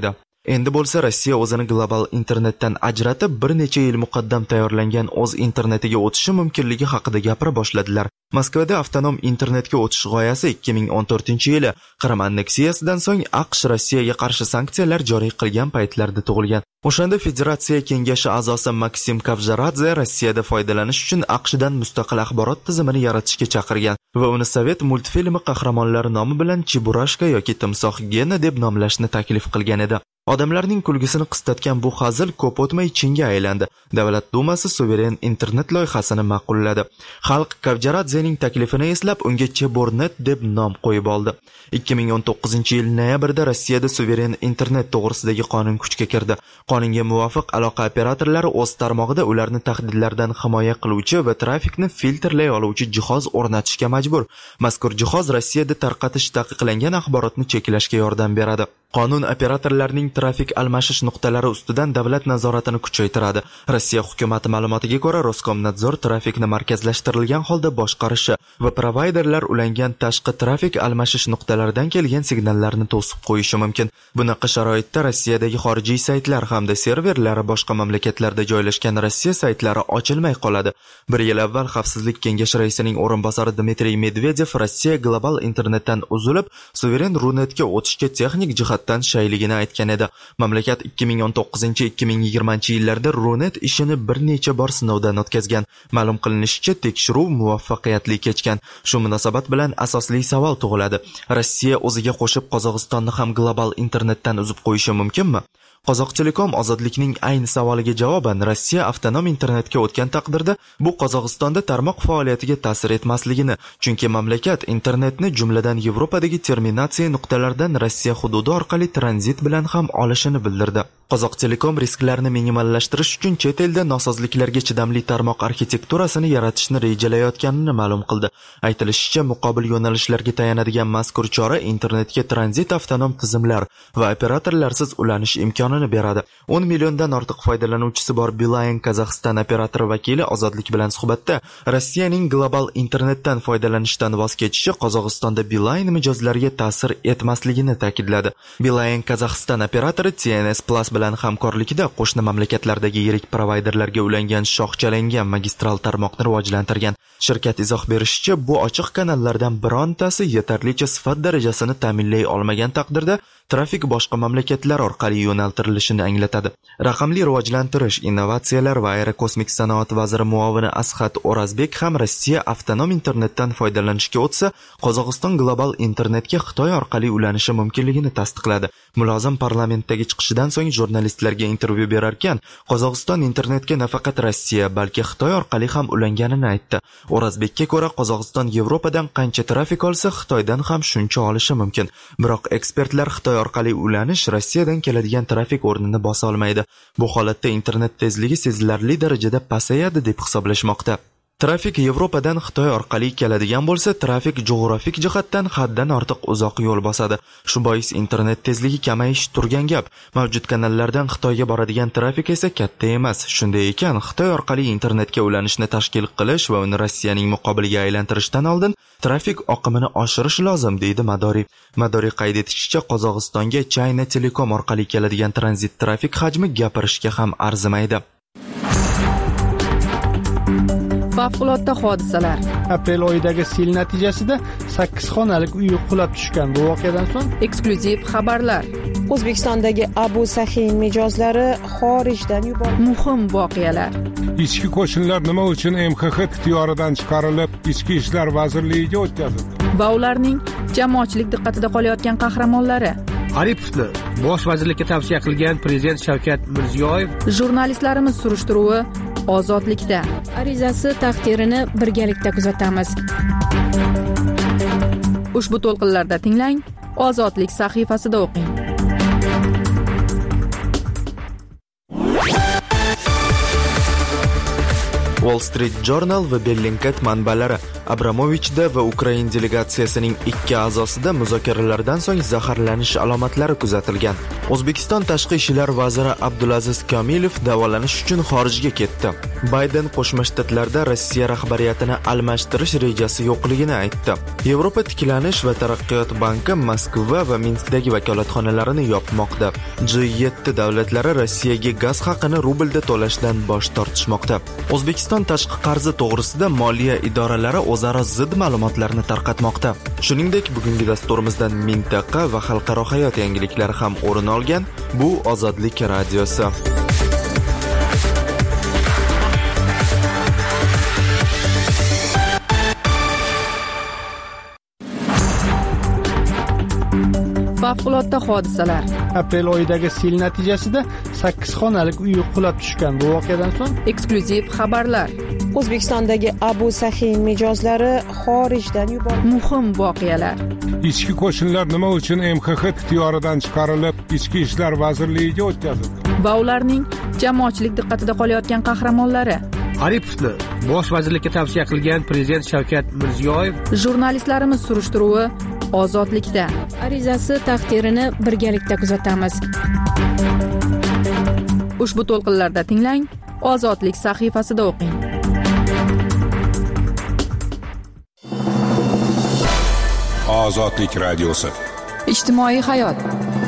Speaker 1: Endi bo'lsa Rossiya o'zini global internetdan ajratib, bir necha yil muqaddam tayyorlangan o'z internetiga o'tishi mumkinligi haqida gapira boshladilar. Moskvada avtonom internetga o'tish g'oyasi 2014-yili Qrim anneksiyasidan so'ng AQSh Rossiyaga qarshi sanksiyalar joriy qilgan paytlarda tug'ilgan. O'shanda Federatsiya Kengashi a'zosi Maksim Kavjaradze Rossiyada foydalanish uchun AQShdan mustaqil axborot tizimini yaratishga chaqirgan va uni Sovet multfilmi qahramonlari nomi bilan Chiburashka yoki Timsoh Gena deb nomlashni taklif qilgan edi. Odamlarning kulgisini qistatgan bu hazil ko'p o'tmay chinga aylandi. Davlat dumasi suveren internet loyihasini ma'qulladi. Xalq Kavjaradzening taklifini eslab unga Chebornet deb nom qo'yib oldi. 2019-yil noyabrda Rossiyada suveren internet to'g'risidagi qonun kuchga kirdi. Qonunga muvofiq aloqa operatorlari o'z tarmog'ida ularni tahdidlardan himoya qiluvchi va trafikni filtrlay oluvchi jihoz o'rnatishga majbur. Mazkur jihoz Rossiyada tarqatish taqiqlangan axborotni cheklashga yordam beradi. Qonun operatorlarning trafik almashish nuqtalari ustidan davlat nazoratini kuchaytiradi. Rossiya hukumati ma'lumotiga ko'ra, Roskomnadzor trafikni markazlashtirilgan holda boshqarishi va provayderlar ulangan tashqi trafik almashish nuqtalaridan kelgan signallarni to'sib qo'yishi mumkin. Bunaqa sharoitda Rossiyadagi xorijiy saytlar hamda serverlari boshqa mamlakatlarda joylashgan Rossiya saytlari ochilmay qoladi. Bir yil avval Xavfsizlik kengashi raisining o'rinbosari Dmitriy Medvedev Rossiya global internetdan uzilib, suveren runetga o'tishga texnik jihatdan shayligini aytgan edi. Mamlakat 2019-2020 yillarda runet ishini bir necha bor sinovdan o'tkazgan. Ma'lum qilinishicha, tekshiruv muvaffaqiyatli kechgan. Shu munosabat bilan asosli savol tug'iladi. Rossiya o'ziga qo'shib Qozog'istonni ham global internetdan uzib qo'yishi mumkinmi? Qozoq Telekom ozodlikning ayni savoliga javoban Rossiya avtonom internetga o'tgan taqdirda bu Qozog'istonda tarmoq faoliyatiga ta'sir etmasligini, chunki mamlakat internetni jumladan Yevropadagi terminatsiya nuqtalaridan Rossiya hududi orqali tranzit bilan ham olishini bildirdi. Qozoq Telekom risklarni minimallashtirish uchun chet elda nosozliklarga chidamli tarmoq arxitekturasini yaratishni rejalayotganini ma'lum qildi. Aytilishicha, muqobil yo'nalishlarga tayanadigan mazkur chora internetga tranzit avtonom tizimlar va operatorlarsiz ulanish imkonini beradi. 10 milliondan ortiq foydalanuvchisi bor Beeline Kazaxstan operatori vakili Ozodlik bilan suhbatda Rossiyaning global internetdan foydalanishdan voz kechishi Qozog'istonda Beeline mijozlariga ta'sir etmasligini ta'kidladi. Beeline Kazaxstan operatori TNS Plus bilan hamkorlikda qo'shni mamlakatlardagi yirik provayderlarga ulangan shoxchalangan magistral tarmoqni rivojlantirgan. Shirkat izoh berishicha, bu ochiq kanallardan birontasi yetarlicha sifat darajasini ta'minlay olmagan taqdirda trafik boshqa mamlakatlar orqali yo'naltirilishini anglatadi. Raqamli rivojlantirish, innovatsiyalar va aerokosmik sanoat vaziri muovini Asxat O'razbek ham Rossiya avtonom internetdan foydalanishga o'tsa, Qozog'iston global internetga Xitoy orqali ulanishi mumkinligini tasdiqladi. Mulozim parlamentdagi chiqishidan so'ng jurnalistlarga intervyu berarkan, Qozog'iston internetga nafaqat Rossiya, balki Xitoy orqali ham ulanganini aytdi. O'razbekka ko'ra, Qozog'iston Yevropadan qancha trafik olsa, Xitoydan ham shuncha olishi mumkin. Biroq ekspertlar Xitoy orqali ulanish Rossiyadan keladigan trafik o'rnini bosa olmaydi. Bu holatda internet tezligi sezilarli darajada pasayadi deb hisoblashmoqda. Trafik Yevropadan Xitoy orqali keladigan bo'lsa, trafik jo'grafik jihatdan haddan ortiq uzoq yo'l bosadi. Shu bois internet tezligi kamayishi turgan gap. Mavjud kanallardan Xitoyga boradigan trafik esa katta emas. Shunday ekan, Xitoy orqali internetga ulanishni tashkil qilish va uni Rossiyaning muqobiliga aylantirishdan oldin trafik oqimini oshirish lozim, deydi Madori. Madori qayd etishicha, Qozog'istonga China Telecom orqali keladigan tranzit trafik hajmi gapirishga ham arzimaydi.
Speaker 4: Favqulodda hodisalar.
Speaker 8: Aprel oyidagi sel natijasida 8 xonalik uy qulab tushgan. Bu voqeadan so'ng
Speaker 4: eksklyuziv xabarlar.
Speaker 9: O'zbekistondagi Abu Sahin mijozlari xorijdan yuborildi.
Speaker 4: Muhim voqealar.
Speaker 3: Ichki qo'shinlar nima uchun MXX ixtiyoridan chiqarilib, Ichki ishlar vazirligiga o'tkazildi?
Speaker 4: Va ularning jamoatchilik diqqatida qolayotgan qahramonlari.
Speaker 8: Aripovni bosh vazirlikka tavsiya qilgan prezident Shavkat Mirziyoyev.
Speaker 4: Jurnalistlarimiz surishtiruvi Ozodlikda.
Speaker 6: Arizasi taqdirini birgalikda kuzatamiz.
Speaker 4: Ushbu to'lqinlarda tinglang, Ozodlik sahifasida o'qing.
Speaker 1: Wall Street Journal va Bellingcat manbalari Abramovichda va Ukraina delegatsiyasining 2 a'zosida muzokaralardan so'ng zaharlanish alomatlari kuzatilgan. O'zbekiston tashqi ishlar vaziri Abdulaziz Komilov davolanish uchun xorijga ketdi. Bayden Qo'shma Shtatlarda Rossiya rahbariyatini almashtirish rejasi yo'qligini aytdi. Yevropa tiklanish va taraqqiyot banki Moskva va Minskdagi vakolatxonalarini yopmoqda. G7 davlatlari Rossiyaga gaz haqini rublda to'lashdan bosh tortishmoqda. O'zbekiston tashqi qarzi to'g'risida moliya idoralari o'zaro zid ma'lumotlarni tarqatmoqda. Shuningdek, bugungi dasturimizdan mintaqa va xalqaro hayot yangiliklari ham o'rin olgan. Bu Ozodlik radiosi.
Speaker 4: Favqulodda hodisalar.
Speaker 8: Aprel oyidagi sel natijasida 8 xonalik uy qulab tushgan. Bu voqeadan so'ng
Speaker 4: eksklyuziv xabarlar.
Speaker 9: O'zbekistondagi Abu Sahin mijozlari xorijdan yuborildi.
Speaker 4: Muhim voqealar.
Speaker 3: Ichki qo'shinlar nima uchun MXX ixtiyoridan chiqarilib, Ichki ishlar vazirligiga o'tkazildi?
Speaker 4: Va ularning jamoatchilik diqqatida qolayotgan qahramonlari.
Speaker 8: Aripovni bosh vazirlikka tavsiya qilgan prezident Shavkat Mirziyoyev.
Speaker 4: Jurnalistlarimiz surishtiruvi Ozodlikda.
Speaker 6: Arizasi taqdirini birgalikda kuzatamiz.
Speaker 4: Ushbu to'lqinlarda tinglang, Ozodlik sahifasida o'qing.
Speaker 3: Ozodlik radiosi.
Speaker 4: Ijtimoiy hayot.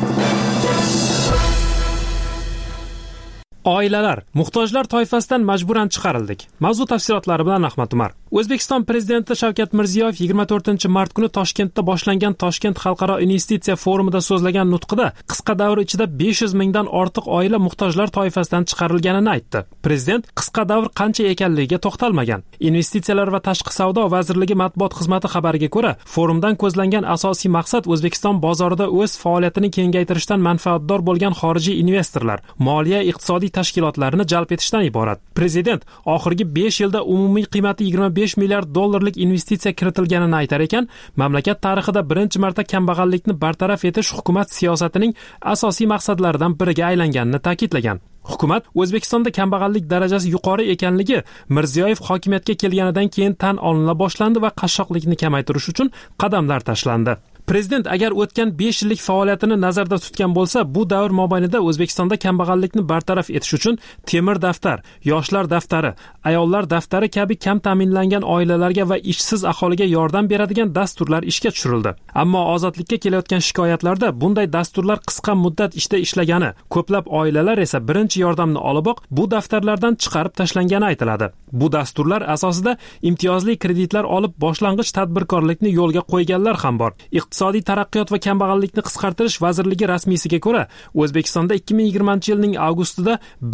Speaker 7: Oilalar, muhtojlar toifasidan majburan chiqarildik. Mavzu tafsilotlari bilan Ahmad Umar. O'zbekiston prezidenti Shavkat Mirziyoyev 24-mart kuni Toshkentda boshlangan Toshkent xalqaro investitsiya forumida so'zlagan nutqida qisqa davr ichida 500 mingdan ortiq oila muhtojlar toifasidan chiqarilganini aytdi. Prezident qisqa davr qancha ekanligiga to'xtalmagan. Investitsiyalar va tashqi savdo vazirligi matbuot xizmati xabariga ko'ra, forumdan ko'zlangan asosiy maqsad O'zbekiston bozorida o'z faoliyatini kengaytirishdan manfaatdor bo'lgan xorijiy investorlar, moliya iqtisodiy tashkilotlarini jalb etishdan iborat. Prezident oxirgi 5 yilda umumiy qiymati 25 milliard dollarlik investitsiya kiritilganini aytar ekan, mamlakat tarixida birinchi marta kambag'allikni bartaraf etish hukumat siyosatining asosiy maqsadlaridan biriga aylanganini ta'kidlagan. Hukumat O'zbekistonda kambag'allik darajasi yuqori ekanligi Mirziyoyev hokimiyatga kelganidan keyin tan olina boshlandi va qashshoqlikni kamaytirish uchun qadamlar tashlandi. Prezident agar o'tgan 5 yillik faoliyatini nazarda tutgan bo'lsa, bu davr mobaynida O'zbekistonda kambag'allikni bartaraf etish uchun temir daftar, yoshlar daftari, ayollar daftari kabi kam ta'minlangan oilalarga va ishsiz aholiga yordam beradigan dasturlar ishga tushirildi. Ammo ozodlikka kelayotgan shikoyatlarda bunday dasturlar qisqa muddat ishda ishlagani, ko'plab oilalar esa birinchi yordamni oliboq bu daftarlardan chiqarib tashlangani aytiladi. Bu dasturlar asosida imtiyozli kreditlar olib boshlang'ich tadbirkorlikni yo'lga qo'yganlar ham bor. Iqtisodiy taraqqiyot va kambag'allikni qisqartirish vazirligi rasmiysiga ko'ra, O'zbekistonda 2020-yilning avgustida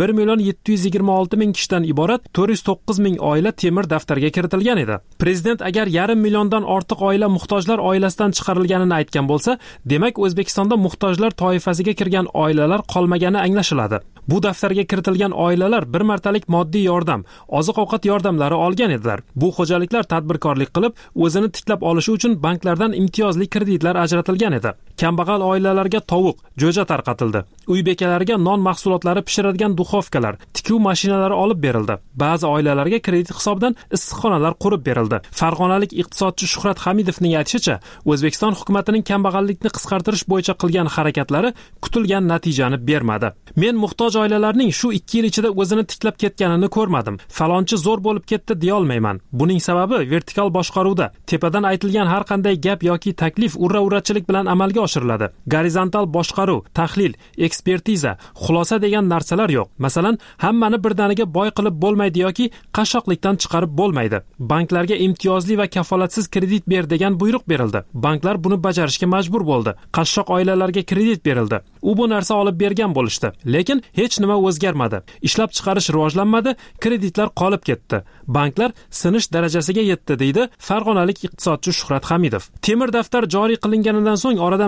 Speaker 7: 1,726,000 kishidan iborat 409,000 oila temir daftarga kiritilgan edi. Prezident agar 500 milliondan ortiq oila muhtojlar oilasidan chiqarilganini aytgan bo'lsa, demak O'zbekistonda muhtojlar toifasiga kirgan oilalar qolmagani anglashiladi. Bu daftarga kiritilgan oilalar bir martalik moddiy yordam, oziq-ovqat yordamlari olgan edilar. Bu xo'jaliklar tadbirkorlik qilib, o'zini tiklab olishi uchun banklardan imtiyozli kreditlar ajratilgan edi. Kambag'al oilalarga tovuq, jo'ja tarqatildi. Uy bekalariga non mahsulotlari pishiradigan duxovkalar, tikuv mashinalari olib berildi. Ba'zi oilalarga kredit hisobidan issiqxonalar qurib berildi. Farg'onalik iqtisodchi Shuhrat Hamidovning aytishicha, O'zbekiston hukumatining kambag'allikni qisqartirish bo'yicha qilgan harakatlari kutilgan natijani bermadi. Men muhtoj oilalarning shu 2 yil ichida o'zini tiklab ketganini ko'rmadim. Falonchi zo'r bo'lib ketdi deya olmayman. Buning sababi vertikal boshqaruvda. Tepadan aytilgan har qanday gap yoki taklif urra-urrachilik bilan amalga oshiriladi. Gorizontal boshqaruv, tahlil, ekspertiza, xulosa degan narsalar yo'q. Masalan, hammani birdaniga boy qilib bo'lmaydi yoki qashshoqlikdan chiqarib bo'lmaydi. Banklarga imtiyozli va kafolatsiz kredit ber degan buyruq berildi. Banklar buni bajarishga majbur bo'ldi. Qashshoq oilalarga kredit berildi. U bu narsa olib bergan bo'lishdi. Lekin hech nima o'zgarmadi. Ishlab chiqarish rivojlanmadi, kreditlar qolib ketdi. Banklar sinish darajasiga yetdi, deydi farg'onalik iqtisodchi Shuhrat Hamidov. Temir daftar joriy qilinganidan so'ng oradan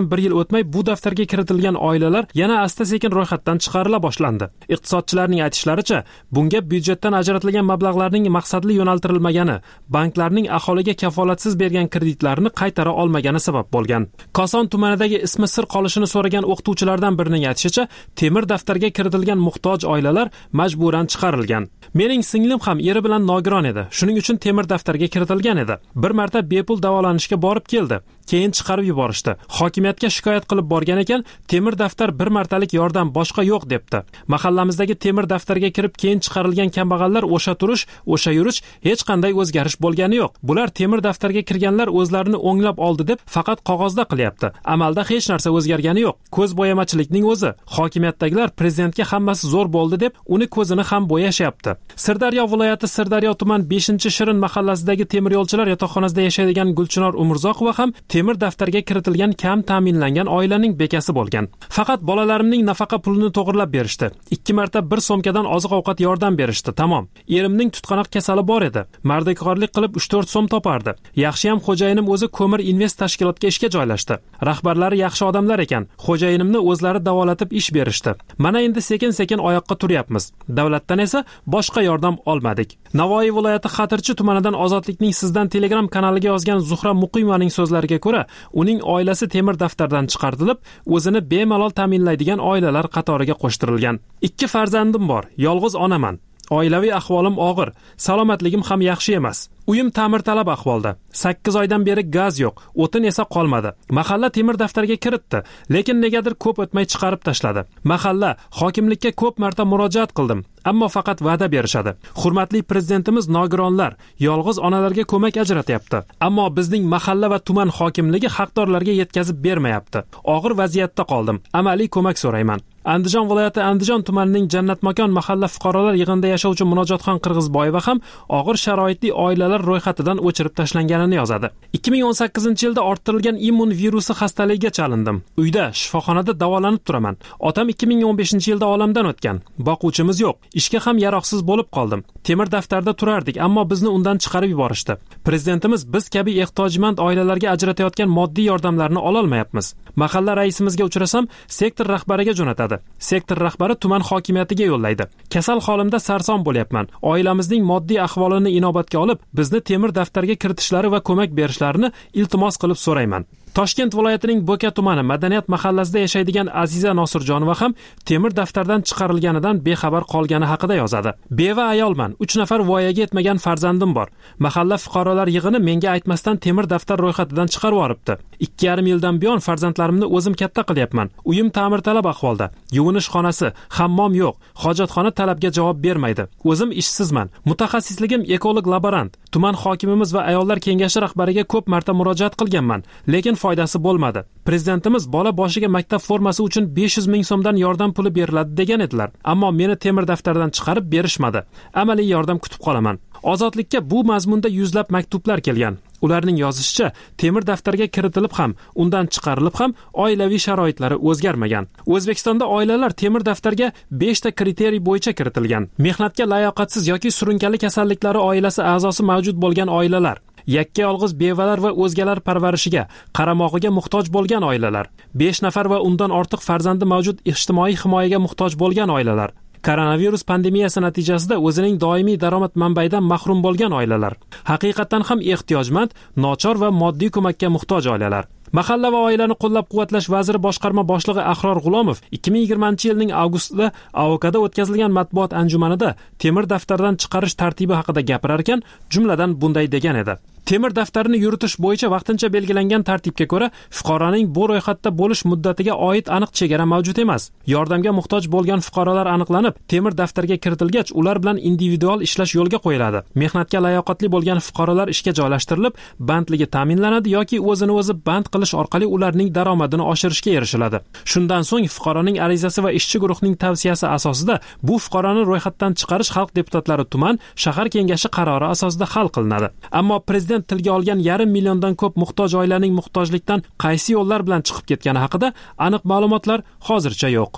Speaker 7: bir yil o'tmay bu daftarga kiritilgan oilalar yana asta-sekin ro'yxatdan chiqarila boshlandi. Iqtisodchilarning aytishlaricha, bunga byudjetdan ajratilgan mablag'larning maqsadli yo'naltirilmagani, banklarning aholiga kafolatsiz bergan kreditlarni qaytara olmagani sabab bo'lgan. Koson tumanidagi ismi sir qolishini so'ragan o'qituvchilardan birining aytishicha, temir daftarga kiritilgan muhtoj oilalar majburan chiqarilgan. Mening singlim ham eri bilan nogiron edi. Shuning uchun temir daftarga kiritilgan edi. Bir marta bepul davolanishga borib keldi. Keyin chiqarib yuborishdi. Hokimiyatga shikoyat qilib borgan ekan, temir daftar bir martalik yordam, boshqa yo'q debdi. Mahallamizdagi temir daftarga kirib keyin chiqarilgan kambag'allar o'sha turish, o'sha yurish hech qanday o'zgarish bo'lgani yo'q. Bular temir daftarga kirganlar o'zlarini o'nglab oldi deb faqat qog'ozda qilyapti. Amalda hech narsa o'zgargani yo'q. Ko'z bo'yamachilikning o'zi. Hokimiyatdagilar prezidentga hammasi zo'r bo'ldi deb uni ko'zini ham bo'yashyapti. Sirdaryo viloyati Sirdaryo tuman 5-Shirin mahallasidagi temir yo'lchilar yotoqxonasida yashaydigan Gulchinor Umurzoqova ham temir daftarga kiritilgan kam ta'minlangan oilaning bekasi bo'lgan. Faqat bolalarimning nafaqa pulini to'g'irlab berishdi. 2 marta bir so'mkadan oziq-ovqat yordam berishdi. Tamom. Erimning tutqanoq kasali bor edi. Mardikorlik qilib 3-4 so'm topardi. Yaxshiyam xo'jayinim o'zi ko'mir invest tashkilotga ishga joylashdi. Rahbarlari yaxshi odamlar ekan. Xo'jayinimni o'zlari davolatib ish berishdi. Mana endi sekin-sekin oyoqqa turyapmiz. Davlatdan esa boshqa yordam olmadik. Navoiy viloyati Xatirchi tumanidan Ozodlikning sizdan Telegram kanaliga yozgan Zuhra Muqimovaning so'zlariga ko'ra, uning oilasi temir daftardan chiqarilib, o'zini bemalol ta'minlaydigan oilalar qatoriga qo'shtirilgan. 2 farzandim bor, yolg'iz onaman. Oilaviy ahvolim og'ir, salomatligim ham yaxshi emas. Uyim ta'mirtalab ahvolda. 8 oydan beri gaz yo'q, o'tin esa qolmadi. Mahalla temir daftarga kiritdi, lekin negadir ko'p o'tmay chiqarib tashladi. Mahalla hokimlikka ko'p marta murojaat qildim, ammo faqat va'da berishadi. Hurmatli prezidentimiz nogironlar, yolg'iz onalarga ko'mak ajratyapti, ammo bizning mahalla va tuman hokimligi haqdorlarga yetkazib bermayapti. Og'ir vaziyatda qoldim. Amaliy ko'mak so'rayman. Andijon viloyati Andijon tumanining Jannatmakon mahalla fuqarolar yig'inida yashovchi Munojotxon Qirg'izboyeva ham og'ir sharoitli oilalar ro'yxatidan o'chirib tashlanganini yozadi. 2018-yilda orttirilgan immun virusi xastaligiga chalindim. Uyda, shifoxonada davolanib turaman. Otam 2015-yilda olamdan o'tgan. Boquvchimiz yo'q. Ishga ham yaroqsiz bo'lib qoldim. Temir daftarda turardik, ammo bizni undan chiqarib yuborishdi. Prezidentimiz biz kabi ehtiyojmand oilalarga ajratayotgan moddiy yordamlarni ola olmayapmiz. Mahalla raisimizga uchrasam, sektor rahbariga jo'natadi. Sektor rahbari tuman hokimiyatiga yo'llaydi. Kasal holimda sarson bo'lyapman. Oilamizning moddiy ahvolini inobatga olib, bizni temir daftarga kiritishlari va ko'mak berishlarini iltimos qilib so'rayman. Toshkent viloyatining Bo'ka tumani Madaniyat mahallasida yashaydigan Aziza Nosirjonova ham temir daftardan chiqarilganidan bexabar qolgani haqida yozadi. Beva ayolman, 3 nafar voyaga yetmagan farzandim bor. Mahalla fuqarolar yig'ini menga aytmasdan temir daftar ro'yxatidan chiqarib yuboribdi. 2,5 yildan buyon farzandlarimni o'zim katta qilyapman. Uyim ta'mirtalab ahvolda. Yuvinish xonasi, hammom yo'q. Hojatxona talabga javob bermaydi. O'zim ishsizman. Mutaxassisligim ekolog laborant. Tuman hokimimiz va ayollar kengashi rahbariga ko'p marta murojaat qilganman, lekin foydasi bo'lmadi. Prezidentimiz bola boshiga maktab formasi uchun 500 ming so'mdan yordam puli beriladi degan edilar. Ammo meni temir daftardan chiqarib berishmadi. Amaliy yordam kutib qolaman. Ozodlikka bu mazmunda yuzlab maktublar kelgan. Ularning yozishicha, temir daftarga kiritilib ham, undan chiqarilib ham oilaviy sharoitlari o'zgarmagan. O'zbekistonda oilalar temir daftarga 5 ta kriteriy bo'yicha kiritilgan. Mehnatga layoqatsiz yoki surunkali kasalliklari oilasi a'zosi mavjud bo'lgan oilalar, yakka yolg'iz bevalar va o'zgalar parvarishiga, qaramog'iga muhtoj bo'lgan oilalar, 5 nafar va undan ortiq farzandi mavjud ijtimoiy himoyaga muhtoj bo'lgan oilalar, koronavirus pandemiyasi natijasida o'zining doimiy daromad manbayidan mahrum bo'lgan oilalar, haqiqatan ham ehtiyojmand, nochor va moddiy ko'makka muhtoj oilalar. Mahalla va oilani qo'llab-quvvatlash vaziri boshqarma boshlig'i Ahror G'ulomov 2020-yilning avgustida AOKda o'tkazilgan matbuot anjumanida temir daftardan chiqarish tartibi haqida gapirar ekan, jumladan bunday degan edi. Temir daftarini yuritish bo'yicha vaqtincha belgilangan tartibga ko'ra fuqaroning bu ro'yxatda bo'lish muddatiga oid aniq chegara mavjud emas. Yordamga muhtoj bo'lgan fuqarolar aniqlanib, temir daftarga kiritilgach, ular bilan individual ishlash yo'lga qo'yiladi. Mehnatga layoqatli bo'lgan fuqarolar ishga joylashtirilib, bandligi ta'minlanadi yoki o'zini o'zi band qilish orqali ularning daromadini oshirishga erishiladi. Shundan so'ng fuqaroning arizasi va ishchi guruhning tavsiyasi asosida bu fuqaroni ro'yxatdan chiqarish xalq deputatlari tuman, shahar kengashi qarori asosida hal qilinadi. Ammo prezident tilga olgan 500 milliondan ko'p muhtoj oilaning muhtojlikdan qaysi yo'llar bilan chiqib ketgani haqida aniq ma'lumotlar hozircha yo'q.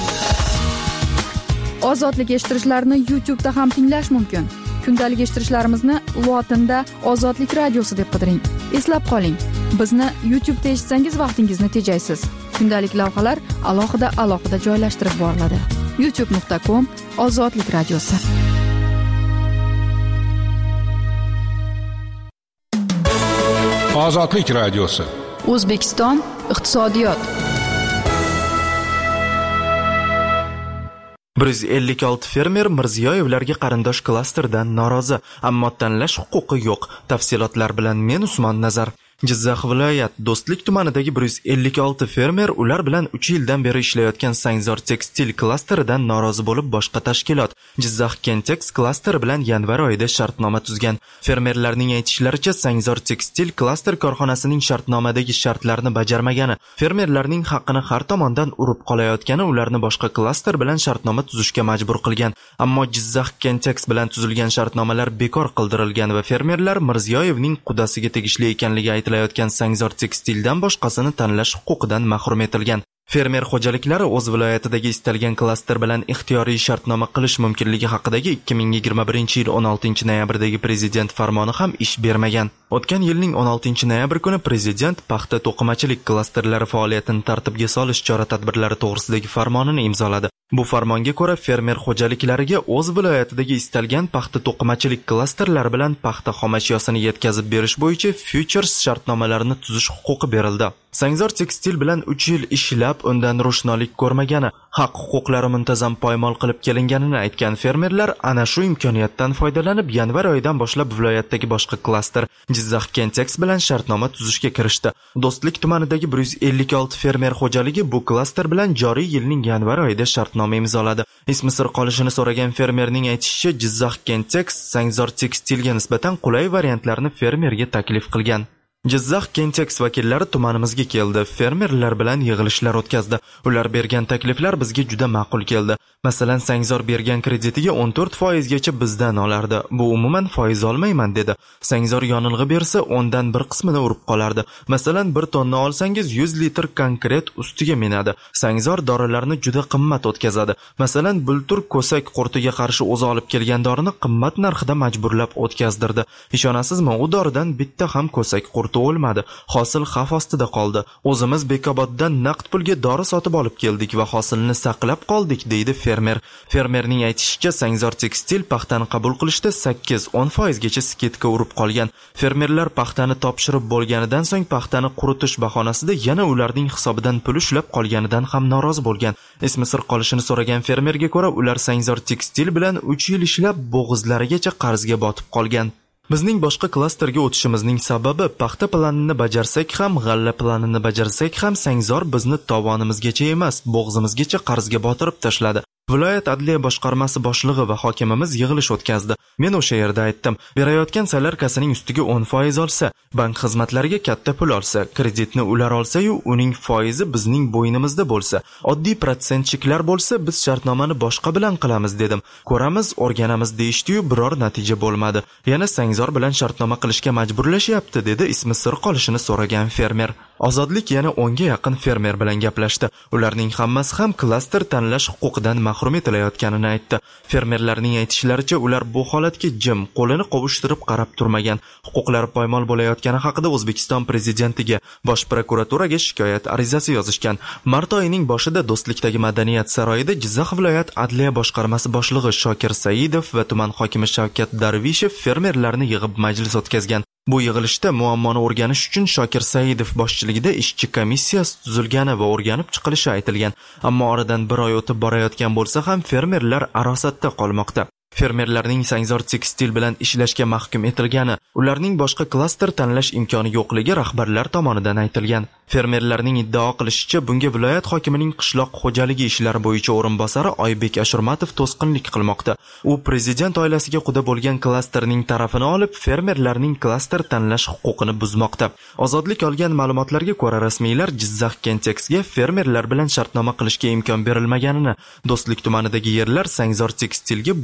Speaker 4: Ozodlik eshittirishlarni YouTube'da ham tinglash mumkin. Kundalik eshittirishlarimizni lotinda Ozodlik radiosi deb qidiring. Eslab qoling. Bizni YouTube'da eshitsangiz vaqtingizni tejaysiz. Kundalik lavhalar alohida joylashtirib boriladi. youtube.com/ozodlik radiosi.
Speaker 3: Ozodlik radiosi.
Speaker 4: O'zbekiston iqtisodiyot.
Speaker 1: 156 fermer Mirziyoyevlarga qarindosh klasterdan norozi, ammo tanlash huquqi yo'q. Tafsilotlar bilan men Usmon Nazar. Jizzax viloyat Do'stlik tumanidagi 156 fermer ular bilan 3 yildan beri ishlayotgan Sangzor tekstil klasteridan norozi bo'lib boshqa tashkilot Jizzax Kentex klasteri bilan yanvar oyida shartnoma tuzgan. Fermerlarning aytishlaricha Sangzor tekstil klaster korxonasining shartnomadagi shartlarni bajarmagani, fermerlarning haqqini har tomondan urib qolayotgani ularni boshqa klaster bilan shartnoma tuzishga majbur qilgan. Ammo Jizzax Kentex bilan tuzilgan shartnomalar bekor qildirilgan va fermerlar Mirziyoyevning qudasiga tegishli ekanligi aytilayotgan Sangzor tekstildan boshqasini tanlash huquqidan mahrum etilgan. Fermer xo'jaliklari o'z viloyatidagi istalgan klaster bilan ixtiyoriy shartnoma qilish mumkinligi haqidagi 2021-yil 16-noyabrdagi prezident farmoni ham ish bermagan. O'tgan yilning 16-noyabr kuni prezident paxta to'qimachilik klasterlari faoliyatini tartibga solish chora-tadbirlari to'g'risidagi farmonini imzoladi. Bu farmonga ko'ra fermer xo'jaliklariga o'z viloyatidagi istalgan paxta to'qimachilik klasterlari bilan paxta xomashyosini yetkazib berish bo'yicha futures shartnomalarini tuzish huquqi berildi. Sangzor tekstil bilan 3 yil ishlab undan ro'shnolik ko'rmagani, haq-huquqlari muntazam poymol qilib kelinganini aytgan fermerlar ana shu imkoniyatdan foydalanib yanvar oyidan boshlab viloyatdagi boshqa klaster Jizzax Kentex bilan shartnoma tuzishga kirishdi. Do'stlik tumanidagi 156 fermer xo'jaligi bu klaster bilan joriy yilning yanvar oyida shartnoma imzoladi. Ismi sir qolishini so'ragan fermerning aytishicha, Jizzax Kentex Sangzor tekstilga nisbatan qulay variantlarni fermerga taklif qilgan. Jizzax Kentex vakillari tumanimizga keldi, fermerlar bilan yig'ilishlar o'tkazdi. Ular bergan takliflar bizga juda ma'qul keldi. Masalan, Sangzor bergan kreditiga 14% gacha bizdan olardi. Bu umuman foiz olmayman dedi. Sangzor yonilg'i bersa, ondan bir qismini urib qolardi. Masalan, 1 tonna olsangiz 100 litr konkret ustiga minadi. Sangzor dorilarni juda qimmat o'tkazadi. Masalan, bultur ko'sak qurtiga qarshi o'zi olib kelgan dorini qimmat narxida majburlab o'tkazdirdi. Ishonasizmi, u doridan bitta ham ko'sak qurti o'lmadi. Hosil xavf ostida qoldi. O'zimiz Bekoboddan naqd pulga dori sotib olib keldik va hosilni saqlab qoldik, deydi fermer. Fermerning aytishicha, Sangzor tekstil paxtani qabul qilishda 8-10% gacha sketka urib qolgan. Fermerlar paxtani topshirib bo'lganidan so'ng paxtani quritish bahonasida yana ularning hisobidan pul ushlab qolganidan ham norozi bo'lgan. Ismi sir qolishini so'ragan fermerga ko'ra, ular Sangzor tekstil bilan 3 yil ishlab bo'g'izlarigacha qarzga botib qolgan. Bizning boshqa klasterga o'tishimizning sababi paxta planini bajarsak ham, g'alla planini bajarsak ham Sangzor bizni tovonimizgacha emas, bo'g'zimizgacha qarzga botirib tashladi. Viloyat adliya boshqarmasi boshlig'i va hokimimiz yig'ilish o'tkazdi. Men o'sha yerda aytdim, berayotgan salarkasining ustiga 10% olsa, bank xizmatlariga katta pul olsa, kreditni ular olsa-yu, uning foizi bizning bo'ynimizda bo'lsa, oddiy protsentchiklar bo'lsa, biz shartnomani boshqa bilan qilamiz dedim. Ko'ramiz, o'rganamiz deyishdi-yu, biror natija bo'lmadi. Yana Sangzor bilan shartnoma qilishga majburlashyapti, dedi ismi sir qolishini so'ragan fermer. Ozodlik yana 10 ga yaqin fermer bilan gaplashdi. Ularning hammasi ham klaster tanlash huquqidan mahrum etilayotganini aytdi. Fermerlarning aytishlaricha, ular bu holatga jim, qo'lini qovushtirib qarab turmagan. Huquqlari poymol bo'layotgani haqida O'zbekiston prezidentiga, Bosh prokuraturaga shikoyat arizasi yozishgan. Mart oyining boshida Do'stlikdagi Madaniyat saroyida Jizzax viloyat adliya boshqarmasi boshlig'i Shokir Saidov va tuman hokimi Shavkat Darvishev fermerlarni yig'ib majlis o'tkazgan. Bu yig'ilishda muammoni o'rganish uchun Shokir Saidov boshchiligida ishchi komissiyasi tuzilgani va o'rganib chiqilishi aytilgan. Ammo oradan bir oy o'tib borayotgan bo'lsa ham fermerlar arosatda qolmoqda. Fermerlarning Sangzor tekstil bilan ishlashga mahkum etilgani, ularning boshqa klaster tanlash imkoni yo'qligi rahbarlar tomonidan aytilgan. Fermerlarning iddao qilishicha, bunga viloyat hokimining qishloq xo'jaligi ishlari bo'yicha o'rinbosari Oybek Ashurmatov to'sqinlik qilmoqda. U prezident oilasiga quda bo'lgan klasterning tarafini olib, fermerlarning klaster tanlash huquqini buzmoqda. Ozodlik olgan ma'lumotlarga ko'ra, rasmiylar Jizzax Kentexga fermerlar bilan shartnoma qilishga imkon berilmaganini, Do'stlik tumanidagi yerlar Sangzor tekstilga bo'lib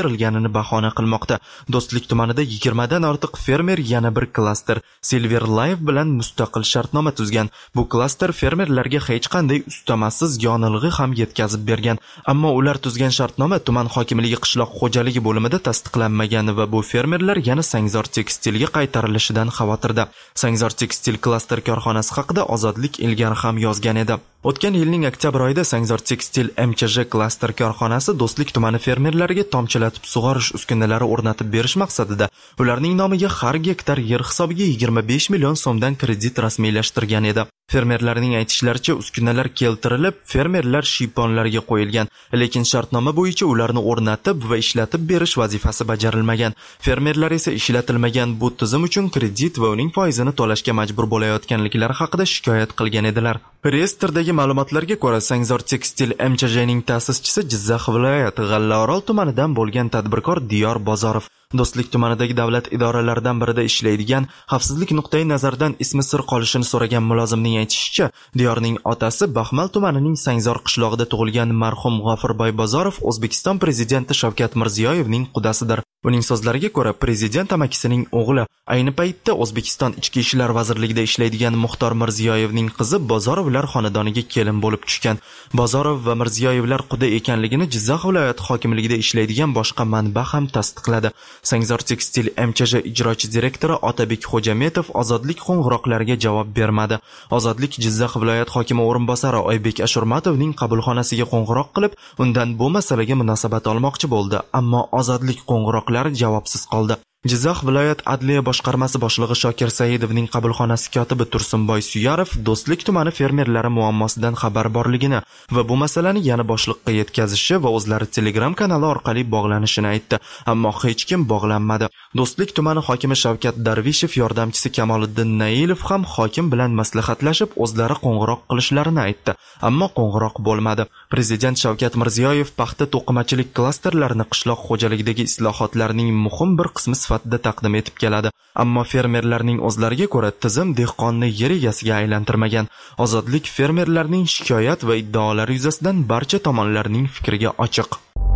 Speaker 1: berilganini bahona qilmoqda. Do'stlik tumanida 20 dan ortiq fermer yana bir klaster Silver Life bilan mustaqil shartnoma tuzgan. Bu klaster fermerlarga hech qanday ustamasiz yonilg'i ham yetkazib bergan. Ammo ular tuzgan shartnoma tuman hokimligi qishloq xo'jaligi bo'limida tasdiqlanmagan va bu fermerlar yana Sangzor tekstilga qaytarilishidan xavotirda. Sangzor tekstil klaster korxonasi haqida Ozodlik ilgari ham yozgan edi. O'tgan yilning oktyabr oyida Sangzor tekstil MCJ klaster korxonasi Do'stlik tumani fermerlariga tomchilatib sug'orish uskunalari o'rnatib berish maqsadida ularning nomiga har gektar yer hisobiga 25 million so'mdan kredit rasmiylashtirgan edi. Fermerlarning aytishlaricha, uskunalar keltirilib, fermerlar shiyponlarga qo'yilgan, lekin shartnoma bo'yicha ularni o'rnatib va ishlatib berish vazifasi bajarilmagan. Fermerlar esa ishlatilmagan bu tizim uchun kredit va uning foizini to'lashga majbur bo'layotganliklari haqida shikoyat qilgan edilar. Reyestrdagi ma'lumotlarga ko'ra, Sangzor tekstil MCJning ta'sischisi Jizzax viloyati G'allaorol tumanidan bo'lgan tadbirkor Diyor Bozorov. Do'stlik tumanidagi davlat idoralaridan birida ishlaydigan, xavfsizlik nuqtai nazaridan ismi sir qolishini so'ragan mulozimning aytishicha, Diyorning otasi Baxmal tumanining Sangzor qishlog'ida tug'ilgan marhum G'ofirboy Bozorov O'zbekiston prezidenti Shavkat Mirziyoyevning qudasidir. Uning so'zlariga ko'ra, prezident amakisining o'g'li, ayni paytda O'zbekiston Ichki ishlar vazirligida ishlaydigan Muxtor Mirziyoyevning qizi Bozorovlar xonadoniga kelin bo'lib tushgan. Bozorov va Mirziyoyevlar quda ekanligini Jizzax viloyati hokimligida ishlaydigan boshqa manba ham tasdiqladi. Sangzor tekstil MCJ ijrochi direktori Otabek Xo'jametov Ozodlik qo'ng'iroqlariga javob bermadi. Ozodlik Jizzax viloyat hokimi o'rinbosari Oybek Ashurmatovning qabulxonasiga qo'ng'iroq qilib, undan bu masalaga munosabat olmoqchi bo'ldi, ammo Ozodlik qo'ng'iroqlari javobsiz qoldi. Jizzax viloyat adliya boshqarmasi boshlig'i Shokir Saidovning qabulxonasi kotibi Tursunboy Suyarov Do'stlik tumani fermerlari muammosidan xabar borligini va bu masalani yana boshliqqa yetkazishi va o'zlari Telegram kanali orqali bog'lanishini aytdi, ammo hech kim bog'lanmadi. Do'stlik tumani hokimi Shavkat Darvishev yordamchisi Kamoliddin Nailov ham hokim bilan maslahatlashib, o'zlari qo'ng'iroq qilishlarini aytdi, ammo qo'ng'iroq bo'lmadi. Prezident Shavkat Mirziyoyev paxta to'qimachilik klasterlarini qishloq xo'jaligidagi islohotlarning muhim bir qismi sifatida taqdim etib keladi. Ammo fermerlarning o'zlariga ko'ra tizim dehqonni yer egasiga aylantirmagan. Ozodlik fermerlarning shikoyat va iddaolari yuzasidan barcha tomonlarning fikriga ochiq.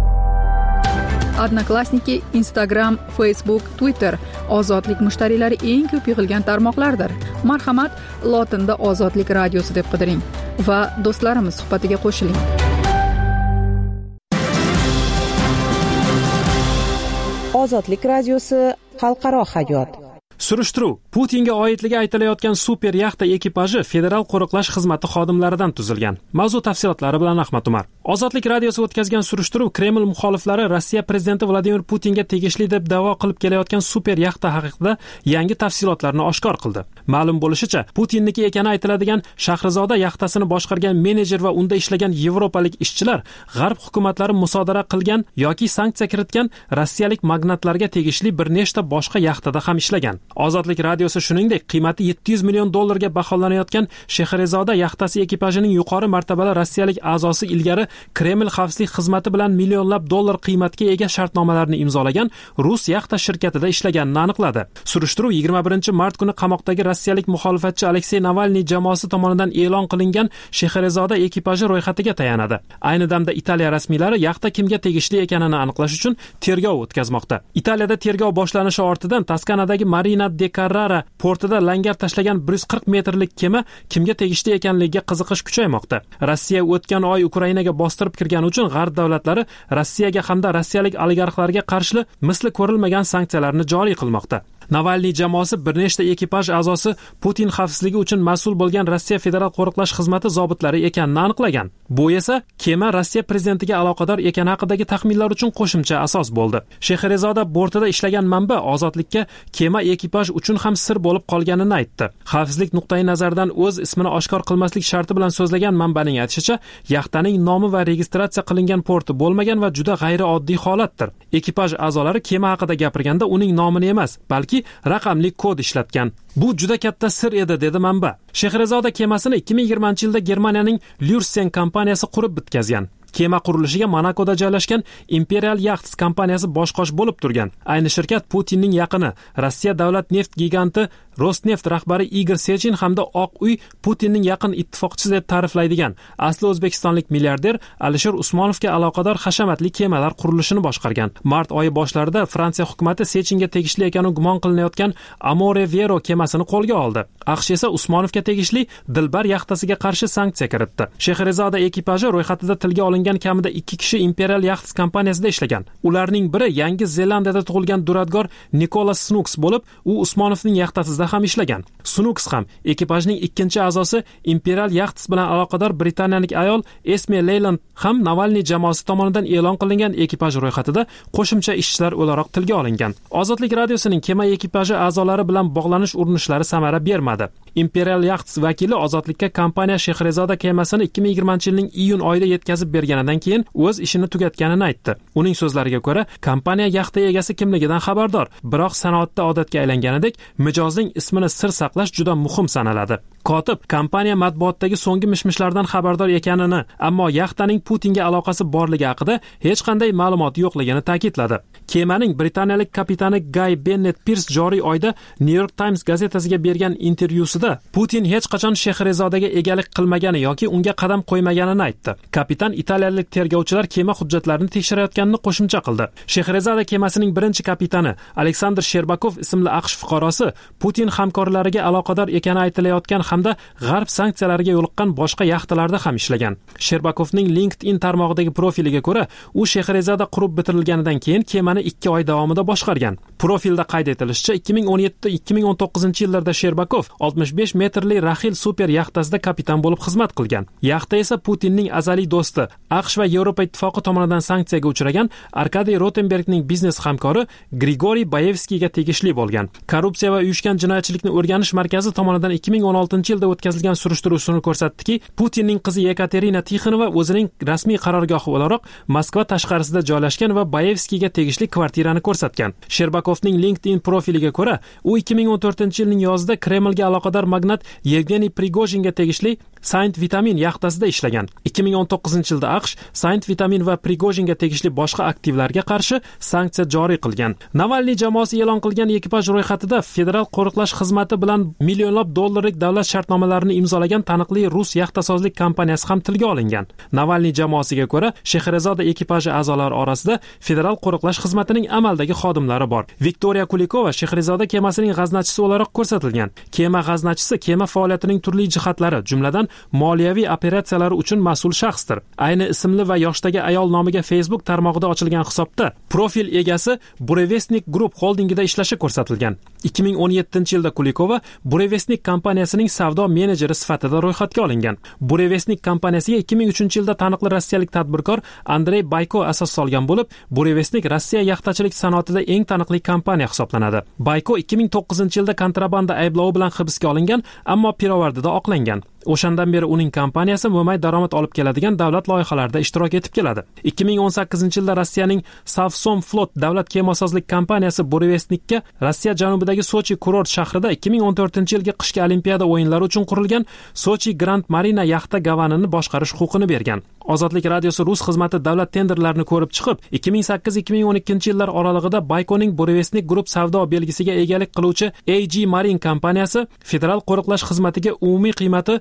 Speaker 4: Odnoklassniki, Instagram, Facebook, Twitter Ozodlik mushtariylari eng ko'p yig'ilgan tarmoqlardir. Marhamat, lotinda Ozodlik radiosi deb qidiring va do'stlarimiz suhbatiga qo'shiling.
Speaker 9: Ozodlik radiosi xalqaro hayot.
Speaker 7: Surishtiruv Putinga oidligi aytilayotgan super yaxta ekipaji federal qo'riqlash xizmati xodimlaridan tuzilgan. Mavzu tafsilotlari bilan Ahmad Umar. Ozodlik radiosi o'tkazgan surishtiruv Kreml muxoliflari Rossiya prezidenti Vladimir Putinga tegishli deb da'vo qilib kelayotgan super yaxta haqida yangi tafsilotlarni oshkor qildi. Ma'lum bo'lishicha, Putinniki ekani aytiladigan Shahrizoda yaxtasini boshqargan menejer va unda ishlagan yevropalik ishchilar g'arb hukumatlari musodara qilgan yoki sanksiya kiritgan rossiyalik magnatlarga tegishli bir nechta boshqa yaxtada ham ishlagan. Ozodlik radiosi shuningdek qiymati $700 million baholanayotgan Shahrizoda yaxtasi ekipajining yuqori martabali rossiyalik a'zosi ilgari Kreml xavfsizlik xizmati bilan millionlab dollar qiymatga ega shartnomalarni imzolagan rus yaxta shirkatida ishlaganini aniqladi. Surishtiruv 21 mart kuni qamoqdagi rossiyalik muxolifatchi Aleksey Navalniy jamoasi tomonidan e'lon qilingan Shahrizoda ekipaji ro'yxatiga tayanadi. Ayni damda Italiya rasmiylari yaxta kimga tegishli ekanini aniqlash uchun tergov o'tkazmoqda. Italiyada tergov boshlanishi ortidan Toskanadagi Marina de Carrara portida langar tashlagan 140 metrlik kema kimga tegishli ekanligiga qiziqish kuchaymoqda. Rossiya o'tgan oy Ukrainaga bostirib kirgani uchun g'arb davlatlari Rossiyaga hamda rossiyalik oligarxlarga qarshi misli ko'rilmagan sanksiyalarni joriy qilmoqda. Navalniy jamoasi bir nechta ekipaj a'zosi Putin xavfsizligi uchun mas'ul bo'lgan Rossiya federal qo'riqlash xizmati zobitlari ekanini aniqlagan. Bu esa kema Rossiya prezidentiga aloqador ekani haqidagi taxminlar uchun qo'shimcha asos bo'ldi. Shahrizoda bortida ishlagan manba Ozodlikka kema ekipaj uchun ham sir bo'lib qolganini aytdi. Xavfsizlik nuqtai nazaridan o'z ismini oshkor qilmaslik sharti bilan so'zlagan manbaning aytishicha, yaxtaning nomi va registratsiya qilingan porti bo'lmagan va juda g'ayrioddiy holatdir. Ekipaj a'zolari kema haqida gapirganda uning nomini emas, balki raqamli kod ishlatgan. Bu juda katta sir edi, dedi manba. Shahrizoda kemasini 2020-yilda Germaniyaning Lürsen kompaniyasi qurib bitkazgan. Kema qurilishiga Monakoda joylashgan Imperial Yachts kompaniyasi bosh-qosh bo'lib turgan. Ayni shirkat Putinning yaqini, Rossiya davlat neft giganti Rosneft rahbari Igor Sechin hamda Oq uy Putinning yaqin ittifoqchisi deb ta'riflaydigan asli o'zbekistonlik milliarder Alisher Usmonovga aloqador hashamatli kemalar qurilishini boshqargan. Mart oyi boshlarida Fransiya hukumatı Sechinga tegishli ekani gumon qilinayotgan Amore Vero kemasini qo'lga oldi. AQSh esa Usmonovga tegishli Dilbar yaxtasiga qarshi sanksiya kiritdi. Shahrizoda ekipaji ro'yxatida tilga olingan kamida 2 kishi Imperial Yachts kompaniyasida ishlagan. Ularning biri Yangi Zelandiyada tug'ilgan duradgor Nicholas Snooks bo'lib, u Usmonovning yaxtasida ham ishlagan. Snooks ham ekipajning ikkinchi a'zosi Imperial Yachts bilan aloqador britaniyalik ayol Esme Leyland ham Navalniy jamoasi tomonidan e'lon qilingan ekipaj ro'yxatida qo'shimcha ishchilar o'laroq tilga olingan. Ozodlik radiosining kema ekipaji a'zolari bilan bog'lanish urinishlari samara bermadi. Imperial Yachts vakili Ozodlikka kompaniya Shahrizoda kemasini 2020-yilning iyun oyida yetkazib berganidan keyin o'z ishini tugatganini aytdi. Uning so'zlariga ko'ra, kompaniya yaxta egasi kimligidan xabardor, biroq sanoatda odatga aylanganidek mijozning ismini sir saqlash juda muhim sanaladi. Kotib kompaniya matbuotdagi so'nggi mishmishlardan xabardor ekanini, ammo yaxtaning Putinga aloqasi borligi haqida hech qanday ma'lumot yo'qligini ta'kidladi. Kemaning britaniyalik kapitani Guy Bennett Pierce joriy oyda New York Times gazetasiga bergan intervyusida Putin hech qachon Shahrizodaga egalik qilmagani yoki unga qadam qo'ymaganini aytdi. Kapitan italiyalik tergovchilar kema hujjatlarini tekshirayotganini qo'shimcha qildi. Shahrizoda kemasining birinchi kapitani Aleksandr Sherbakov ismli AQSh fuqarosi Putin hamkorlariga aloqador ekani aytilayotgan hamda g'arb sanksiyalariga yo'liqqan boshqa yaxtalarda ham ishlagan. Sherbakovning LinkedIn tarmog'idagi profiliga ko'ra, u Shahrizoda qurib bitirilganidan keyin kemani 2 oy davomida boshqargan. Profilda qayd etilishicha, 2017-2019 yillarda Sherbakov 65 metrli Rahil super yaxtasida kapitan bo'lib xizmat qilgan. Yaxta esa Putinning azaliy do'sti, AQSh va Yevropa ittifoqi tomonidan sanksiyaga uchragan Arkadiy Rotenbergning biznes hamkori Grigoriy Bayevskiyga tegishli bo'lgan. Korrupsiya va uyushgan jinoyatchilikni o'rganish markazi tomonidan 2016-yilda o'tkazilgan surishtiruv ko'rsatdiki, Putinning qizi Yekaterina Tixonova o'zining rasmiy qarorgohi o'laroq Moskva tashqarisida joylashgan va Bayevskiyga tegishli kvartirani ko'rsatgan. Sherbakovning LinkedIn profiliga ko'ra, u 2014-yilning yozida Kremlga aloqador magnat Yevgeniy Prigojinga tegishli Saint Vitamin yaxtasida ishlagan. 2019-yilda AQSh Saint Vitamin va Prigojinga tegishli boshqa aktivlarga qarshi sanksiya joriy qilgan. Navalniy jamoasi e'lon qilgan ekipaj ro'yxatida Federal qo'riqlash xizmati bilan millionlab dollarlik davlat shartnomalarini imzolagan taniqli rus yaxtasozlik kompaniyasi ham tilga olingan. Navalniy jamoasiga ko'ra, Shahrizoda ekipaji a'zolari orasida Federal qo'riqlash xizmatining amaldagi xodimlari bor. Viktoriya Kulikova Shahrizoda kemasining g'aznachisi o'laroq ko'rsatilgan. Kema g'aznachisi kema faoliyatining turli jihatlari, jumladan moliyaviy operatsiyalar uchun mas'ul shaxsdir. Ayni ismli va yoshdagi ayol nomiga Facebook tarmog'ida ochilgan hisobda profil egasi Burevestnik Group holdingida ishlashi ko'rsatilgan. 2017-yilda Kulikova Burevestnik kompaniyasining savdo menejeri sifatida ro'yxatga olingan. Burevestnik kompaniyasiga 2003-yilda taniqli rossiyalik tadbirkor Andrey Bayko asos solgan bo'lib, Burevestnik Rossiya yaxtachilik sanoatida eng taniqli kompaniya hisoblanadi. Bayko 2009-yilda kontrabanda ayblovi bilan hibsga olingan, ammo pirovardida oqlangan. O'shandan beri uning kompaniyasi mo'may daromad olib keladigan davlat loyihalarida ishtirok etib keladi. 2018-yilda Rossiyaning Savsom Flot davlat kemasozlik kompaniyasi Burevestnikka Rossiya janubidagi Sochi kurort shahrida 2014-yilgi qishki olimpiada o'yinlari uchun qurilgan Sochi Grand Marina yaxta gavanini boshqarish huquqini bergan. Ozodlik radiosi rus xizmati davlat tenderlarini ko'rib chiqib, 2008-2012-yillar oralig'ida Baykoning Burevestnik Group savdo belgisiga egalik qiluvchi AG Marine kompaniyasi Federal qo'riqlash xizmatiga umumiy qiymati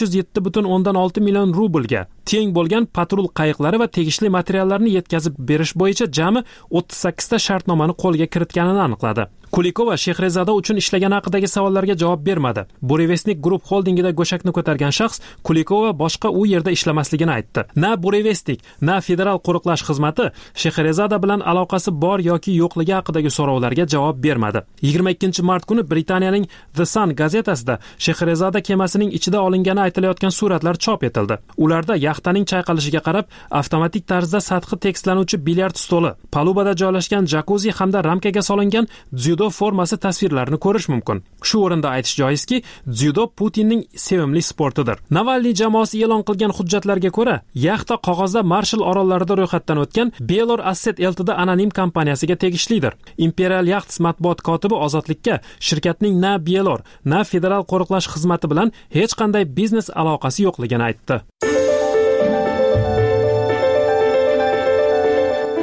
Speaker 7: 507,6 million rublga teng bo'lgan patrul qayiqlari va tegishli materiallarni yetkazib berish bo'yicha jami 38 ta shartnomani qo'lga kiritganini aniqladi. Kulikova Shahrizoda uchun ishlagani haqidagi savollarga javob bermadi. Burevestnik Group holdingida go'shakni ko'targan shaxs Kulikova boshqa u yerda ishlamasligini aytdi. Na Burevestnik, na Federal qo'riqlash xizmati Shahrizoda bilan aloqasi bor yoki yo'qligi haqidagi so'rovlarga javob bermadi. 22-mart kuni Britaniyaning The Sun gazetasida Shahrizoda kemasining ichida olingani aytilayotgan suratlar chop etildi. Ularda yaxtaning chayqalishiga qarab, avtomatik tarzda sathi tekislanuvchi bilyard stoli, palubada joylashgan jakuzi hamda ramkaga solingan dzyudo formasi tasvirlarini ko'rish mumkin. Shu o'rinda aytish joizki, dzyudo Putinning sevimli sportidir. Navalniy jamoasi e'lon qilgan hujjatlarga ko'ra, yaxta qog'ozda Marshall orollarida ro'yxatdan o'tgan Belor Asset Ltd anonim kompaniyasiga tegishlidir. Imperial Yachts matbuot kotibi Ozodlikka shirkatning na Belor, na Federal qo'riqlash xizmati bilan hech qanday biznes aloqasi yo'qligini aytdi.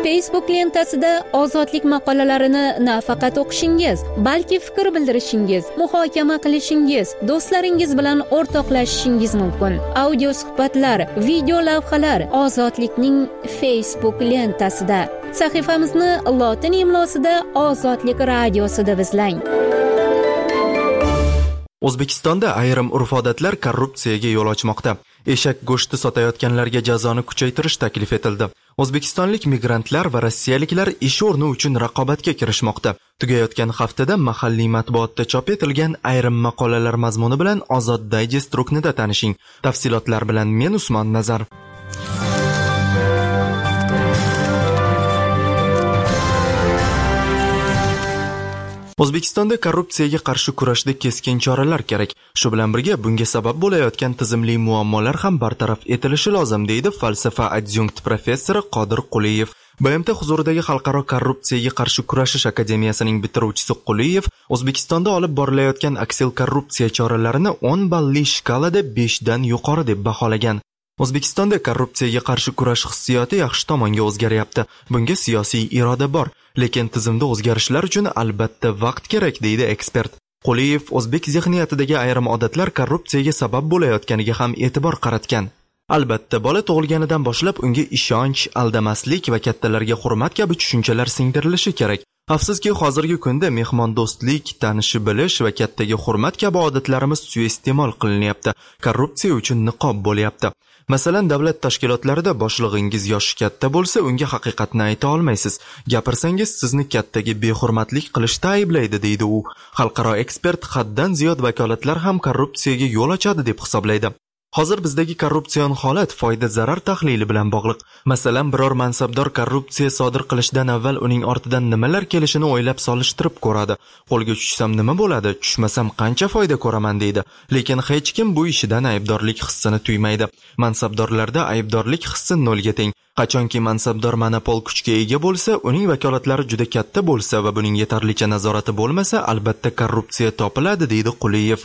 Speaker 6: Facebook lentasida ozodlik maqolalarini nafaqat o'qishingiz, balki fikr bildirishingiz, muhokama qilishingiz, do'stlaringiz bilan o'rtoqlashishingiz mumkin. Audio suhbatlar, video lavhalar ozodlikning Facebook lentasida. Sahifamizni lotin imlosida Ozodlik radiosida izlang.
Speaker 1: O'zbekistonda ayrim urf-odatlar korrupsiyaga yo'l ochmoqda. Eshak go'shti sotayotganlarga jazoni kuchaytirish taklif etildi. O'zbekistonlik migrantlar va rossiyaliklar ish o'rni uchun raqobatga kirishmoqda. Tugayotgan haftada mahalliy matbuotda chop etilgan ayrim maqolalar mazmuni bilan Ozod Digest ruknida tanishing. Tafsilotlar bilan men Usmon Nazar. O'zbekistonda korrupsiyaga qarshi kurashda keskin choralar kerak. Shu bilan birga bunga sabab bo'layotgan tizimli muammolar ham bartaraf etilishi lozim, deydi falsafa adjunkt professori Qodir Quliyev. BMT huzuridagi Xalqaro korrupsiyaga qarshi kurashish akademiyasining bitiruvchisi Quliyev O'zbekistonda olib borilayotgan aksil korrupsiya choralarini 10 balli shkalada 5 dan yuqori deb baholagan. O'zbekistonda korrupsiyaga qarshi kurash hissiyoti yaxshi tomonga o'zgaryapti. Bunga siyosiy iroda bor, lekin tizimda o'zgarishlar uchun albatta vaqt kerak, deydi ekspert. Quliyev o'zbek zehniyatidagi ayrim odatlar korrupsiyaga sabab bo'layotganiga ham e'tibor qaratgan. Albatta, bola tug'ilganidan boshlab unga ishonch, aldamaslik va kattalarga hurmat kabi tushunchalar singdirilishi kerak. Afsuski, hozirgi kunda mehmondo'stlik, tanishi bilish va kattaga hurmat kabi odatlarimiz suiiste'mol qilinyapti. Korrupsiya uchun niqob bo'lyapti. Masalan, davlat tashkilotlarida boshlig'ingiz yoshi katta bo'lsa, unga haqiqatni ayta olmaysiz. Gapirsangiz, sizni kattaga behurmatlik qilishda ayblaydi, deydi u. Xalqaro ekspert haddan ziyod vakolatlar ham korrupsiyaga yo'l ochadi deb hisoblaydi. Hozir bizdagi korrupsion holat foyda-zarar tahlili bilan bog'liq. Masalan, biror mansabdor korrupsiya sodir qilishdan avval uning ortidan nimalar kelishini o'ylab solishtirib ko'radi. Qo'lga tushsam nima bo'ladi, tushmasam qancha foyda ko'raman deydi. Lekin hech kim bu ishidan aybdorlik hissini tuymaydi. Mansabdorlarda aybdorlik hissi nolga teng. Qachonki mansabdor monopol kuchga ega bo'lsa, uning vakolatlari juda katta bo'lsa va buning yetarlicha nazorati bo'lmasa, albatta korrupsiya topiladi, deydi Quliyev.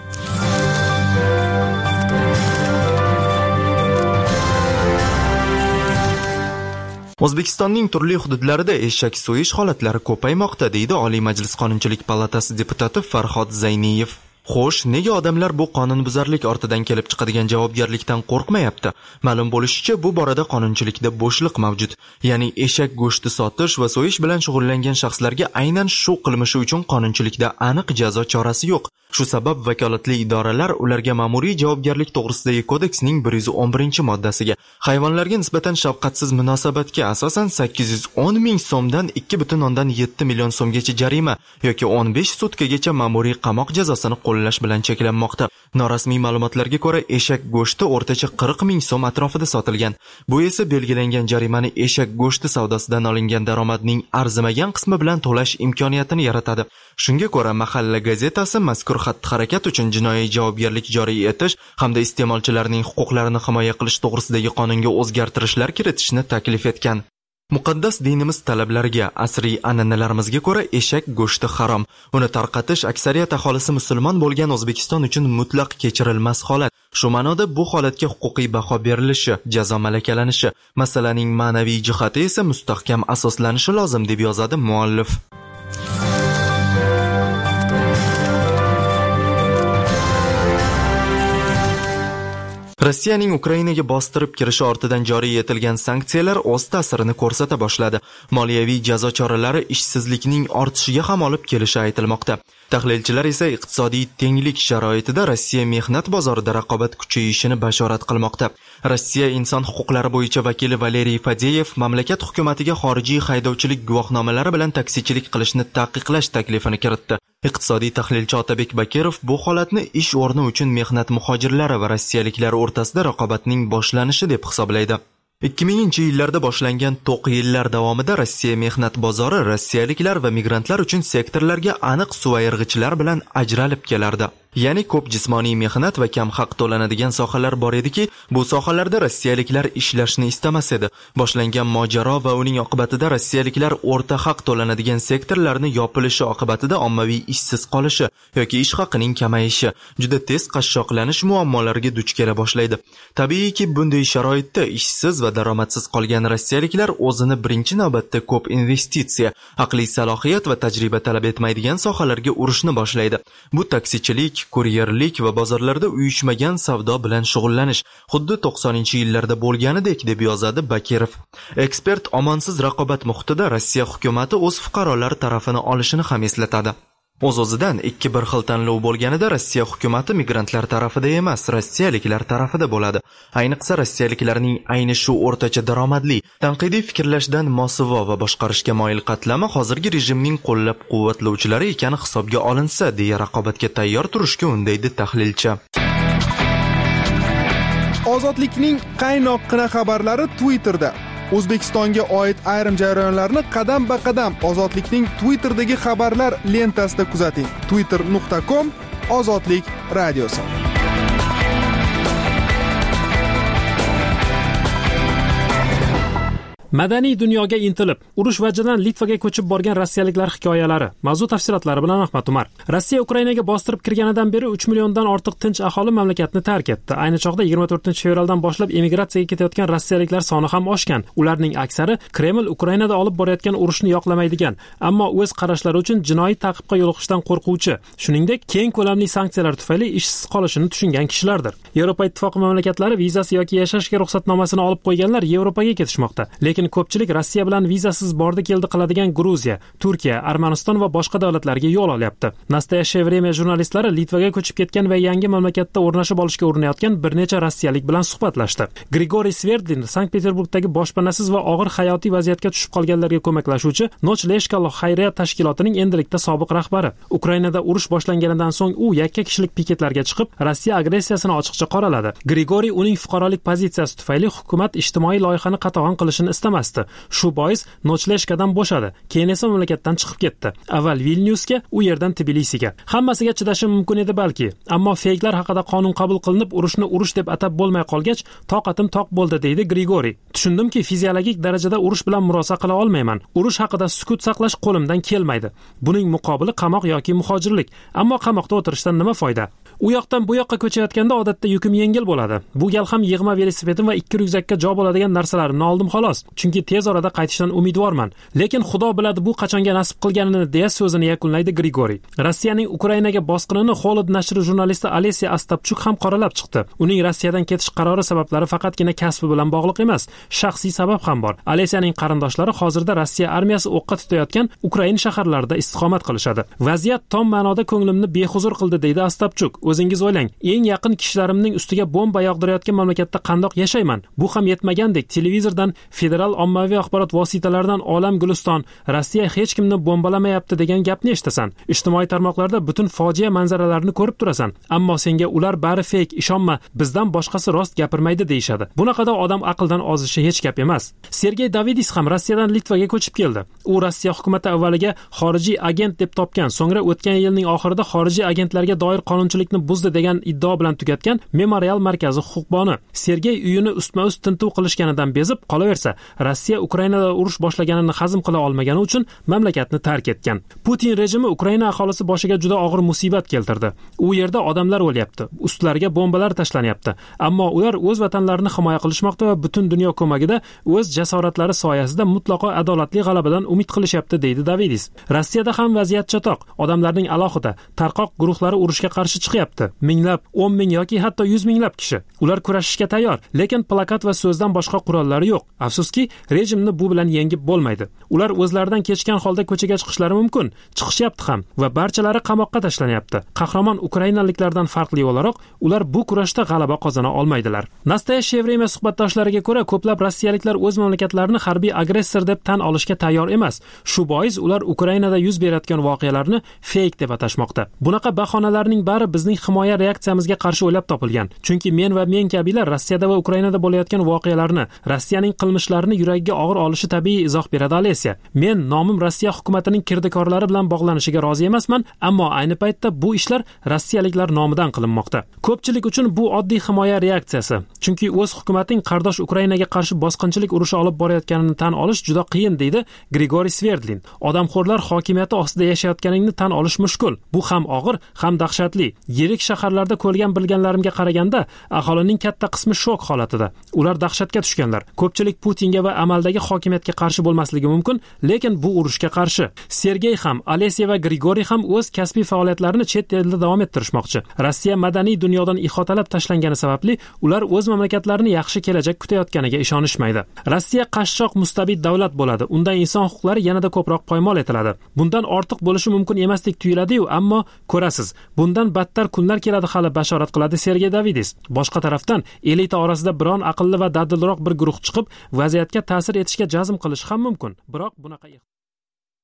Speaker 1: O'zbekistonning turli hududlarida eshak so'yish holatlari ko'paymoqda, deydi Oliy Majlis Qonunchilik palatasi deputati Farhod Zayniyev. Xo'sh, nega odamlar bu qonunbuzarlik ortidan kelib chiqadigan javobgarlikdan qo'rqmayapti? Ma'lum bo'lishicha, bu borada qonunchilikda bo'shliq mavjud. Ya'ni eshak go'shti sotish va so'yish bilan shug'ullangan shaxslarga aynan shu qilmishi uchun qonunchilikda aniq jazo chorasi yo'q. Shu sabab vakolatli idoralar ularga ma'muriy javobgarlik to'g'risidagi kodeksning 111-moddasiga hayvonlarga nisbatan shafqatsiz munosabatga asosan 810 ming so'mdan 2,7 million so'mgacha jarima yoki 15 sutkagacha ma'muriy qamoq jazosini qo'llash bilan cheklanmoqda. Norasmiy ma'lumotlarga ko'ra, eshak go'shti o'rtacha 40 ming so'm atrofida sotilgan. Bu esa belgilangan jarimani eshak go'shti savdosidan olingan daromadning arzimagan qismi bilan to'lash imkoniyatini yaratadi. Shunga ko'ra, Mahalla gazetasi mazkur xatti-harakat uchun jinoiy javobgarlik joriy etish hamda iste'molchilarning huquqlarini himoya qilish to'g'risidagi qonunga o'zgartirishlar kiritishni taklif etgan. Muqaddas dinimiz talablariga, asriy an'analarimizga ko'ra eshak go'shti harom. Uni tarqatish aksariyat aholisi musulmon bo'lgan O'zbekiston uchun mutlaq kechirilmas holat. Shu ma'noda bu holatga huquqiy baho berilishi, jazo malakalanishi, masalaning ma'naviy jihati esa mustahkam asoslanishi lozim, deb yozadi muallif. Rossiyaning Ukrainaga bostirib kirishi ortidan joriy etilgan sanksiyalar o'z ta'sirini ko'rsata boshladi. Moliyaviy jazo choralari ishsizlikning ortishiga ham olib kelishi aytilmoqda. Tahlilchilar esa iqtisodiy tenglik sharoitida Rossiya mehnat bozorida raqobat kuchayishini bashorat qilmoqda. Rossiya inson huquqlari bo'yicha vakili Valeriy Fadeyev mamlakat hukumatiga xorijiy haydovchilik guvohnomalari bilan taksichilik qilishni taqiqlash taklifini kiritdi. Iqtisodiy tahlilchi Otabek Bakirov bu holatni ish o'rni uchun mehnat muhojirlari va rossiyaliklar o'rtasida raqobatning boshlanishi deb hisoblaydi. 2000-yillarda boshlangan to'q yillar davomida Rossiya mehnat bozori rossiyaliklar va migrantlar uchun sektorlarga aniq suv ayirg'ichlar bilan ajralib kelardi. Ya'ni ko'p jismoniy mehnat va kam haq to'lanadigan sohalar bor ediki, bu sohalarda rossiyaliklar ishlashni istamas edi. Boshlangan mojaro va uning oqibatida rossiyaliklar o'rta haq to'lanadigan sektorlarni yopilishi oqibatida ommaviy ishsiz qolishi yoki ish haqining kamayishi, juda tez qashshoqlanish muammolariga duch kela boshlaydi. Tabiiyki, bunday sharoitda ishsiz va daromadsiz qolgan rossiyaliklar o'zini birinchi navbatda ko'p investitsiya, aqliy salohiyat va tajriba talab etmaydigan sohalarga urishni boshlaydi. Bu taksichilik, kuryerlik va bozorlarda uyushmagan savdo bilan shug'ullanish, xuddi 90-yillarda bo'lganidek, deb yozadi Bakirov. Ekspert omonsiz raqobat muhitida Rossiya hukumatati o'z fuqarolari tarafini olishini ham eslatadi. O'z-o'zidan ikki bir xil tanlov bo'lganida Rossiya hukumatı migrantlar tarafida emas, rossiyaliklar tarafida bo'ladi. Ayniqsa rossiyaliklarning ayni shu o'rtacha daromadli, tanqidiy fikrlashdan mosuvo va boshqarishga moyil qatlami hozirgi rejimning qo'llab-quvvatlovchilari ekani hisobga olinsa, deya raqobatga tayyor turishga undaydi tahlilchi.
Speaker 2: Ozodlikning qaynoqqina xabarlari Twitterda. O'zbekistonga oid ayrim jarayonlarni qadam-ba-qadam Ozodlikning Twitterdagi xabarlar lentasida kuzating. twitter.com/ozodlik radiosi.
Speaker 7: Madaniy dunyoga intilib, urush vajidan Litvaga ko'chib borgan rossiyaliklar hikoyalari. Mavzu tafsilotlari bilan Ahmad Umar. Rossiya Ukrainaga bostirib kirganidan beri 3 milliondan ortiq tinch aholi mamlakatni tark etdi. Ayni chog'da 24-fevraldan boshlab emigratsiyaga ketayotgan rossiyaliklar soni ham oshgan. Ularning aksari Kreml Ukrainada olib borayotgan urushni yoqlamaydigan, ammo o'z qarashlari uchun jinoiy ta'qibga yo'liqishdan qo'rquvchi, shuningdek, keng ko'lamli sanksiyalar tufayli ishsiz qolishini tushungan kishilardir. Yevropa Ittifoqi mamlakatlari vizasi yoki yashashga ruxsatnomasini olib qo'yganlar Yevropaga ketishmoqda. Lekin ko'pchilik Rossiya bilan vizasiz bordi-keldi qiladigan Gruziya, Turkiya, Armaniston va boshqa davlatlarga yo'l olyapti. Nastoyashye время jurnalistlari Litvaga ko'chib ketgan va yangi mamlakatda o'rnashib olishga urinayotgan bir necha rossiyalik bilan suhbatlashdi. Grigoriy Sverdlin Sankt-Peterburgdagi boshpanasiz va og'ir hayotiy vaziyatga tushib qolganlarga ko'maklashuvchi Nochleshka xayriya tashkilotining endilikda sobiq rahbari. Ukrainada urush boshlanganidan so'ng u yakka kishilik piketlarga chiqib, Rossiya agressiyasini ochiqcha qoraladi. Grigoriy uning fuqarolik pozitsiyasi tufayli hukumat ijtimoiy loyihani qatag'on qilishini istamasdi. Shu bois Nochleshkadan bo'shadi, keyin esa mamlakatdan chiqib ketdi. Avval Vilnyusga, u yerdan Tbilisiga. Hammasiga chidashi mumkin edi balki, ammo feyklar haqida qonun qabul qilinib, urushni urush deb atab bo'lmay qolgach, toqatim toq bo'ldi, deydi Grigoriy. Tushundimki, fiziologik darajada urush bilan murosa qila olmayman. Urush haqida sukut saqlash qo'limdan kelmaydi. Buning muqobili qamoq yoki muhojirlik. Ammo qamoqda o'tirishdan nima foyda? U yoqdan bu yoqqa ko'chayotganda odatda yukim yengil bo'ladi. Bu gal ham yig'ma velosipedim va 2 ryukzakka joy bo'ladigan narsalarimni oldim xolos. Chunki tez orada qaytishdan umidvorman. Lekin Xudo biladi bu qachonga nasib qilganini, deya so'zini yakunlaydi Grigoriy. Rossiyaning Ukrainaga bosqinini Holod nashri jurnalisti Alesiy Astapchuk ham qoralab chiqdi. Uning Rossiyadan ketish qarori sabablari faqatgina kasbi bilan bog'liq emas, shaxsiy sabab ham bor. Alesiyaning qarindoshlari hozirda Rossiya armiyasi o'qqa tutayotgan Ukraina shaharlarida istiqomat qilishadi. Vaziyat tom ma'noda ko'nglimni behuzur qildi, deydi Astapchuk. O'zingiz o'ylang, eng yaqin kishilarimning ustiga bomba yog'dirayotgan mamlakatda qandoq yashayman? Bu ham yetmagandek, televizordan, federal ommaviy axborot vositalaridan olam guliston, Rossiya hech kimni bombalamayapti degan gapni eshitasan. Ijtimoiy tarmoqlarda butun fojia manzaralarini ko'rib turasan, ammo senga ular bari fake, ishonma, bizdan boshqasi rost gapirmaydi deyshadi. Bunaqada odam aqldan ozishi hech gap emas. Sergey Davidis ham Rossiyadan Litvaga ko'chib keldi. U Rossiya hukumatı avvaliga xorijiy agent deb topgan, so'ngra o'tgan yilning oxirida xorijiy agentlarga doir qonunchilikni buzdi degan iddao bilan tugatgan Memorial markazi huquqboni. Sergey uyini ustma-ust tintuv qilishganidan bezib qolaversa, Rossiya Ukrainada urush boshlaganini hazm qila olmagani uchun mamlakatni tark etgan. Putin rejimi Ukraina aholisi boshiga juda og'ir musibat keltirdi. U yerda odamlar o'lyapti, ustlariga bombalar tashlanyapti, ammo ular o'z vatanlarini himoya qilishmoqda va butun dunyo ko'magida o'z jasoratlari soyasida mutlaqo adolatli g'alabadan umid qilishyapti, deydi Davidis. Rossiyada ham vaziyat chatoq. Odamlarning alohida, tarqoq guruhlari urushga qarshi chiqyapti. Minglab, 10 ming yoki hatto 100 minglab kishi. Ular kurashishga tayyor, lekin plakat va so'zdan boshqa qurollari yo'q. Afsuski, rejimni bu bilan yengib bo'lmaydi. Ular o'zlaridan kechgan holda ko'chaga chiqishlari mumkin, chiqishyapti ham va barchalari qamoqqa tashlanyapti. Qahramon ukrainaliklardan farqli o'laroq, ular bu kurashda g'alaba qozona olmaydilar. Nastoyashye время suhbatdoshlariga ko'ra, ko'plab rossiyaliklar o'z mamlakatlarini harbiy agressor deb tan olishga tayyor emas. Shu bois ular Ukrainada yuz berayotgan voqealarni fake deb atashmoqda. Bunaqa bahonalarning bari bizni bizning himoya reaksiyamizga qarshi o'ylab topilgan. Chunki men va men kabilar Rossiyada va Ukrainada bo'layotgan voqealarni, Rossiyaning qilmishlarini yuragiga og'ir olishi tabiiy izoh beradi Alesiya. Men nomim Rossiya hukumatining kirdikorlari bilan bog'lanishiga rozi emasman, ammo ayni paytda bu ishlar rossiyaliklar nomidan qilinmoqda. Ko'pchilik uchun bu oddiy himoya reaksiyasi. Chunki o'z hukumating qardosh Ukrainaga qarshi bosqinchilik urushi olib borayotganini tan olish juda qiyin, deydi Grigoriy Sverdlin. Odamxo'rlar hokimiyati ostida yashayotganingni tan olish mushkul. Bu ham og'ir, ham dahshatli. Yirik shaharlarda ko'rgan bilganlarimga qaraganda, aholining katta qismi shok holatida. Ular dahshatga tushganlar. Ko'pchilik Putinga va amaldagi hokimiyatga qarshi bo'lmasligi mumkin, lekin bu urushga qarshi. Sergey ham, Alesiya va Grigoriy ham o'z kasbiy faoliyatlarini chet elda davom ettirishmoqchi. Rossiya madaniy dunyodan ihotalab tashlangani sababli ular o'z mamlakatlarini yaxshi kelajak kutayotganiga ishonishmaydi. Rossiya qashshoq mustabid davlat bo'ladi. Unda inson huquqlari yanada ko'proq poymol etiladi. Bundan ortiq bo'lishi mumkin emasdek tuyuladi-yu, ammo ko'rasiz, bundan battar kunlar keladi hali, bashorat qiladi Sergey Davidis. Boshqa tarafdan, elita orasida biron aqlli va dadilroq bir guruh chiqib, vaziyatga ta'sir etishga jazm qilish ham mumkin. Biroq bunaqa